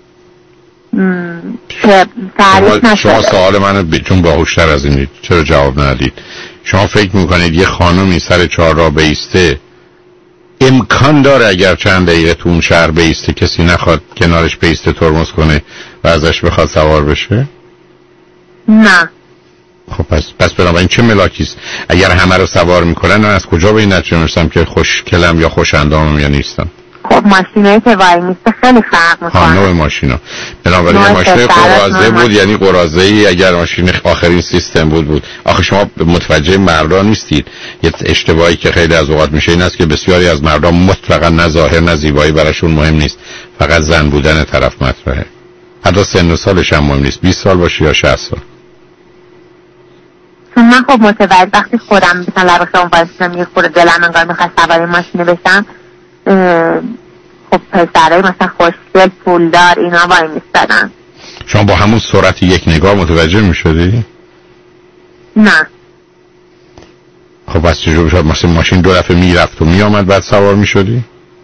که تعریف نشده. شما سوال منو ب... چون باهوشتر از اینید چرا جواب ندید؟ شما فکر میکنید یه خانومی سر چهار راه بیسته امکان داره اگر چند دقیقه تو اون شهر بیسته کسی نخواد کنارش بیسته ترمز کنه و ازش بخواد سوار بشه؟ نه. خب پس پس بنابراین چه ملاکیست؟ اگر همه رو سوار میکنن من از کجا به این نتیجه میرسم که خوشکلم یا خوش اندامم یا نیستم؟ خب ماشینایی که وای میسته خیلی فرق میکنه. ها نوع ماشینا. بنابراین ماشین قرازه بود، یعنی قرازه ای اگر ماشین آخرین سیستم بود بود. آخه شما متوجه مردا نیستید. یه اشتباهی که خیلی از اوقات میشه این است که بسیاری از مردا مطلقاً نه ظاهر نه زیبایی براشون مهم نیست، فقط زن بودن طرف مطرحه. حتی سن و سالش هم مهم نیست، بیست سال باشه یا شصت سال. چون من خب متوجه وقتی خودم مثلا لباس اون واسم یه خورده دلم انگار میخواد سواری ماشین بشم، خب پسرای مثلا خوشگل پولدار اینا وای میستادن. شما با همون سرعت یک نگاه متوجه میشدی؟ نه. خب بس چجور شد مثلا ماشین دو دفعه میرفت و میامد بعد سوار میشدی؟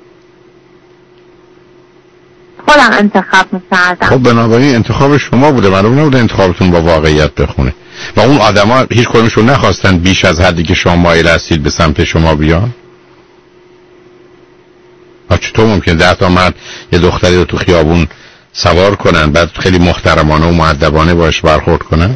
خودم انتخاب میکردم. خب بنابراین انتخاب شما بوده، معلوم نبوده انتخابتون با واقعیت بخونه. و اون آدما هیچ کدومشون نخواستن بیش از حدی که شما مایل هستید به سمت شما بیان. چطور ممکنه ده تا مرد یه دختری رو تو خیابون سوار کنن بعد خیلی محترمانه و مؤدبانه باش برخورد کنن؟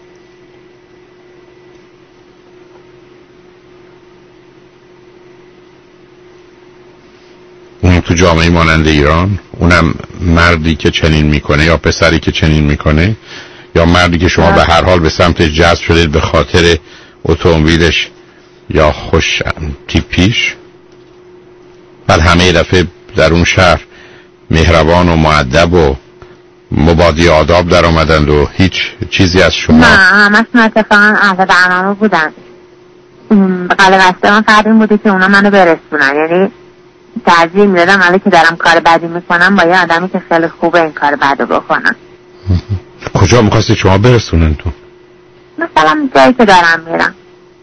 اون تو جامعه مانند ایران، اونم مردی که چنین میکنه یا پسری که چنین میکنه یا مردی که شما به هر حال به سمتش جذب شدید به خاطر اتومبیلش یا خوش تیپیش، بعد همه دفعه در اون شهر مهربان و مؤدب و مبادی آداب در آمدند و هیچ چیزی از شما؟ نه همشون اتفاقا اهل برنامه بودن. قلب قصد من فقط این بوده که اونا منو برسونن، یعنی ترجیح میدادم ولی که دارم کار بدی میکنم با یه آدمی که خیلی خوبه این کار بدو بکنم. کجا میخواستی شما برسونن تو؟ مثلا جایی که دارم میرم.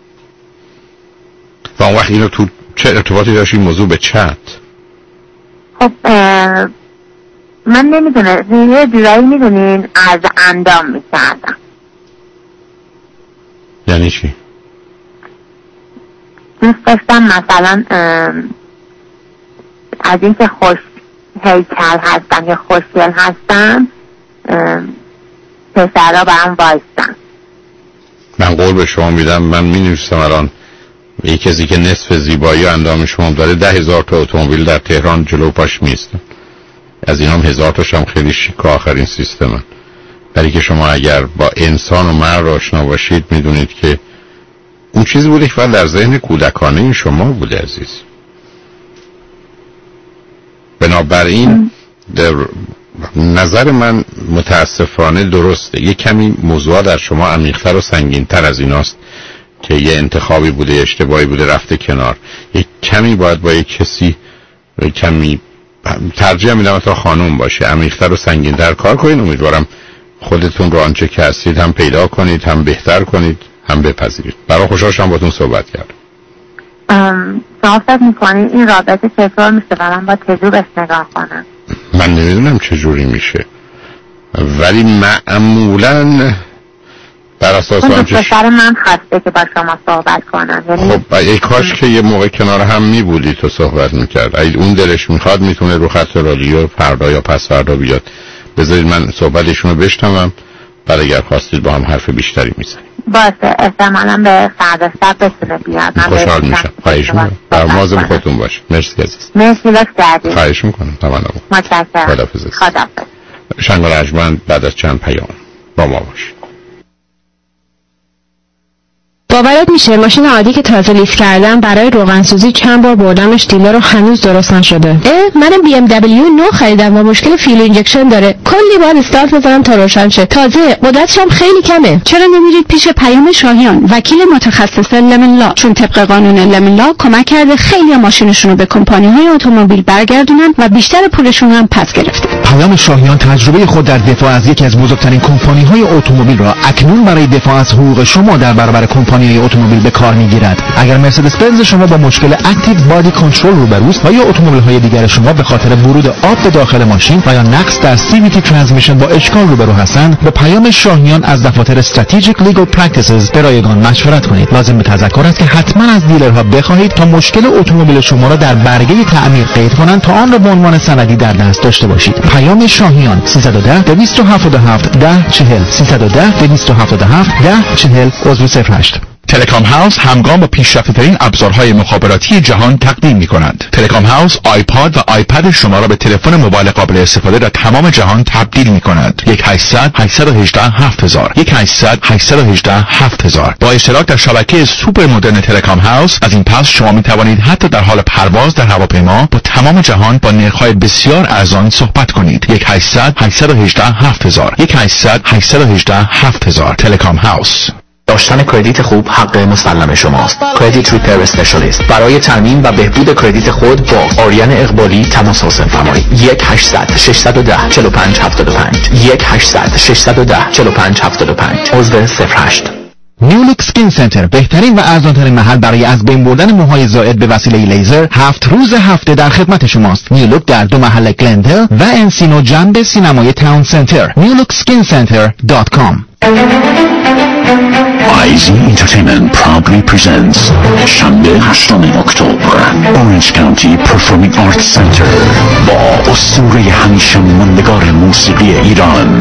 و اون وقت اینو تو چه ارتباطی داشت این موضوع به چت؟ خب من نمیدونه یه جورایی میدونین از اندام میکردم. یعنی چی؟ دوست داشتم مثلا از اینکه خوش هیکل هستم یا خوشگل هستم پسرها برام وایستن. من قول به شما میدم من می نویسم الان یک کسی که نصف زیبایی اندام شما داره ده هزار تا اتومبیل در تهران جلو پاش میستن، از این هم هزار تاش هم خیلی شیک آخرین سیستمن. برای که شما اگر با انسان و مرد آشنا باشید میدونید که اون چیزی بوده که فقط در ذهن کودکانه این شما بوده عزیز. بنابراین در نظر من متاسفانه درسته یک کمی موضوع در شما عمیق‌تر و سنگین‌تر از ایناست که یه انتخابی بوده اشتباهی بوده رفته کنار. یک کمی باید با یک کسی کمی ترجیح میدم تا خانوم باشه عمیق‌تر و سنگین‌تر کار کنید. امیدوارم خودتون رو آنچه که هستید هم پیدا کنید، هم بهتر کنید، هم بپذیرید. برای خوشحال شدم باهاتون صحبت کردم. شما فکر می‌کنید این رابطه چطور میشه؟ من با تجربه نگاه کنم. من نمیدونم چجوری میشه ولی معمولاً بر اساس آنچه پسر من خواسته که با شما صحبت کنم. خب ای کاش که یه موقع کنار هم میبودی تو صحبت میکرد. ای اون دلش میخواد میتونه رو خط رادیو فردا یا پس فردا بیاد. بذارید من صحبتشون رو بشنوم بعد اگر خواستید با هم حرف بیشتری میزنیم. باشه احتمالاً به فردا صبح بتونه بیاد. خوشحال میشم. خواهش میکنم. مواظب خودتون باش. مرسی عزیز. مرسی لطف کردید. خواهش میکنم. تمام. متشکرم. خداحافظ. خداحافظ. شنگ رجمند بعد از چند پیام با ما باش. باورت میشه ماشین عادی که تازه لیز کردم برای روغنسوزی چند بار بردمش دیلر و هنوز درست نشده. اه منم بی ام دبلیو نو خریدم و مشکل فیول اینجکشن داره. کلی بار استارت بزنم تا روشن شه. تازه قدرتش هم خیلی کمه. چرا نمیرید پیش پیام شاهیان، وکیل متخصص لمن لا؟ چون طبق قانون لمن لا کمک کرده خیلی ماشینشون رو به کمپانی‌های اتومبیل برگردونن و بیشتر پولشون هم پس گرفته. پیام شاهیان تجربه خود در دفاع از یکی از بزرگترین کمپانی‌های اتومبیل را اکنون برای دفاع از حقوق شما در برابر کمپانی‌های اتومبیل به کار می‌گیرد. اگر مرسدس بنز شما با مشکل اکتیو بادی کنترل روبروست و یا اتومبیل‌های دیگر شما به خاطر ورود آب به داخل ماشین و یا نقص در سی وی تی ترانسمیشن با اشکال روبرو هستند، به پیام شاهیان از دفاتر استراتژیک لیگل پرکتیسز به رایگان مشورت کنید. لازم به تذکر است که حتما از دیلرها بخواهید تا مشکل اتومبیل شما را در برگه تعمیر قید کنند تا آن را به عنوان سندی در دست داشته باشید. پیام شاهیان سیصد و ده دویست و هفتاد و هفت ده چهل سیصد و ده دویست و هفتاد و هفت ده چهل عضو صفر هشت. تلکام هاوس همگام با پیشرفته‌ترین ابزارهای مخابراتی جهان تقدیم می‌کند. تلکام هاوس آیپاد و آیپد شما را به تلفن موبایل قابل استفاده در تمام جهان تبدیل می‌کند. یک هشتصد هشتصد و هجده هفت هزار یک هشتصد هشتصد و هجده هفت هزار. با اشتراک در شبکه سوپر مدرن تلکام هاوس از این پس شما می‌توانید حتی در حال پرواز در هواپیما با تمام جهان با نرخ‌های بسیار ارزان صحبت کنید. یک هشتصد هشتصد و هجده هفت هزار یک هشتصد هشتصد و هجده هفت هزار. تلکام هاوس. داشتن کردیت خوب حق مسلم شماست. کردیت ریپر اسپشیالیست. برای ترمیم و بهبود کردیت خود با آریان اقبالی تماس حاصل فرمایید. یک هشتصد ششصد و ده چهل و پنج هفتاد و پنج یک هشتصد ششصد و ده چهل و پنج هفتاد و پنج عضو صفر هشت. نیولوک سکین سنتر، بهترین و ارزانترین محل برای از بین بردن موهای زائد به وسیله لیزر، هفت روز هفته در خدمت شماست. نیولوک در دو محل گلندل و انسینو جنب سینمای تاون سنتر. نیولوک سکین سنتر دات کام. آیزی Entertainment proudly presents شنبه هشتم اکتبر اورنج کانتی پرفورمینگ آرت سنتر با اسطوره همیشه ماندگار موسیقی ایران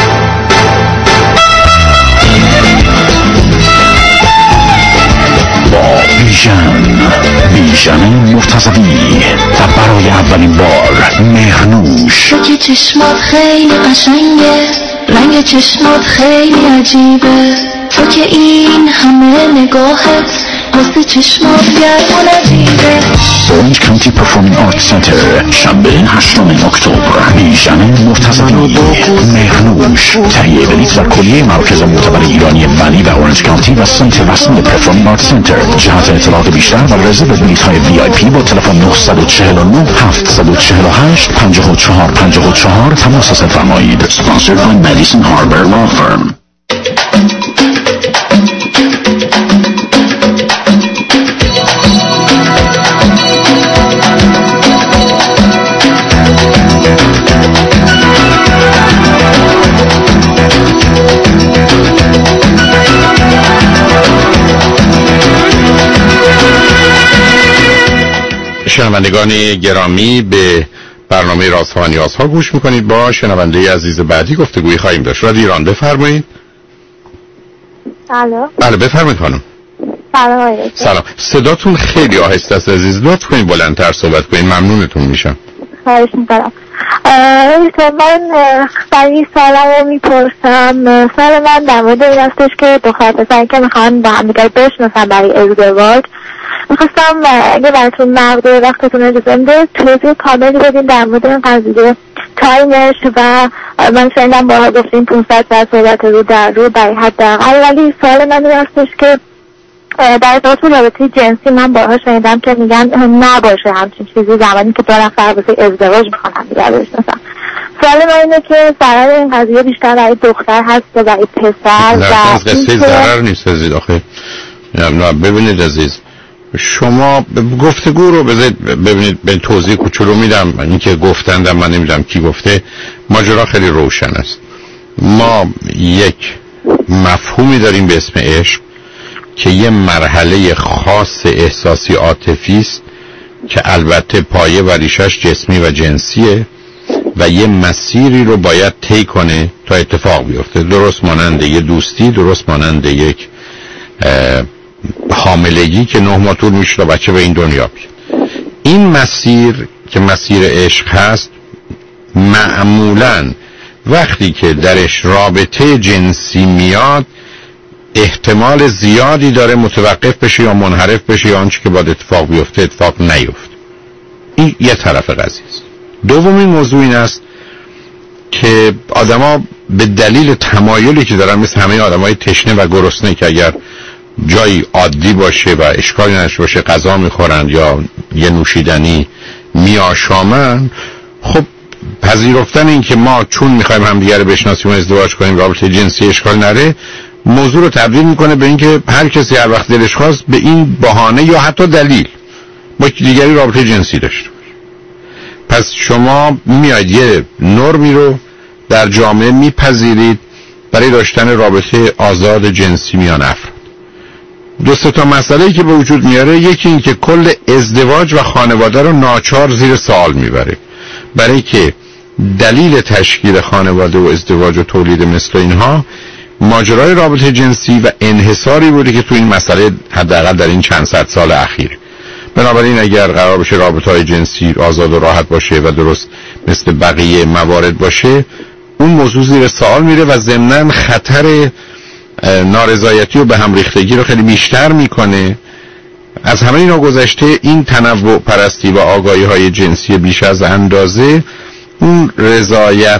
با بیژن بیژن مرتضوی و برای اولین بار مهرنوش. تو که چشمات خیلی قشنگه، رنگ چشمات خیلی عجیبه، تو که این همه نگاهت واسه چشمات گرم و نجیبه. اورنج کانتی پرفورمینگ آرت سنتر شنبه هشتم اکتبر. بیژن مرتضوی، مهرنوش، تهیه بلیط و کلیه مرکز معتبر ایرانی ولی و اورنج کانتی و سایت رسمی پرفورمینگ آرت سنتر. جهت اطلاعات بیشتر و رزرو بلیط های وی آی پی با تلفن نه چهار نه هفت چهار هشت پنج چهار پنج چهار تماس رسید فرمایید. Sponsored by Madison Harbor Law Firm. شنوندگان گرامی، به برنامه رازها و نیازها گوش میکنید. با شنونده عزیز بعدی گفتگویی خواهیم داشت. رادیو ایران، بفرمایید. الو. بله بفرمایید خانم. سلام علیکم. سلام. صداتون خیلی آهسته است عزیز، لطف کنید بلندتر صحبت کنید، ممنونتون میشم. خواهش میکنم. من برای سالم رو میپرسم. سال من در مورد این هستش که دختر پسری که میخوان با هم دیگر بشناسن برای ازدواج، میخواستم اگه براتون مقدار وقتتون اجازه میده توضیح کاملی بدین در مورد این قضیه، تایمش، و من شنیدم با گفتین پانصد ساعت صحبت رو در رو برای حداقل، ولی سوال من این هستش که در ارتباط با رابطه جنسی من باها شنیدم که میگن نباشه همچین چیزی زمانی که دو نفر واسه ازدواج میخوان هم دیگر بشناسن. سوال من اینه که ضرر این قضیه بیشتر برای دختر هست یا برای پسر؟ و قصه ضرر نیست عزیز. آخه ببینید عزیز، شما گفتگو رو بذارید ببینید، به توضیح کوچولو میدم. این که گفتندم من نمیدونم کی گفته، ماجرا خیلی روشن است. ما یک مفهومی داریم به اسم عشق که یه مرحله خاص احساسی عاطفی است که البته پایه و ریشش جسمی و جنسیه و یه مسیری رو باید طی کنه تا اتفاق بیفته، درست مانند یه دوستی، درست مانند یک حاملگی که نه ماه طول میشه تا بچه به این دنیا بیاد. این مسیر که مسیر عشق هست، معمولاً وقتی که درش رابطه جنسی میاد احتمال زیادی داره متوقف بشه یا منحرف بشه یا آنچه که باید اتفاق بیفته اتفاق نیفته. این یه طرف قضیه است. دومین موضوع این است که آدما به دلیل تمایلی که دارن مثل همه آدمای تشنه و گرسنه که اگر جایی عادی باشه و اشکالی نشه باشه غذا میخورن یا یه نوشیدنی میآشامن، خب پذیرفتن این که ما چون میخوایم همدیگه رو بشناسیم و ازدواج کنیم رابطه جنسی اشکال نره، موضوع رو تبدیل میکنه به اینکه هر کسی هر وقت دلش خواست به این بهانه یا حتی دلیل با دیگری رابطه جنسی داشته باشه. پس شما میاد یه نرمی رو در جامعه میپذیرید برای داشتن رابطه آزاد جنسی میان افراد. دو سه تا مسئله‌ای که به وجود میاره، یکی این که کل ازدواج و خانواده رو ناچار زیر سوال میبره، برای که دلیل تشکیل خانواده و ازدواج و تولید مثل اینها ماجرای رابطه جنسی و انحصاری بوده که تو این مسئله حداقل در این چند صد سال اخیر. بنابراین اگر قرار باشه رابطه‌های جنسی آزاد و راحت باشه و درست مثل بقیه موارد باشه، اون موضوع زیر سوال میره و ضمناً خطر نارضایتی و به هم ریختگی رو خیلی بیشتر میکنه. از همه اینا گذشته، این تنوع پرستی و آگاهی های جنسی بیش از اندازه اون رضایت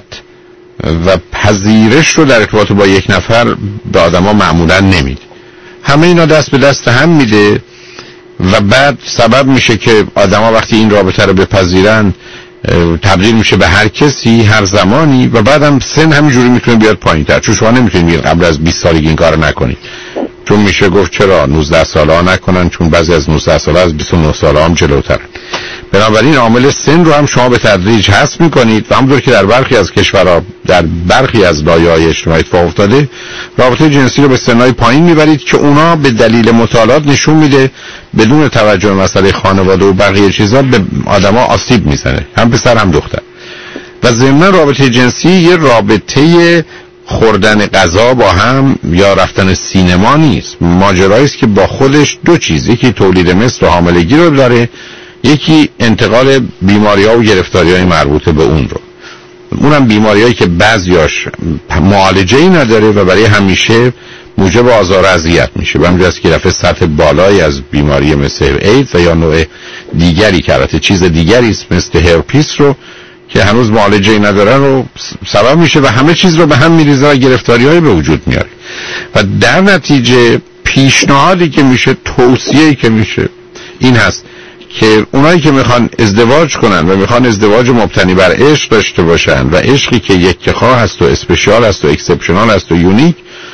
و پذیرش رو در ارتباط با یک نفر به آدما معمولا نمیده. همه اینا دست به دست هم میده و بعد سبب میشه که آدما وقتی این رابطه رو بپذیرن تبدیل میشه به هر کسی هر زمانی و بعدم سن همینجوری میتونه بیاد پایین‌تر، چون شما نمیتونید قبل از بیست سالگی این کارو نکنید، چون میشه گفت چرا نوزده ساله ها نکنن، چون بعضی از نوزده ساله از بیست و نه ساله هم جلوتر. بنابراین عامل سن رو هم شما به تدریج حذف میکنید و همونطور که در برخی از کشورها در برخی از لایه‌های اجتماعی اتفاق افتاده، رابطه جنسی رو به سنهای پایین میبرید که اونا به دلیل مطالعات نشون میده بدون توجه به مسئله خانواده و بقیه چیزا به آدما آسیب میزنه، هم پسر هم دختر. و ضمن رابطه جنسی یه رابطه خوردن غذا با هم یا رفتن سینما نیست، ماجرایی است که با خودش دو چیز، یکی تولید مثل و حاملگی رو داره، یکی انتقال بیماری‌ها و گرفتاری‌های مربوط به اون رو. اونم بیماری‌هایی که بعضیاش معالجه‌ای نداره و برای همیشه موجب آزار و اذیت میشه. به همین جاست که رفع سطح بالایی از بیماری مثل ایدز و یا نوع دیگری که البته چیز دیگری است مثل هرپیس رو که هنوز معالجه‌ای نداره رو سبب میشه و همه چیز رو به هم میریزه و گرفتاری‌های به وجود میاره. و در نتیجه پیشنهادی که میشه، توصیه‌ای که میشه این هست که اونایی که میخوان ازدواج کنن و میخوان ازدواج مبتنی بر عشق داشته باشن و عشقی که یک خواه هست و اسپشیال هست و اکسپشنال هست و یونیک،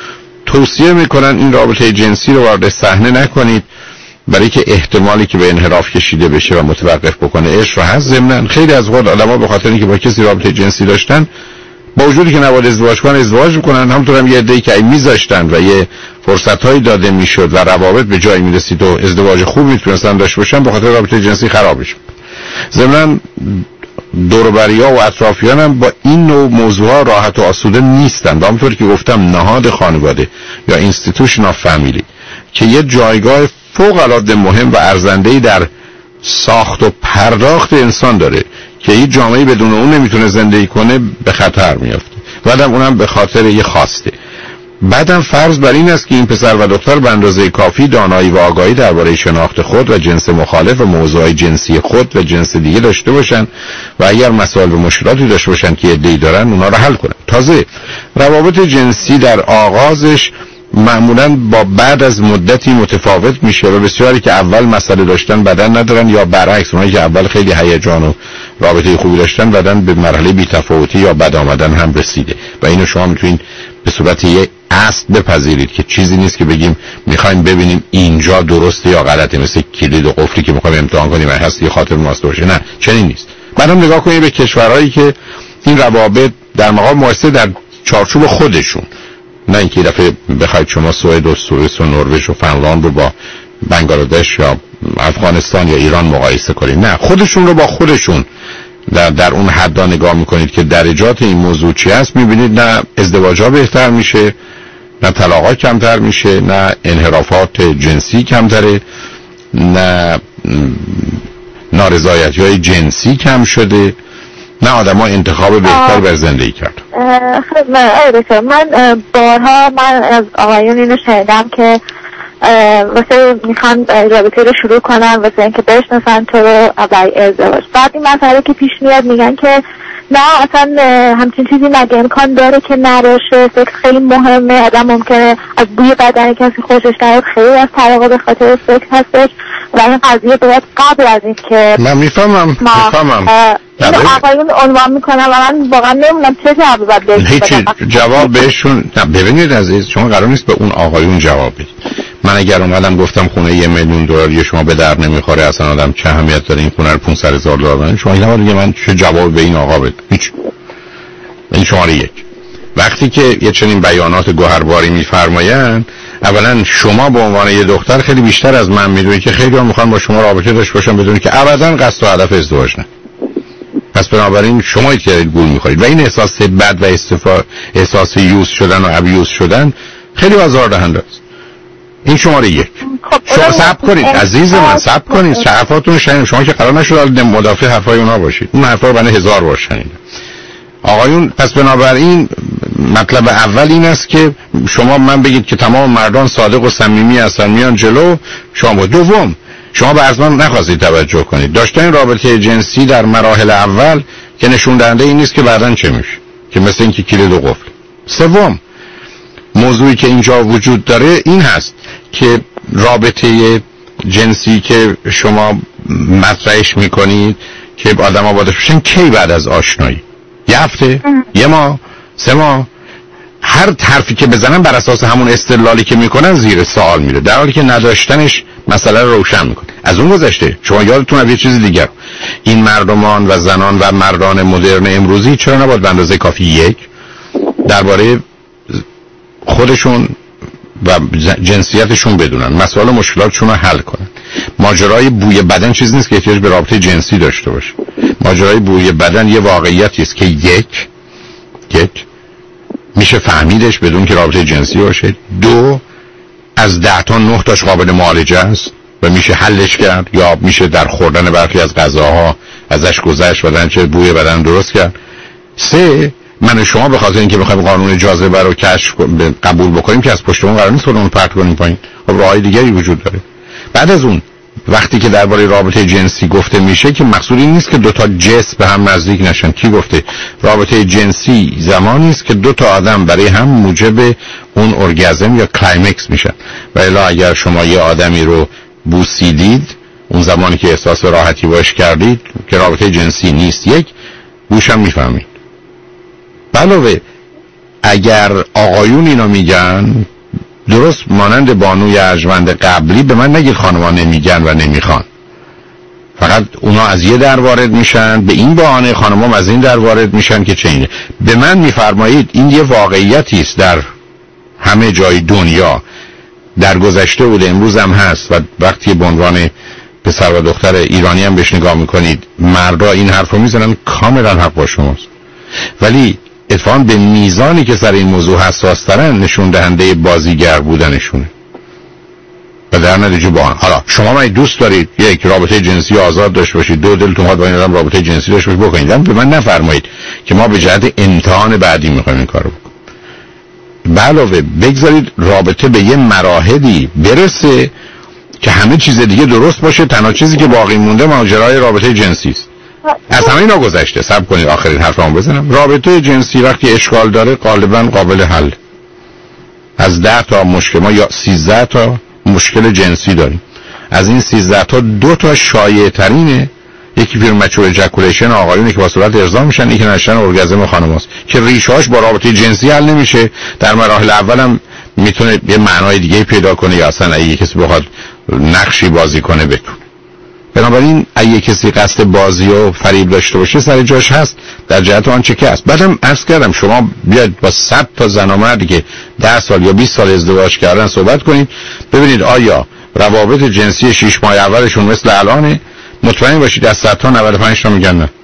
توصیه میکنن این رابطه جنسی رو وارد صحنه نکنید، برای که احتمالی که به انحراف کشیده بشه و متوقف بکنه عشق رو هست. ضمناً خیلی از وقت آدم‌ها به خاطر اینکه با کسی رابطه جنسی داشتن با وجودی که نباید ازدواج کنن ازدواج میکنن، همونطور هم یه عده‌ای که میذاشتن و یه فرصت‌هایی داده میشد و روابط به جایی میرسید و ازدواج خوب میتونستن داشته باشن، به خاطر رابطه جنسی خرابش. ضمناً دوربری‌ها و اطرافیان هم با این نوع موضوعها راحت و آسوده نیستن. و همونطور که گفتم نهاد خانواده یا اینستیتوشن آف فامیلی که یه جایگاه فوق‌العاده مهم و ارزنده‌ای در ساخت و پرداخت انسان داره که هیچ جامعه‌ای بدون اون نمیتونه زندگی کنه، به خطر میافته. بعدم اونم به خاطر یه خواسته. بعدم فرض بر این است که این پسر و دختر به اندازه کافی دانایی و آگاهی درباره شناخت خود و جنس مخالف و موضوعات جنسی خود و جنس دیگه داشته باشن و اگر مسائل و مشکلاتی داشته باشن که ایده‌ای دارن اونا رو حل کنن. تازه روابط جنسی در آغازش معمولاً با بعد از مدتی متفاوت میشه و بسیاری که اول مسئله داشتن بدن ندارن یا برعکس، اونایی که اول خیلی هیجان و رابطه خوبی داشتن بدن به مرحله بی‌تفاوتی یا بد آمدن هم رسیده. و اینو شما میتونید به صورت یه اصل بپذیرید که چیزی نیست که بگیم میخوایم ببینیم اینجا درسته یا غلطه، مثل کلید و قفلی که میخوایم امتحان کنیم و هست یه خاطر ماست باشه. نه، چنین نیست. بعدم نگاه کنید به کشورهایی که این روابط در مقام مقایسه در چارچوب خودشون، نه اینکه یه دفعه بخواید شما سوئد و سوئیس و نروژ و فنلاند رو با بنگلادش یا افغانستان یا ایران مقایسه کنید، نه، خودشون رو با خودشون در, در اون حدا نگاه میکنید که درجات این موضوع چی هست، میبینید نه ازدواجها بهتر میشه، نه طلاقات کمتر میشه، نه انحرافات جنسی کمتره، نه نارضایتی های جنسی کم شده، نه آدم ها انتخاب بهتر بر زندگی کرد. خب من من بارها من از آقایون اینو شنیدم که واسه میخوان رابطه رو شروع کنن واسه اینکه بشناسن تو رو برای ازدواج. بعد این مسئله که پیش میاد میگن که نه اصلا همچین چیزی مگه امکان داره که نباشه، سکس خیلی مهمه، آدم ممکنه از بوی بدن کسی خوشش نیاد، خیلی از طلاقا به خاطر سکس هستش و این قضیه باید قبل از این که من میفهمم میفهمم اینو آقایون عنوان میکنم و من واقعا نمیدونم چه جوابی باید بهش هیچی جواب بهشون نه. ببینید عزیز، شما قرار نیست به اون آقایون جواب بدید. من اگر اومدم گفتم خونه یه میلیون دلاری شما به در نمیخوره، اصلا آدم چه اهمیت داره این خونه رو پانصد هزار دلار بدن، شما اینا دیگه من چه جواب به این آقا بدم؟ هیچ. این شماره یک. وقتی که یه چنین بیانات گوهرباری میفرمایند، اولا شما به عنوان یه دختر خیلی بیشتر از من میدونید که خیلی ها میخوان با شما رابطه داشته باشن بدون که ابدا قصد و هدف ازدواج نه. پس بنابراین شما که گول میخورید و این احساس بد و استفا احساس یوز شدن و ابیوز شدن خیلی آزاردهنده است. این شماره یک. شما صبر کنید عزیز من، صبر کنید، حرفاتون شنید. شما که قرار نشد مدافع حرفای اونا باشید، اون حرفا رو بنده هزار بار شنیدم آقایون. پس بنابراین مطلب اول این است که شما من بگید که تمام مردان صادق و صمیمی هستن میان جلو شما. دوم، شما به ارزمان نخواستید توجه کنید داشتن رابطه جنسی در مراحل اول که نشون دهنده این نیست که بعداً چه میشه، که مثل اینکه کلید و قفل. سوم، موضوعی که اینجا وجود داره این هست که رابطه جنسی که شما مطرحش میکنید که آدم ها باید بشن کی بعد از آشنایی؟ یه هفته؟ یه ماه؟ سه ماه؟ هر حرفی که بزنن بر اساس همون استدلالی که میکنن زیر سوال میره، در حالی که نداشتنش مسئله رو روشن میکنه. از اون گذشته شما یادتون از یه چیز دیگر، این مردمان و زنان و مردان مدرن امروزی چرا نباید به اندازه کافی یک درباره خودشون و جنسیتشون بدونن، مسائل و مشکلاتشون رو حل کنن؟ ماجرای بوی بدن چیز نیست که احتیاج به رابطه جنسی داشته باشه. ماجرای بوی بدن یه واقعیتی است که یک یک میشه فهمیدش بدون که رابطه جنسی باشه. دو، از ده تا نه تاش قابل معالجه است و میشه حلش کرد، یا میشه در خوردن برخی از غذاها ازش گذشت و بدن بوی بدن درست کرد. سه، من و شما به خاطر اینکه بخوایم قانون جاذبه رو کشف قبول بکنیم که از پشتمون قرار نیست خودمون پرت کنیم پایین. خب راههای دیگری وجود داره. بعد از اون وقتی که درباره رابطه جنسی گفته میشه که مقصود این نیست که دو تا جنس به هم نزدیک نشن. کی گفته؟ رابطه جنسی زمانی است که دو تا آدم برای هم موجب اون ارگازم یا کلایمکس میشن. و الا اگر شما یه آدمی رو بوسیدید اون زمانی که احساس راحتی باش کردید که رابطه جنسی نیست. یک بوشم میفهمید. علاوه اگر آقایون اینو میگن درست مانند بانوی ارجمند قبلی، به من نگید خانم‌ها نمیگن و نمیخوان، فقط اونا از یه در وارد میشن، به این بهانه خانم‌ها از این در وارد میشن که چه اینه. به من میفرمایید این یه واقعیتی است در همه جای دنیا، در گذشته بوده، امروز هم هست و وقتی به عنوان پسر و دختر ایرانی هم بهش نگاه میکنید مردا این حرفو میزنن، کاملا حق با شماست. ولی اتفاقاً به میزانی که سر این موضوع حساس ترن نشون دهنده بازیگر بودنشونه و در نتیجه با هم. حالا شما من دوست دارید یک رابطه جنسی آزاد داشته باشید، دو دلتون میخواد با این آدم رابطه جنسی داشته باشید، بکنید. به من نفرمایید که ما به جهت امتحان بعدی میخوایم این کارو بکنیم. علاوه بگذارید رابطه به یه مراحلی برسه که همه چیز دیگه درست باشه، تنها چیزی که باقی مونده ماجرای رابطه جنسی است. از همه اینا گذشته. صبر کنید آخرین حرفمو بزنم. رابطه جنسی وقتی اشکال داره غالبا قابل حل. از ده تا مشکل ما یا سیزده تا مشکل جنسی داریم. از این سیزده تا دو تا شایع ترینه. یکی پریمچور اجاکولیشن آقایونه که با صورت ارضا میشن، یکی نشدن ارگازم خانم‌هاست که ریشه‌اش با رابطه جنسی حل نمیشه. در مراحل اولم میتونه یه معنای دیگه پیدا کنه یا اصلا اگه کسی بخواد نقشی بازی کنه بتونه. بنابراین اگه کسی قصد بازی و فریب داشته باشه سر جاش هست در جهت آنچه که هست. بعدم عرض کردم شما بیاید با صد تا زن و مردی که ده سال یا بیست سال ازدواج کردن صحبت کنید، ببینید آیا روابط جنسی شش ماه اولشون مثل الانه. مطمئن باشید از صد تا نود و پنج تا میگن نه.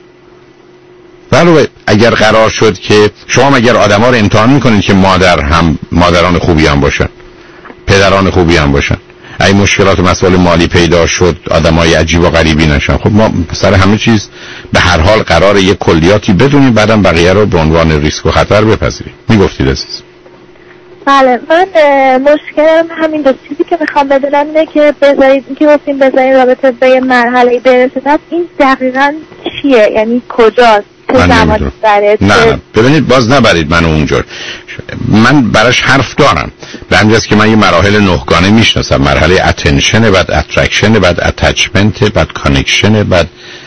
ولی اگر قرار شد که شما اگر آدما رو امتحان میکنید که مادر هم مادران خوبی هم باشن، پدران خوبی هم باشن، ای مشکلات و مسائل مالی پیدا شد آدمای عجیب و غریبی نشن. خب ما سر همه چیز به هر حال قراره یک کلیاتی بدونیم، بعدم بقیه رو به عنوان ریسک و خطر بپذیریم. میگفتید عزیز؟ بله، من مشکلم همین دو چیزی که میخوام بدونم اینه که بذارید که گفتیم بذارید رابطه به یه مرحله برسه، این دقیقاً چیه؟ یعنی کجاست؟ چه زمانی داره؟ نه نه ببینید، باز نبرید منو اونجور. من براش حرف دارم، به همین جاست که من یه مراحل نهگانه میشناسم. مرحله اتنشن، بعد اترکشن، بعد اتچمنت، بعد کانکشن، بعد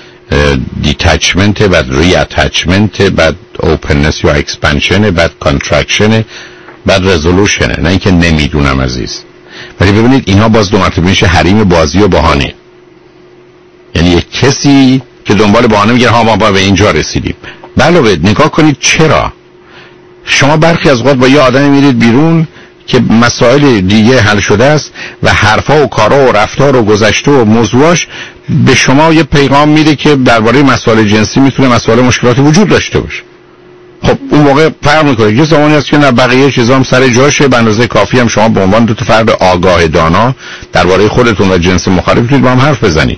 دیتچمنت، بعد ری اتچمنت، بعد اوپننس یا اکسپنشن، بعد کانترکشن، بعد رزولوشنه. نه اینکه نمیدونم عزیز، ولی ببینید اینها باز دو مرتبه میشه حریم بازی و بهانه. یعنی یک کسی که دنبال بهانه میگه ها ما با به اینجا رسیدیم. علاوه نگاه کنید چرا شما برخی از اوقات با یه آدمی میرید بیرون که مسائل دیگه حل شده است و حرفا و کارا و رفتار و گذشته و موضوعاش به شما یه پیغام میده که درباره مسائل جنسی میتونه مسائل مشکلاتی وجود داشته باشه. خب اون موقع فرق میکنه. یه زمانی هست که نه بقیه چیزا هم سر جاشه، به اندازه کافی هم شما به عنوان دو تا فرد آگاه دانا درباره خودتون و جنس مخالف میتونید با هم حرف بزنید.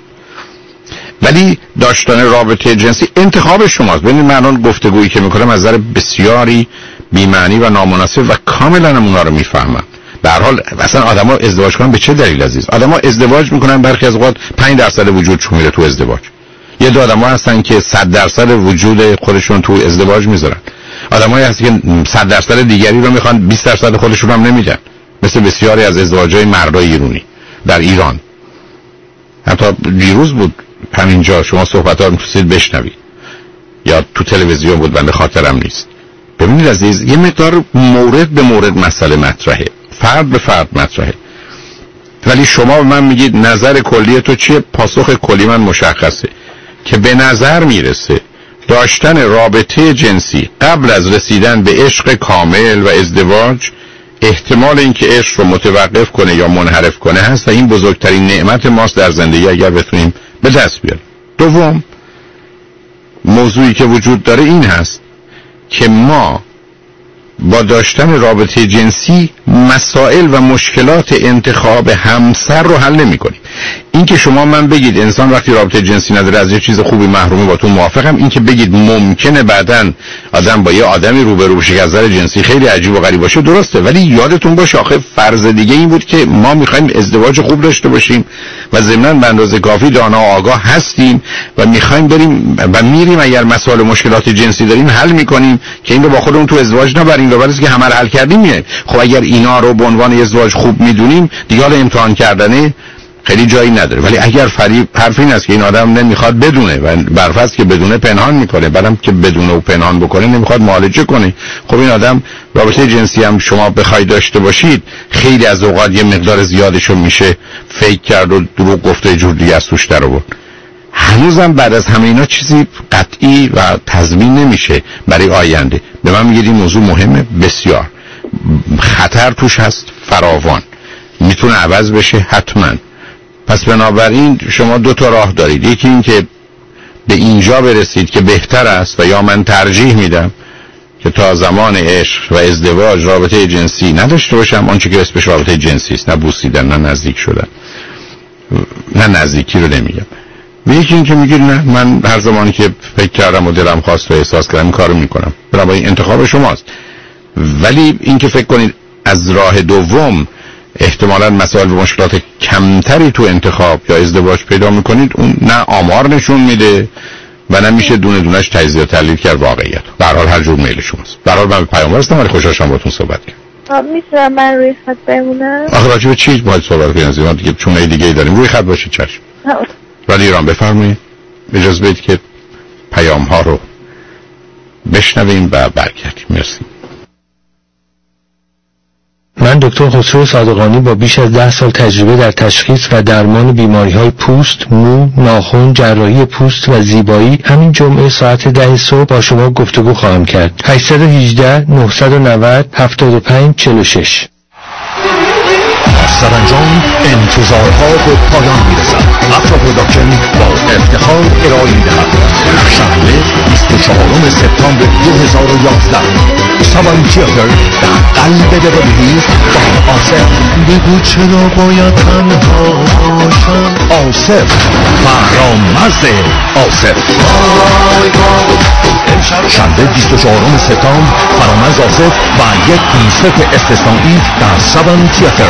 ولی داشتن رابطه جنسی انتخاب شماست. ببینید من الان گفتگویی که میکنم از نظر بسیاری بی‌معنی و نامناسب و کاملا هم اونا رو میفهمم. به هر حال اصلا آدما ازدواج کنن به چه دلیل عزیز؟ آدما ازدواج میکنن برخی از اوقات پنج درصد وجودشون میره تو ازدواج. یه دو آدما هستن که صد درصد وجود خودشون تو ازدواج میذارن. آدمایی هستن که صد درصد دیگری رو میخوان بیست درصد خودشون هم نمیدن. مثل بسیاری از ازدواج‌های مردای ایرانی در ایران. حتی دیروز بود همینجا شما صحبت‌ها رو می‌تونید بشنوید یا تو تلویزیون بود، بنده خاطرم نیست. ببینید عزیز، یه مقدار مورد به مورد مسئله مطرحه، فرد به فرد مطرحه. ولی شما به من میگید نظر کلی تو چیه؟ پاسخ کلی من مشخصه که به نظر میرسه داشتن رابطه جنسی قبل از رسیدن به عشق کامل و ازدواج احتمال اینکه عشق رو متوقف کنه یا منحرف کنه هست و این بزرگترین نعمت ماست در زندگی اگر بتونیم به دست بیاریم. دوم، موضوعی که وجود داره این هست که ما با داشتن رابطه جنسی مسائل و مشکلات انتخاب همسر رو حل نمی کنیم. این که شما من بگید انسان وقتی رابطه جنسی نداره از یه چیز خوبی محرومه، با تو موافقم. این که بگید ممکنه بعداً آدم با یه آدمی روبرو بشه که از نظر جنسی خیلی عجیب و غریب باشه، درسته. ولی یادتون باشه آخه فرض دیگه این بود که ما میخوایم ازدواج خوب داشته باشیم و ضمناً به اندازه کافی دانا و آگاه هستیم و میخوایم بریم و میریم اگر مسائل مشکلات جنسی داریم حل میکنیم که این رو با خودمون تو ازدواج نبریم و بعدش که همه رو حل کردیم میایم. خب اگر اینا رو به عنوان ازدواج خوب میدونیم دیگه حالا امتحان کردنه خیلی جایی نداره. ولی اگر فریب حرف این است که این آدم نمیخواد بدونه و برفرض که بدونه پنهان میکنه، بعدم که بدونه و پنهان بکنه نمیخواد معالجه کنه، خب این آدم رابطه جنسی هم شما بخواید داشته باشید خیلی از اوقات یه مقدار زیادشو میشه فیک کرد و دروغ گفته جور دیگه از توش در آورد. هنوزم بعد از همه اینا چیزی قطعی و تضمین نمیشه برای آینده. به من میگید این موضوع مهمه، بسیار خطر توش هست فراوان، میتونه عوض بشه حتما. پس بنابراین شما دو تا راه دارید، یکی این که به اینجا برسید که بهتر است و یا من ترجیح میدم که تا زمان عشق و ازدواج رابطه جنسی نداشته باشم، آنچه که اسمش رابطه جنسی است، نه بوسیدن نه نزدیک شدن، نه نزدیکی رو نمیگم. و یکی این که میگید نه من هر زمانی که فکر کردم و دلم خواست و احساس کردم کارو میکنم. بنابراین انتخاب شماست. ولی این که فکر کنید از راه دوم احتمالاً مسائل و مشکلات کمتری تو انتخاب یا ازدواج پیدا میکنید، اون نه آمار نشون میده و نه میشه دونه دونش تجزیه و تحلیل کرد واقعیت. به هر حال هر جور میل شماست. به هر حال من پیامبر هستم ولی خوشحال شدم باهاتون صحبت کردم. میتونم من روی خط بمونم؟ آخه راجع به چی باید صحبت کنیم؟ ما دیگه چونه دیگه ای داریم. روی خط باشید چشم. ولی ایران بفرمایید. اجازه بدید که پیام ها رو بشنویم و برگردیم. مرسی. من دکتر خسرو صادقانی با بیش از ده سال تجربه در تشخیص و درمان بیماری‌های پوست، مو، ناخن، جراحی پوست و زیبایی همین جمعه ساعت ده صبح با شما گفتگو خواهم کرد. هشت یک هشت نه نه صفر هفت پنج چهار شش سرانجام انتظارها به پایان میرسد. افرا پروداکشن با افتخار ارائه میدهد شنبه بیست و چهارم سپتامبر دو هزار و یازده سوان تیاتر در قلب ببلی با آصف. بگو چرا باید تنها باشم. آصف فرامرز آصف شنبه بیست و چهارم سپتامبر فرامرز آصف و یک کنسرت استثنایی در سوان تیاتر.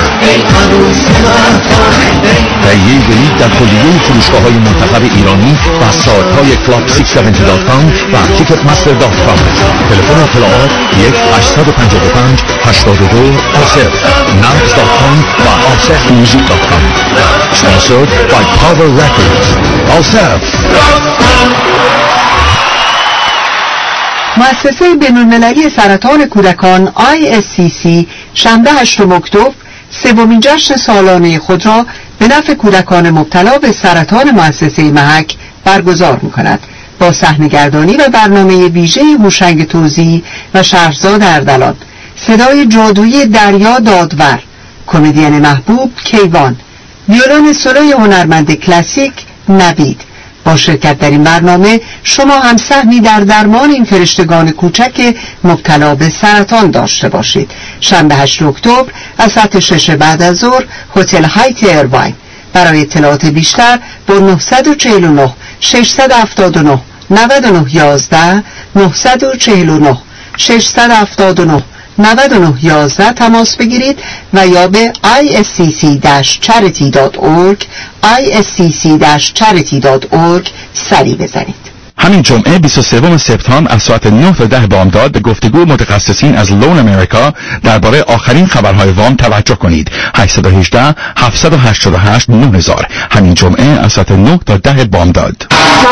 تهیه بلیط در کلیه فروشگاه‌های منتخب ایرانی و سایت‌های کلاب ششصد و هفتاد دات کام و تیکت مستر دات کام. تلفن اطلاعات یک هشت پنج پنج هشت دو آصف نبز دات کام و آصف موزیک دات کام. Sponsored by Power Records. آصف. مؤسسه بین‌المللی سرطان کودکان آی اس سی سی شنبه هشتم اکتبر سومین جشن سالانه خود را به نفع کودکان مبتلا به سرطان مؤسسه محک برگزار می‌کند با صحنه‌گردانی و برنامه ویژه هوشنگ توزیعی و شهرزاد اردلان، صدای جادویی دریا دادور، کمدین محبوب کیوان، ویولن سولوی هنرمند کلاسیک نوید. با شرکت در این برنامه شما هم سهمی در درمان این فرشتگان کوچک مبتلا به سرطان داشته باشید. شنبه هشتم اکتبر از ساعت شش بعد از ظهر هتل هایت ایرواین. برای اطلاعات بیشتر با نه چهار نه شش هفت نه نه نه یازده نه چهار نه شش هفت نه نه نه یازده تماس بگیرید و یا به آی اس سی سی چاریتی دات اورگ آی اس سی سی چاریتی دات اورگ سری بزنید. همین جمعه بیست و سوم سپتامبر از ساعت نه تا ده بامداد به گفتگو متخصصین از لون امریکا درباره آخرین خبرهای وام توجه کنید. هشت یک هشت هفت هشت هشت نه هزار. همین جمعه از ساعت نه تا ده بامداد.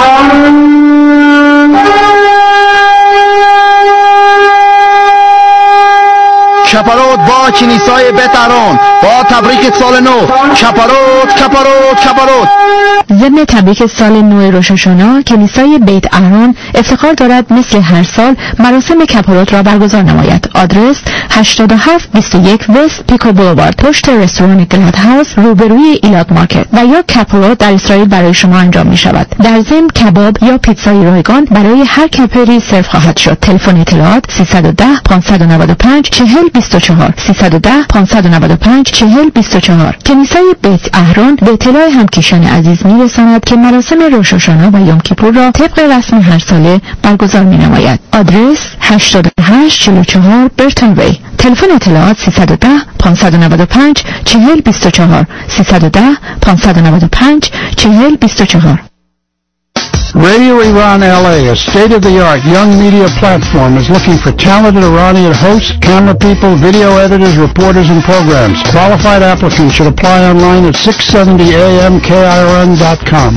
کپاروت با کلیسای بتران با تبریک سال نو. کپاروت کپاروت کپاروت. ضمن تبریک سال نو روش هاشانا کلیسای بیت اهران افتخار دارد مثل هر سال مراسم کپاروت را برگزار نماید. آدرس هشتاد و هفت بیست و یک وست پیکو بولوارد پشت رستوران گلاد هاوس روبروی ایلات مارکت و یا کپاروت در اسرائیل برای شما انجام می شود. در ضمن کباب یا پیتزای رایگان برای هر کپری سرو خواهد شد. تلفن اطلاعات سیصد و ده پانصد و نود و پنج چهل بیست و چهار سیصد و ده پانصد و نود و پنج چهل بیست و چهار. کلیسای بیت اهران به اطلاع همکیشان عزیز می رساند که مراسم روش هاشانا و یوم کیپور را طبق رسم هر ساله برگزار می نماید. آدرس هشتاد و هشت چهل و چهار برتون وی. تلفن اطلاعات سیصد و ده پانصد و نود و پنج چهل بیست و چهار سیصد و ده پانصد و نود و پنج چهل بیست و چهار. Radio Iran L A, a state-of-the-art young media platform, is looking for talented Iranian hosts, camera people, video editors, reporters, and programs. Qualified applicants should apply online at six seventy A M K I R N dot com.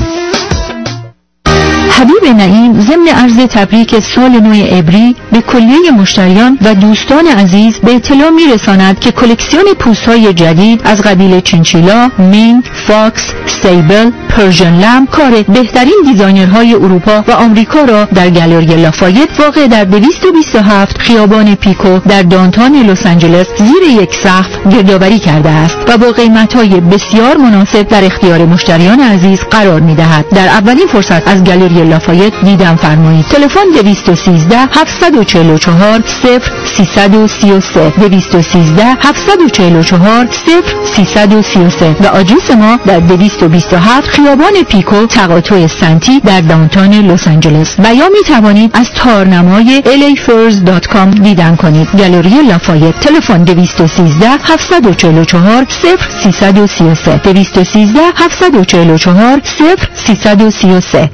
حبیب نعیم ضمن عرض تبریک سال نو عبری به کلیه مشتریان و دوستان عزیز به اطلاع می‌رساند که کلکسیون پوست‌های جدید از قبیل چینچیلا، مینک، فاکس، سیبل، پرژن لم کار بهترین دیزاینرهای اروپا و آمریکا را در گالری لافایت واقع در دویست و بیست و هفت خیابان پیکو در دانتان لس آنجلس زیر یک سقف گردآوری کرده است و با قیمت‌های بسیار مناسب در اختیار مشتریان عزیز قرار می‌دهد. در اولین فرصت از گالری لافایت دیدم فرمایید. تلفن دویست و سیزده هفتصد و چهل و چهار صفر سیصد و سی و سه دویست و سیزده هفتصد و چهل و چهار صفر سیصد و سی و سه و آدرس ما در دویست و بیست و هفت خیابان پیکو تقاطع سنتی در داونتاون لس آنجلس و یا می توانید از تارنمای ال ای فرز دات کام دیدن کنید. گالری لافایت. تلفن دویست و سیزده هفتصد و چهل و چهار صفر سیصد و سی و سه دویست و سیزده هفتصد و چهل و چهار صفر سیصد و سی و سه.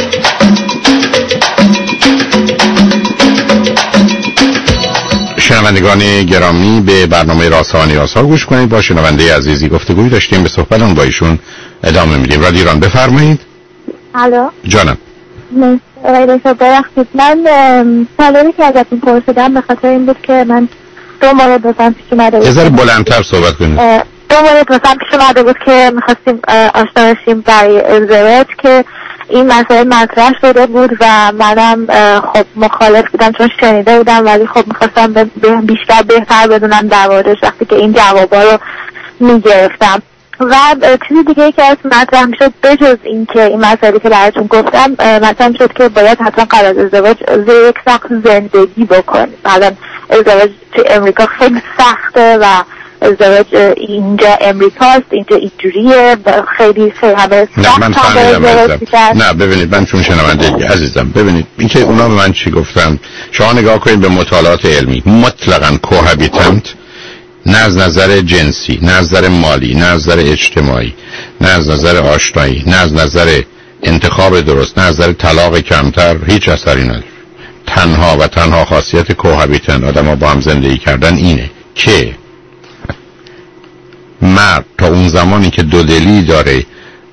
شنوندگان گرامی به برنامه رازها و نیازها گوش کنید. با شنونده عزیزی گفتگوی داشتیم، به صحبتون با ایشون ادامه میدیم. رادیو ایران بفرمایید. الو جانم. من رایده ببخشید، من سوالی که ازتون پرسیدم به خاطر این بود که من دو مورد بازم پیش اومده بود. یه ذره بلندتر صحبت کنید. دو مورد بازم پیش اومده بود که میخواستیم آشنا بشیم برای ازدواج، که این مسئله مطرح شده بود و منم خب مخالف بودم چون شنیده بودم، ولی خب میخواستم بیشتر بهتر بدونم در موردش وقتی که این جوابا رو میگرفتم. و چیزی دیگه که از مطرح شد بجز این که این مسئله که براتون گفتم مطرح شد که باید حتما قبل از ازدواج زیر یک سخت زندگی بکنید. بعدا ازدواج تو امریکا خیلی سخته و ازدواج اینجا امریکاست، اینجا اینجوریه، خیلی خیلی همه نه من فهمیدم. نه ببینید من چون شنونده عزیزم، ببینید این که اونا به من چی گفتن، شما نگاه کنید به مطالعات علمی، مطلقاً کوهابیتنت نه از نظر جنسی، نه از نظر مالی، نه از نظر اجتماعی، نه از نظر آشنایی، نه از نظر انتخاب درست، نه از نظر طلاق کمتر هیچ اثری نداره. تنها و تنها خاصیت کوهابیتنت آدم‌ها با هم زندگی کردن اینه که مرد تا اون زمانی که دودلی داره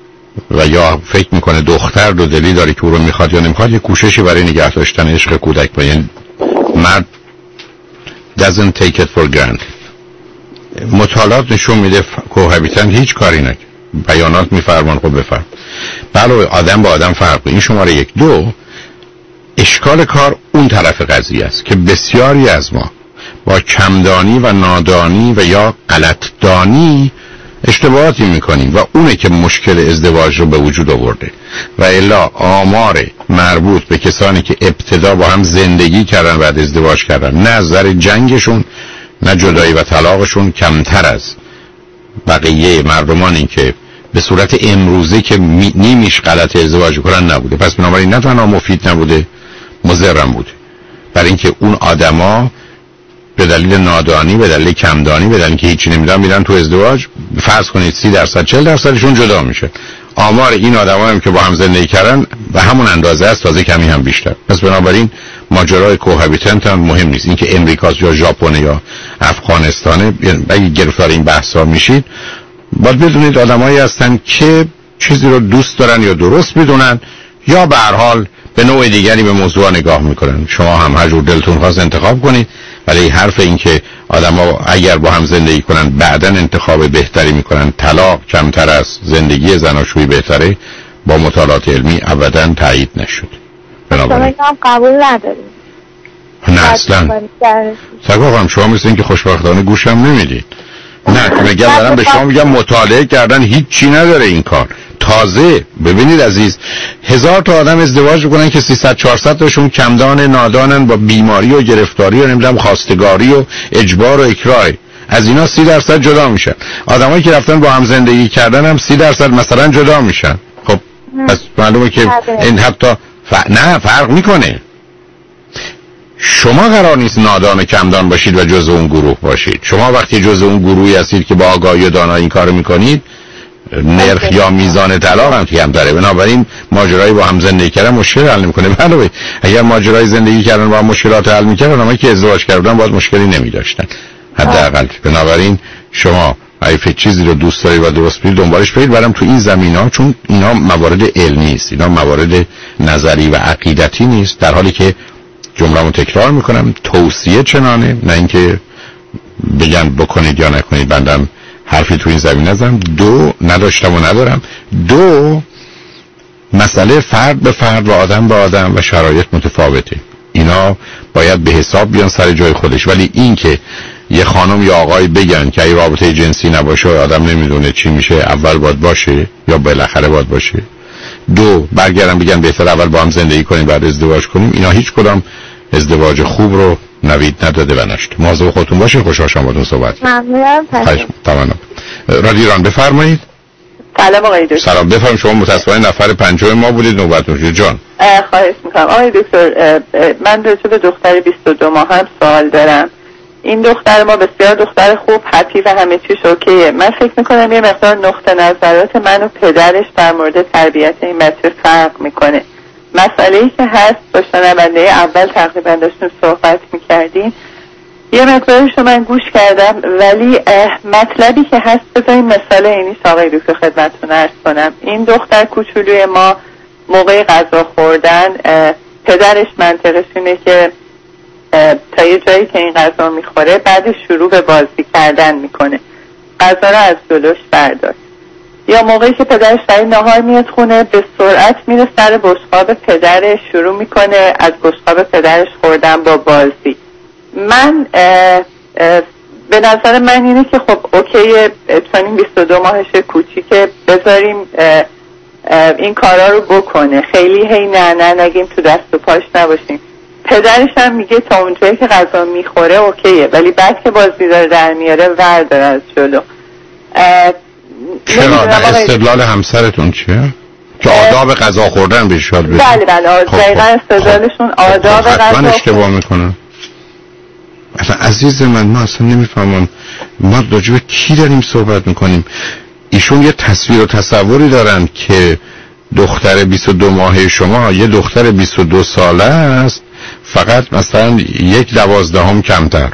و یا فکر میکنه دختر دودلی داره که او رو میخواد یا نمیخواد، یه کوششی برای نگه داشتن عشق کودک با، یعنی مرد doesn't take it for granted. مطالعات نشون میده کوهابیتنت هیچ کاری نکنه، بیانات میفرمان خود بفرم بله آدم با آدم فرق. این شماره یک. دو، اشکال کار اون طرف قضیه است که بسیاری از ما با کمدانی و نادانی و یا غلطدانی اشتباهاتی میکنیم و اونه که مشکل ازدواج رو به وجود آورده. و الا آمار مربوط به کسانی که ابتدا با هم زندگی کردن بعد ازدواج کردن، نه از نظر جنگشون نه جدایی و طلاقشون کمتر از بقیه مردمانی که به صورت امروزه که نیمیش غلط ازدواج کنن نبوده. پس بنابراین نه تنها مفید نبوده، مضرم بوده، برای اینکه اون آدما به دلیل نادانی، به دلیل کمدانی، به دلیل که هیچی نمیدونن میرن تو ازدواج. فرض کنید سی درصد چهل درصدشون جدا میشه. آمار این آدما هم که با هم زندگی کردن به همون اندازه است، تازه کمی هم بیشتر. پس بنابراین ماجرای کوهابیتنت هم مهم نیست. اینکه امریکاست یا ژاپن یا افغانستانه، اگه گرفتار این بحثا میشید باید بدونید آدمایی هستن که چیزی رو دوست دارن یا درست میدونن یا به هر حال به نوع دیگری به موضوع نگاه میکنن. شما هم هر جور دلتون خواست انتخاب کنید، ولی حرف این که آدما اگر با هم زندگی کنن بعداً انتخاب بهتری میکنن، طلاق کمتر از زندگی زناشویی بهتره، با مطالعات علمی ابداً تایید نشد. بنابراین هم قبول نداریم. نه اصلا سگاه هم شما مثل این که خوشبختانه گوشم نمیدید. نه میگم دارم به شما میگم مطالعه کردن هیچ چی نداره این کار. تازه ببینید عزیز، هزار تا آدم ازدواج میکنن که سیصد چهارصد تاشون کمدان نادانن با بیماری و گرفتاری و نمیدونم خواستگاری و اجبار و اکراه. از اینا سی درصد جدا میشن. آدمایی که رفتن با هم زندگی کردن هم سی درصد مثلا جدا میشن. خب پس معلومه که این حتی ف... نه فرق میکنه. شما قرار نیست نادان و کمدان باشید و جزء اون گروه باشید. شما وقتی جزء اون گروهی هستید که با آگاهی و دانایی این کارو میکنید، نرخ یا میزان طلاق هم کم داره. بنابراین ماجرای با هم زندگی کردن مشکل حل نمیکنه. علاوه اگر ماجرای زندگی کردن با مشکلات حل میکردن، اونایی که ازدواج کردن باید مشکلی نمیداشتن حداقل. بنابراین شما اگه چیزی رو دوست دارید و درست برید دنبالش برید. برام تو این زمینا، چون اینا موارد علمی است، اینا موارد نظری و عقیدتی نیست، در حالی که جمله‌مو تکرار میکنم توصیه چنانه، نه اینکه بگن بکنید یا نکنید. بندم حرفی تو این زمین نزدم. دو، نداشتم و ندارم. دو، مسئله فرد به فرد و آدم به آدم و شرایط متفاوته. اینا باید به حساب بیان سر جای خودش. ولی این که یه خانم یا آقای بگن که اگه رابطه جنسی نباشه آدم نمیدونه چی میشه، اول باید باشه یا بالاخره باید باشه. دو، برگردم بگن بهتر اول با هم زندگی کنیم بعد ازدواج کنیم، اینا هیچ کدام ازدواج خوب رو نوید نداده و نشد. مواظب خودتون باشین. خوشحال شدم باهاتون صحبت. ممنونم. تمام. رادیو ایران بفرمایید. سلام آقای دکتر. سلام. بفرمایید. شما متأسفانه نفر پنجم ما بودید. نوبتتون شد جان. خواهش می‌کنم آقای دکتر. من راجع به دختر بیست و دو ماهم سوال دارم. این دختر ما بسیار دختر خوب، هپی و همه چیش اوکیه. من فکر میکنم یه مقدار نقطه نظرات من و پدرش در مورد تربیت این بچه فرق میکنه. مسئله‌ای که هست با شنونده اول تقریبا داشتیم صحبت میکردیم، یه مقدارش رو من گوش کردم، ولی مطلبی که هست بذاریم مثال اینیش آقای دکتر خدمتتون عرض کنم. این دختر کوچولوی ما موقع غذا خوردن پدرش منطقش اینه که تا یه جایی که این غذا میخوره بعد شروع به بازی کردن میکنه، غذا رو از جلوش برداشت. یا موقعی که پدرش برای نهار میاد خونه به سرعت میره سر بشقاب پدرش، شروع میکنه از بشقاب پدرش خوردن با بازی. من اه اه به نظر من اینه که خب اوکی چون بیست و دو ماهشه کوچیکه بذاریم اه اه این کارا رو بکنه، خیلی هی نه نه نگیم تو دست و پاش نباشیم. پدرش هم میگه تا اونجایی که غذا میخوره اوکیه، ولی بعد که بازی داره در میاره ور داره از جلو. چرا؟ استدلال همسرتون چیه؟ که آداب غذا خوردن بهش یاد بدید. بله بله دقیقا استدلالشون آداب غذا خوردن. اشتباه میکنن. اصلا عزیز من ما اصلا نمیفهمم ما راجع به کی داریم صحبت میکنیم. ایشون یه تصویر و تصوری دارن که دختر بیست و دو ماهه شما یه دختر بیست و دو ساله است، فقط مثلا یک دوازدهم کمتر.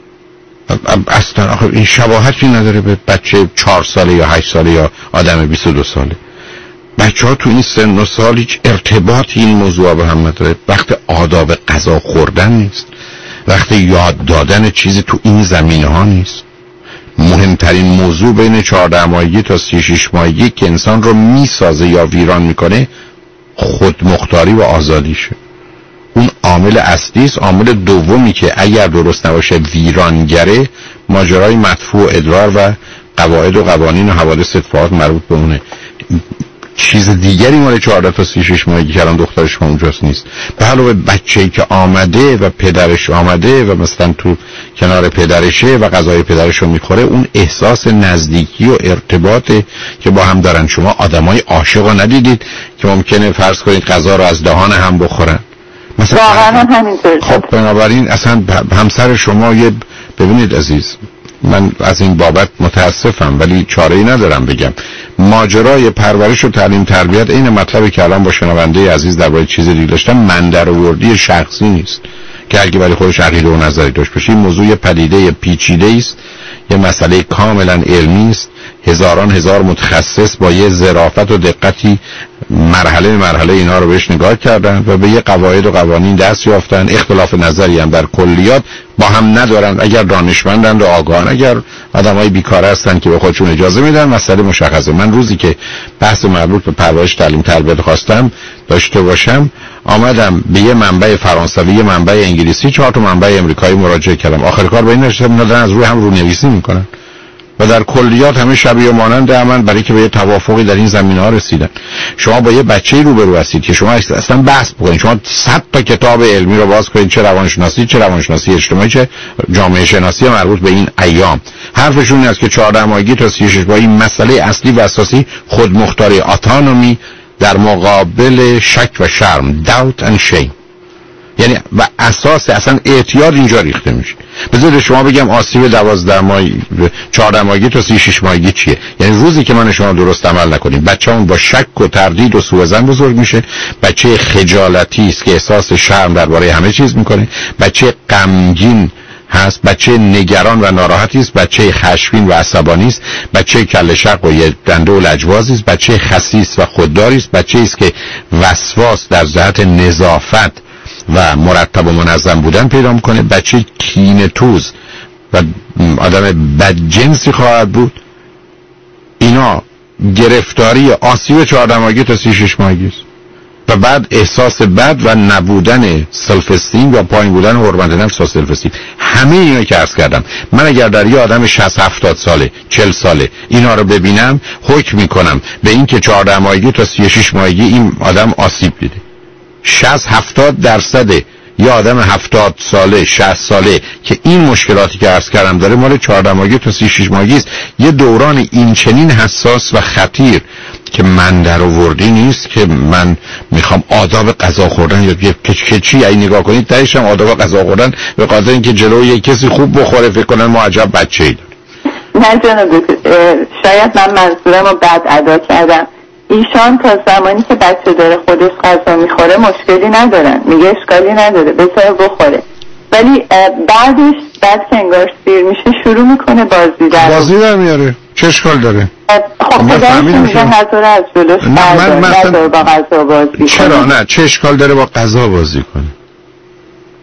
اصلا آخه این شباهتی نداره به بچه چهار ساله یا هشت ساله یا آدم بیست و دو ساله. بچه ها تو این سن و سال هیچ ارتباطی این موضوع به هم نداره. وقت آداب غذا خوردن نیست، وقت یاد دادن چیزی تو این زمینه ها نیست. مهمترین موضوع بین چهارده ماهگی تا سی و شش ماهگی که انسان رو میسازه یا ویران میکنه خودمختاری و آزادیشه. اون عامل اصلی است. عامل دومی که اگر درست نباشه ویرانگره، ماجرای مدفوع ادرار و قواعد و قوانین و حوادث اتفاقات مربوط به اونه. چیز دیگری مال چهارده تا سی و شش ماهگی که الان دخترش ما اونجاست نیست. به علاوه بچه‌ای که آمده و پدرش آمده و مثلا تو کنار پدرشه و غذای پدرش رو میخوره، اون احساس نزدیکی و ارتباطه که با هم دارن. شما آدمای عاشق رو ندیدید که ممکنه فرض کنید غذا رو از دهان هم بخورن؟ مثلا واقعا همینطور. خب بنابراین اصلا همسر شما یه ببینید عزیز، من از این بابت متاسفم ولی چاره‌ای ندارم بگم. ماجرای پرورش و تعلیم تربیت این مطلبی که الان با شنونده عزیز درباره چیز دیگه داشتم من درآوردی شخصی نیست که اگه برای خودش عقیده و نظری داشت باشه. این موضوع پدیده پیچیده است، یه مسئله کاملا علمی است. هزاران هزار متخصص با یه ظرافت و دقتی مرحله مرحله اینا رو بهش نگاه کردن و به یه قواعد و قوانین دست یافتن. اختلاف نظری هم در کلیات با هم ندارن. اگر دانشمندن و آگاهن، اگر آدمای بیکاره هستن که به خودشون اجازه میدن، مسئله مشخصه. من روزی که بحث مربوط به پرورش تعلیم تربیت خواستم داشته باشم، آمدم به یه منبع فرانسوی، یه منبع انگلیسی، چهار تا منبع امریکایی مراجعه کردم. آخر کار به این نتیجه از روی هم رونویسی میکنن و در کلیات همه شبیه و مانند همن، برای که به یه توافقی در این زمینه‌ها رسیدن. شما با یه بچه‌ای روبرو هستید که شما اصلا بحث بکنید، شما صد تا کتاب علمی رو باز کنید، چه روانشناسی، چه روانشناسی اجتماعی، چه جامعه شناسی مربوط به این ایام، حرفشون این است که چهارده ماهگی تا سی و شش ماهگی مسئله اصلی و اساسی خودمختاری، اتونومی در مقابل شک و شرم، doubt and shame. یعنی و اساس اصلا اعتیاد اینجا ریخته میشه. بذارید شما بگم آسیب دوازده ماهی چهارده ماهگی تا سی و شش ماهگی چیه؟ یعنی روزی که من شما درست عمل نکنیم بچه‌مون با شک و تردید و سوءظن بزرگ میشه. بچه خجالتی است که احساس شرم درباره همه چیز میکنه. بچه غمگین هست، بچه نگران و ناراحتی است، بچه خشمگین و عصبانی است، بچه کله شق و یه دنده و لجبازی است، بچه خسیس و خودداری است، بچه‌ای است که وسواس در جهت نظافت و مرتب و منظم بودن پیدا میکنه، بچه کینه‌توز و آدم بدجنسی خواهد بود. اینا گرفتاری آسیب چهارده ماهگی تا سی و شش ماهگی است و بعد احساس بد و نبودن سلف استیم یا پایین بودن حرمت نفس و سلف استیم. همه اینا که عرض کردم، من اگر در یه آدم شصت هفتاد ساله چهل ساله اینا رو ببینم، حکم میکنم به این که چهارده ماهگی تا سی و شش ماهگی این آدم آسیب دیده. شصت هفتاد درصد یا آدم هفتاد ساله شصت ساله که این مشکلاتی که عرض کردم داره مال چهارده ماهگی تا سی و شش ماهگی است. یه دوران این چنین حساس و خطیر که من در آوردی نیست که من میخوام آداب غذا خوردن یا که چی ای نگاه کنید تهش هم آداب غذا خوردن به خاطر اینکه جلوی یک کسی خوب بخوره فکر کنن ما عجب بچه‌ای داریم. نه جناب شاید من منظورم رو بد ادا کردم. ایشان تا زمانی که بچه داره خودش غذا میخوره مشکلی ندارن، میگه اشکالی نداره بذاره بخوره، ولی بعدش بعد که انگار سیر میشه شروع میکنه بازی در بازی در میاره. چه اشکال داره؟ خب پدرش میگه نظر از جلوش بردار، نظر با غذا بازی چرا نه؟ چه اشکال داره با غذا بازی کنه؟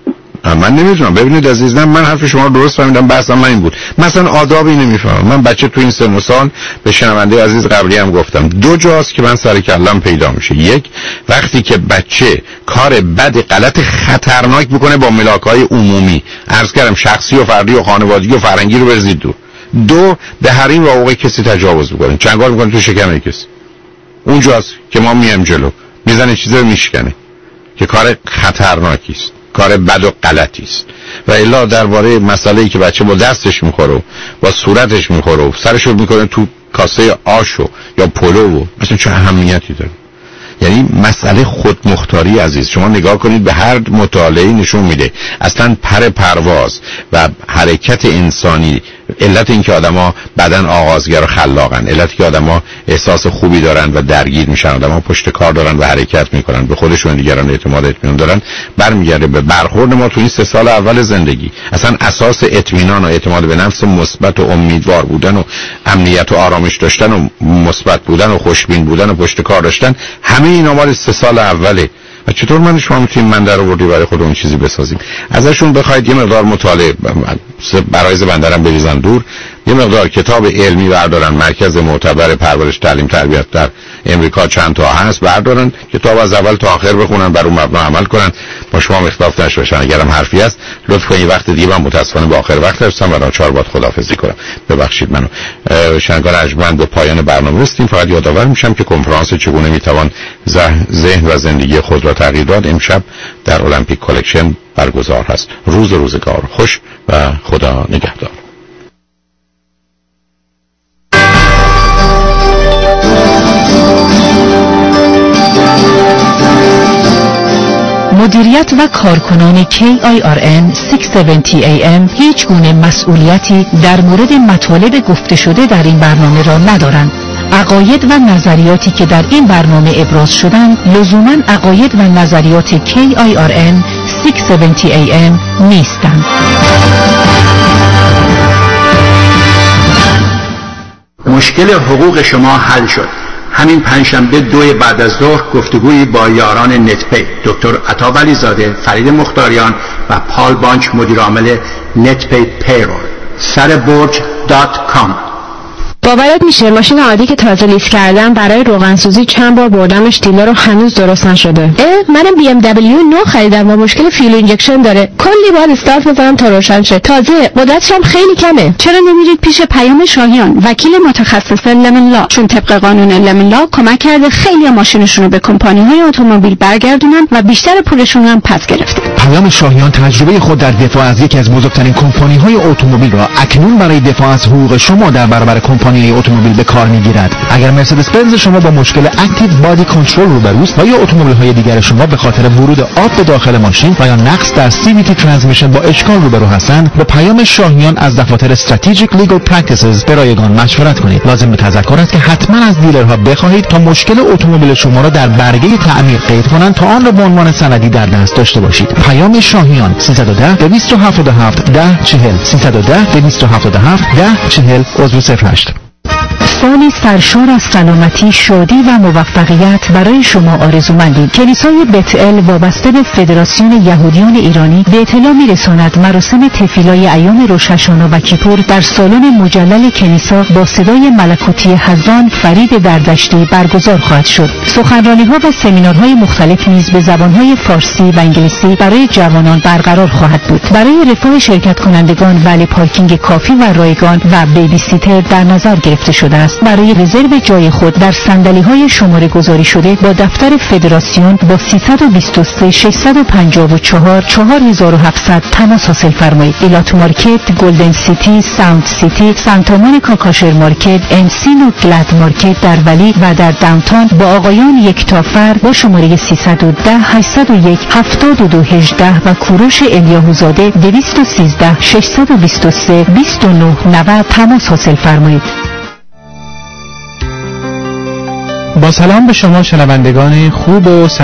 من نمیدونم. ببینید عزیزم، من حرف شما درست فهمیدم، بحثم من این بود. مثلا آدابی نمیفهمم. من بچه تو این سن و سال به شنونده عزیز قبلی هم گفتم دو جاست که من سر کلم پیدا میشه. یک، وقتی که بچه کار بد غلط خطرناک میکنه با ملاک‌های عمومی، عرض کردم شخصی و فردی و خانوادگی و فرنگی رو بریزید دور. دو، به حریم و حقوق کسی تجاوز میکنه، چنگال میکنه تو شکم کسی. اونجاست که ما میایم جلو، میزنه چیزا رو میشکنه که کار خطرناکی است، کار بد و غلطی است. و الا درباره مسئله‌ای که بچه با دستش میخوره، با صورتش میخوره، سرشو میکنه تو کاسه آشو یا پلو، مثلا چه اهمیتی داره؟ یعنی مسئله خودمختاری عزیز، شما نگاه کنید به هر مطالعه‌ای نشون میده اصلا پر پرواز و حرکت انسانی، علت این که آدما بدن آغازگر و خلاقن، علت که آدما احساس خوبی دارن و درگیر میشن، آدما پشت کار دارن و حرکت میکنن، به خودشون دیگران اعتماد اطمینان دارن، برمیگرده به برخورد ما تو این سه سال اول زندگی. اصلا اساس اطمینان و اعتماد به نفس مثبت و امیدوار بودن و امنیت و آرامش داشتن و مثبت بودن و خوشبین بودن و پشت کار داشتن، همه اینا مال سه سال اوله. و چطور من شما میتونیم من در آوردی برای خودمون چیزی بسازیم؟ ازشون بخواید یه مقدار مطالعه برای بندرم بریزن دور، یه مقدار کتاب علمی بردارن، مرکز معتبر پرورش تعلیم تربیت در امریکا چند تا هست، بردارن کتاب از اول تا آخر بخونن، بر اون مبنا عمل کنن، با شما اختلاف نشه باشن. اگرم حرفی هست لطف کنید وقت دیگه، من متاسفانه با آخر وقت هستم و ناچار باید خداحافظی کنم، ببخشید منو. شنگار ارجمند به پایان برنامه رسیدیم. فقط یادآور میشم که کنفرانس چگونه میتوان ذهن و زندگی خود را تغییر داد امشب در المپیک کالکشن برگزار هست. روز روزگار خوش و خدا نگهدار. مدیریت و کارکنان کی آی آر ان ششصد و هفتاد ای ام هیچ گونه مسئولیتی در مورد مطالب گفته شده در این برنامه را ندارند. عقاید و نظریاتی که در این برنامه ابراز شدند لزوماً عقاید و نظریات کی آی آر ان ششصد و هفتاد ای ام نیستند. مشکل حقوق شما حل شد. همین پنجشنبه دو بعد از ظهر گفتگویی با یاران نتپی، دکتر عطا ولیزاده، فرید مختاریان و پال بانک مدیر عامل نتپی پیرول. سر برج دات کام. باورت میشه ماشین عادی که تازه لیز کردم برای روغنسوزی چند بار بردمش دیلر رو هنوز درست نشده. اه منم بی ام دبلیو نو خریدم و مشکل فیول اینجکشن داره. کلی بار استارت بزنم تا روشن شه. تازه مدتش هم خیلی کمه. چرا نمیرید پیش پیام شاهیان، وکیل متخصص لمن لا؟ چون طبق قانون لمن لا کمک کرده خیلی ماشینشون رو به کمپانی‌های اتومبیل برگردونن و بیشتر پولشون هم پس گرفتن. پیام شاهیان تجربه خود در دفاع از یکی از بزرگترین کمپانی‌های اتومبیل را اکنون برای دفاع از حقوق شما در برابر کمپانی اتومبیل به کار میگیرد. اگر مرسدس بنز شما با مشکل اکتیو بادی کنترل روبروست و یا اتومبیل های دیگر شما به خاطر ورود آب به داخل ماشین و یا نقص در سی وی تی ترانسمیشن با اشکال روبرو هستند، به پیام شاهیان از دفاتر استراتژیک لیگل پرکتیسز به رایگان مشورت کنید. لازم به تذکر است که حتما از دیلرها بخواهید تا مشکل اتومبیل شما را در برگه تعمیر قید کنند تا آن را به عنوان سندی در دست داشته باشید. پیام شاهیان سیصد و ده دویست و هفتاد و هفت ده چهل سیصد و ده دویست و هفتاد و هفت ده چهل عضو صفر هشت. سالی سرشار از سلامتی، شادی و موفقیت برای شما آرزومندیم. کلیسای بت‌ال وابسته به فدراسیون یهودیان ایرانی به اطلاع می‌رساند مراسم تفیلای ایام روش هاشانا و کیپور در سالن مجلل کلیسا با صدای ملکوتی حضران فرید دردشتی برگزار خواهد شد. سخنرانی‌ها و سمینارهای مختلف نیز به زبان‌های فارسی و انگلیسی برای جوانان برقرار خواهد بود. برای رفاه شرکت کنندگان ولی پارکینگ کافی و رایگان و بیبی سیتر در نظر گرفته شده است. برای رزرو جای خود در صندلی‌های شماره گذاری شده با دفتر فدراسیون با سیصد و بیست و سه ششصد و پنجاه و چهار چهار هزار و هفتصد تماس حاصل فرمایید. ایلات مارکت، گلدن سیتی، ساوند سیتی، سانتا مونیکا کاشر مارکت، انسین و گلد مارکت در ولی و در داونتاون با آقایان یکتافر با شماره سیصد و ده هشتصد و یک هفتاد و دو هجده و کوروش الیاهوزاده دویست و سیزده ششصد و بیست و سه بیست و نه نود تماس حاصل فرمایید. با سلام به شما شنوندگان خوب و